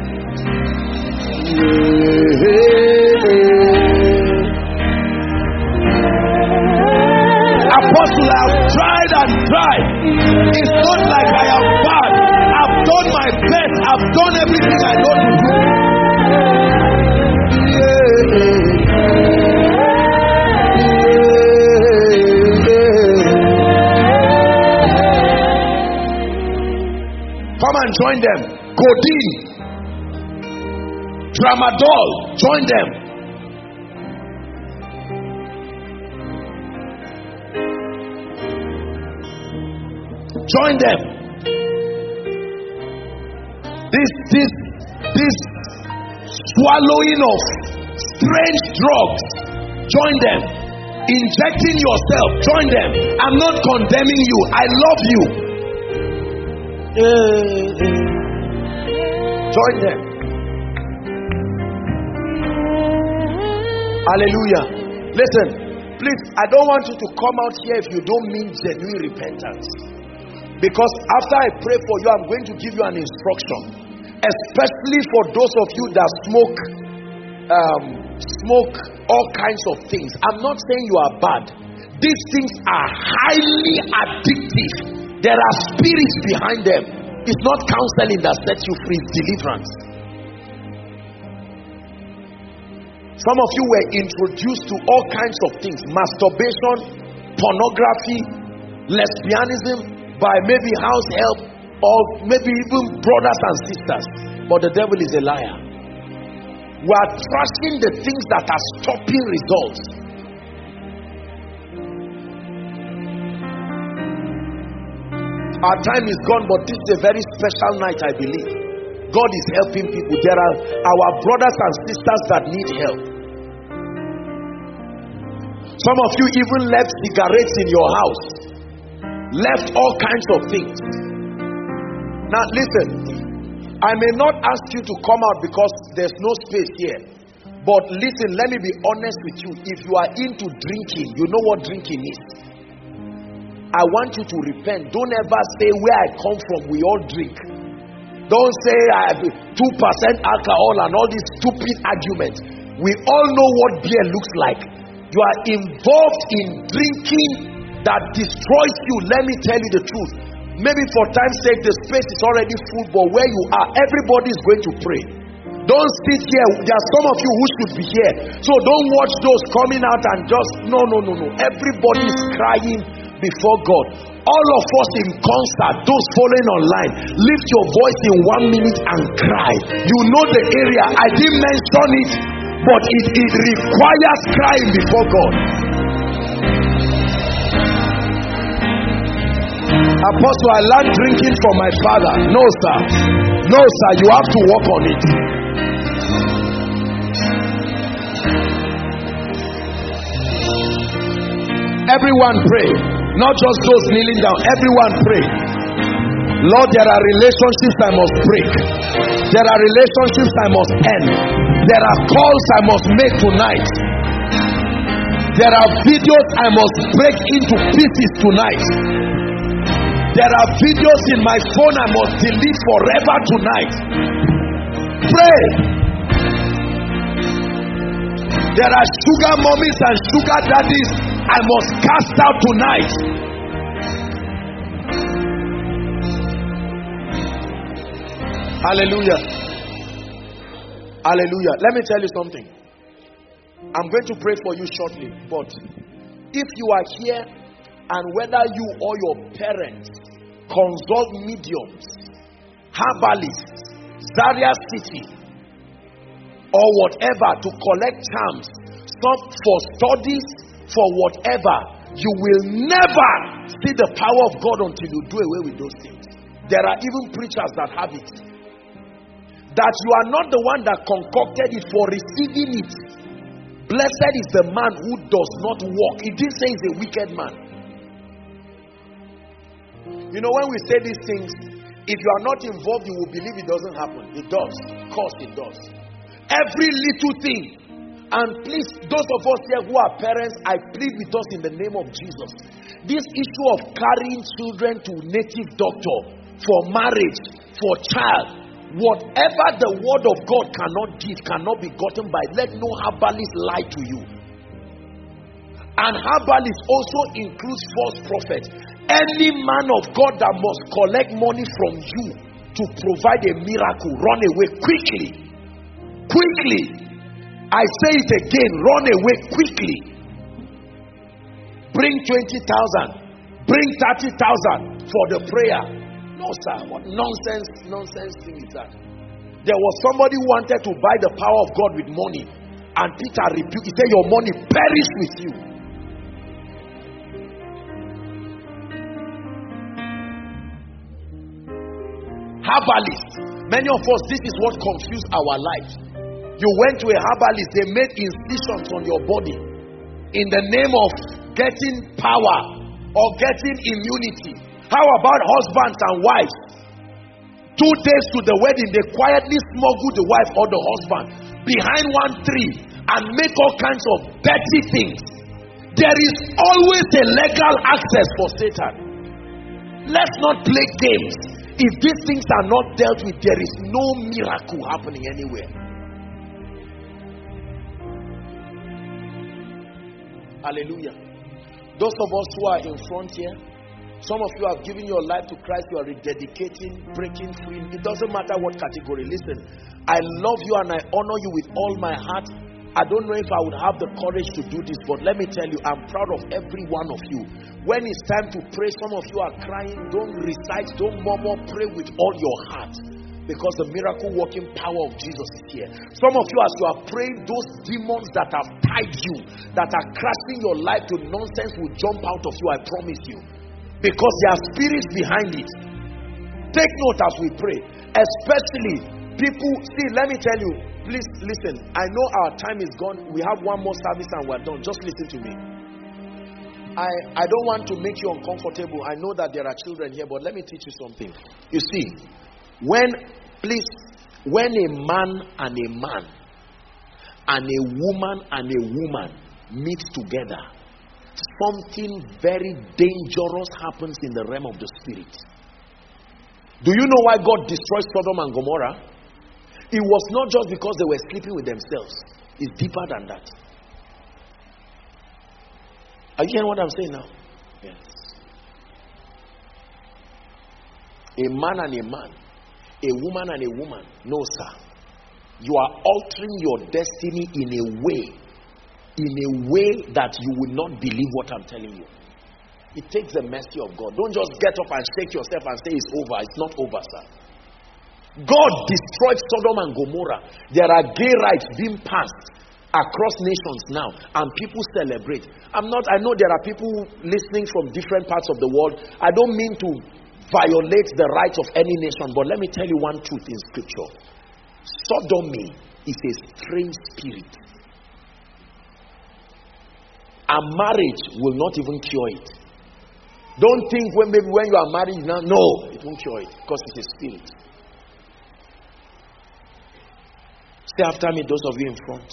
Apostle, I have tried and tried. It's not like I am bad. I've done my best. I've done everything I know to do. Come and join them. Codeine, tramadol, join them. Join them. This swallowing of strange drugs, join them. Injecting yourself, join them. I'm not condemning you. I love you. Join them. Hallelujah. Listen, please, I don't want you to come out here if you don't mean genuine repentance. Because after I pray for you, I'm going to give you an instruction. Especially for those of you that smoke all kinds of things. I'm not saying you are bad. These things are highly addictive. There are spirits behind them. It's not counseling that sets you free, it's deliverance. Some of you were introduced to all kinds of things. Masturbation, pornography, lesbianism, by maybe house help, or maybe even brothers and sisters. But the devil is a liar. We are trusting the things that are stopping results. Our time is gone, but this is a very special night, I believe. God is helping people. There are our brothers and sisters that need help. Some of you even left cigarettes in your house. Left all kinds of things. Now listen, I may not ask you to come out because there's no space here. But listen, let me be honest with you. If you are into drinking, you know what drinking is. I want you to repent. Don't ever say where I come from, we all drink. Don't say I have 2% alcohol and all these stupid arguments. We all know what beer looks like. You are involved in drinking that destroys you. Let me tell you the truth. Maybe for time's sake the space is already full, but where you are, everybody is going to pray. Don't sit here. There are some of you who should be here, so don't watch those coming out and just no. Everybody is crying before God. All of us in concert, those following online, lift your voice in 1 minute and cry. You know the area. I didn't mention it, but it requires crying before God. Apostle, I learned drinking from my father. No, sir. No, sir. You have to work on it. Everyone pray. Not just those kneeling down. Everyone pray. Lord, there are relationships I must break. There are relationships I must end. There are calls I must make tonight. There are videos I must break into pieces tonight. There are videos in my phone I must delete forever tonight. Pray. There are sugar mommies and sugar daddies I must cast out tonight. Hallelujah. Hallelujah. Let me tell you something. I'm going to pray for you shortly, but if you are here and whether you or your parents consult mediums, herbalists, Zaria City, or whatever to collect charms, some for studies, for whatever, you will never see the power of God until you do away with those things. There are even preachers that have it. That you are not the one that concocted it for receiving it. Blessed is the man who does not walk. It didn't say he's a wicked man. You know, when we say these things, if you are not involved, you will believe it doesn't happen. It does. Of course it does. Every little thing. And please, those of us here who are parents, I plead with us in the name of Jesus. This issue of carrying children to native doctor for marriage, for child, whatever the word of God cannot give, cannot be gotten by. Let no herbalist lie to you. And herbalist also includes false prophets. Any man of God that must collect money from you to provide a miracle, run away quickly. Quickly. I say it again, run away quickly. Bring 20,000. Bring 30,000 for the prayer. No, sir. What nonsense thing is that? There was somebody who wanted to buy the power of God with money, and Peter rebuked. He said, your money perish with you. Herbalist. Many of us, this is what confused our lives. You went to a herbalist, they made incisions on your body in the name of getting power or getting immunity. How about husbands and wives? 2 days to the wedding, they quietly smuggle the wife or the husband behind one tree and make all kinds of dirty things. There is always a legal access for Satan. Let's not play games. If these things are not dealt with, there is no miracle happening anywhere. Hallelujah. Those of us who are in front here, some of you have given your life to Christ. You are rededicating, breaking free. It doesn't matter what category. Listen, I love you and I honor you with all my heart. I don't know if I would have the courage to do this, but let me tell you, I'm proud of every one of you. When it's time to pray, some of you are crying. Don't recite, don't murmur. Pray with all your heart, because the miracle working power of Jesus is here. Some of you, as you are praying, those demons that have tied you, that are crashing your life to nonsense, will jump out of you, I promise you. Because there are spirits behind it. Take note as we pray. Especially people, see, let me tell you, please listen. I know our time is gone. We have one more service and we're done. Just listen to me. I don't want to make you uncomfortable. I know that there are children here, but let me teach you something. You see, when a man and a man and a woman meet together, something very dangerous happens in the realm of the spirit. Do you know why God destroyed Sodom and Gomorrah? It was not just because they were sleeping with themselves. It's deeper than that. Are you hearing what I'm saying now? Yes. A man and a man, a woman and a woman. No, sir. You are altering your destiny in a way that you will not believe what I'm telling you. It takes the mercy of God. Don't just get up and shake yourself and say it's over. It's not over, sir. God destroyed Sodom and Gomorrah. There are gay rights being passed across nations now, and people celebrate. I know there are people listening from different parts of the world. I don't mean to violate the rights of any nation, but let me tell you one truth in scripture. Sodomy is a strange spirit. And marriage will not even cure it. Don't think when you are married now, no, it won't cure it, because it's a spirit. Say after me, those of you in front.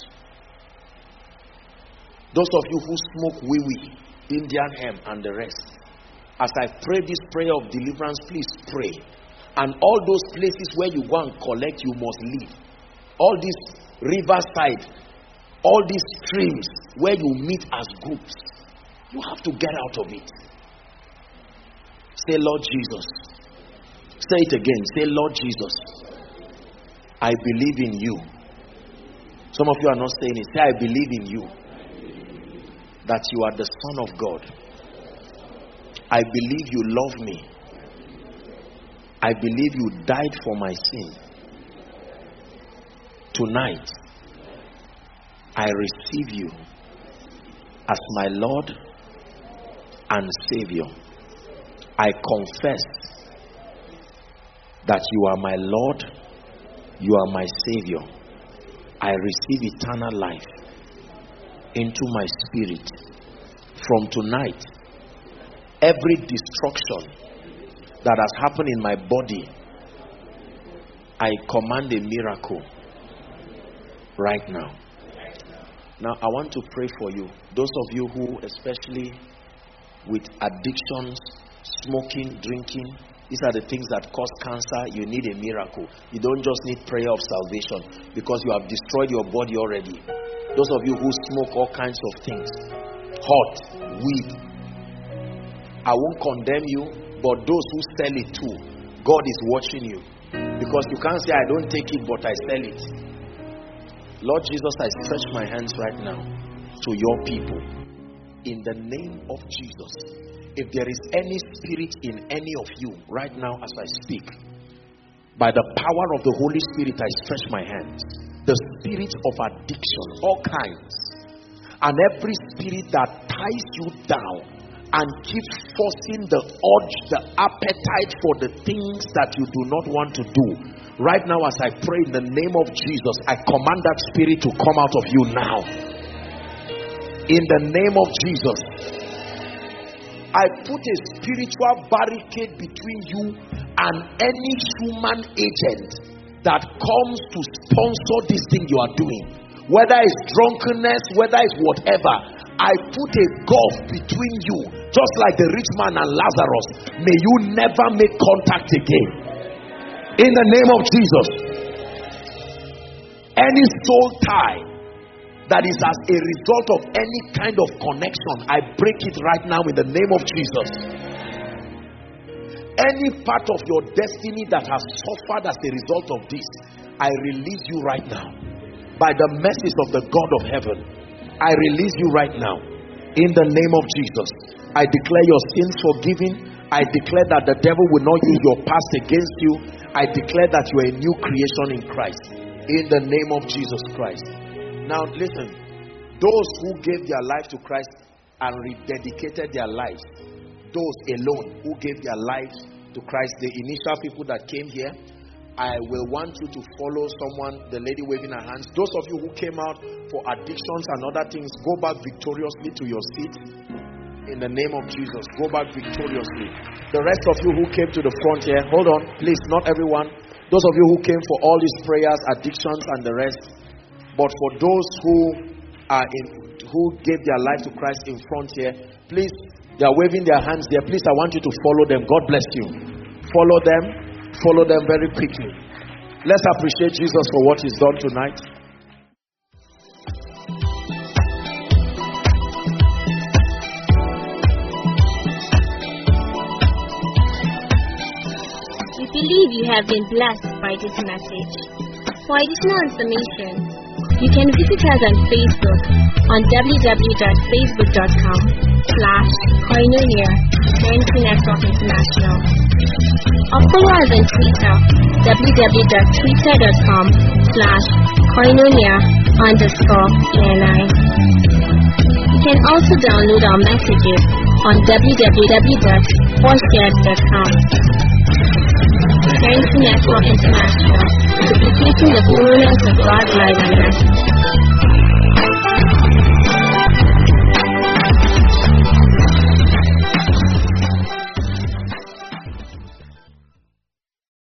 Those of you who smoke wee-wee, Indian hemp and the rest. As I pray this prayer of deliverance, please pray. And all those places where you go and collect, you must leave. All these riverside, all these streams where you meet as groups, you have to get out of it. Say, Lord Jesus. Say it again. Say, Lord Jesus, I believe in you. Some of you are not saying it. Say, I believe in you. That you are the Son of God. I believe you love me. I believe you died for my sin. Tonight, I receive you as my Lord and Savior. I confess that you are my Lord, you are my Savior. I receive eternal life into my spirit. From tonight, every destruction that has happened in my body, I command a miracle right now. Now I want to pray for you. Those of you who, especially with addictions, smoking, drinking, these are the things that cause cancer. You need a miracle. You don't just need prayer of salvation, because you have destroyed your body already. Those of you who smoke all kinds of things, hot, weed, I won't condemn you, but those who sell it too, God is watching you, because you can't say I don't take it but I sell it. Lord Jesus, I stretch my hands right now to your people in the name of Jesus. If there is any spirit in any of you right now as I speak, by the power of the Holy Spirit, I stretch my hands. The spirit of addiction, all kinds, and every spirit that ties you down and keeps forcing the urge, the appetite for the things that you do not want to do. Right now as I pray in the name of Jesus, I command that spirit to come out of you now. In the name of Jesus, I put a spiritual barricade between you and any human agent that comes to sponsor this thing you are doing. Whether it's drunkenness, whether it's whatever, I put a gulf between you, just like the rich man and Lazarus. May you never make contact again. In the name of Jesus. Any soul tie that is as a result of any kind of connection, I break it right now in the name of Jesus. Any part of your destiny that has suffered as a result of this, I release you right now. By the mercies of the God of heaven, I release you right now. In the name of Jesus, I declare your sins forgiven. I declare that the devil will not use your past against you. I declare that you are a new creation in Christ. In the name of Jesus Christ. Now listen, those who gave their life to Christ and rededicated their lives, those alone who gave their lives to Christ, the initial people that came here, I will want you to follow someone, the lady waving her hands. Those of you who came out for addictions and other things, go back victoriously to your seat. In the name of Jesus, go back victoriously. The rest of you who came to the front here, hold on, please, not everyone. Those of you who came for all these prayers, addictions and the rest. But for those who gave their life to Christ in front here, please, they are waving their hands there. Please, I want you to follow them. God bless you. Follow them very quickly. Let's appreciate Jesus for what he's done tonight. We believe you have been blessed by this message. For additional information, you can visit us on Facebook on www.facebook.com/Koinonia Ministry Network International, or follow us on Twitter, www.twitter.com/Koinonia_ENI. You can also download our messages on www.forshared.com. Ministry Network International, duplicating the fullness of God's life on earth.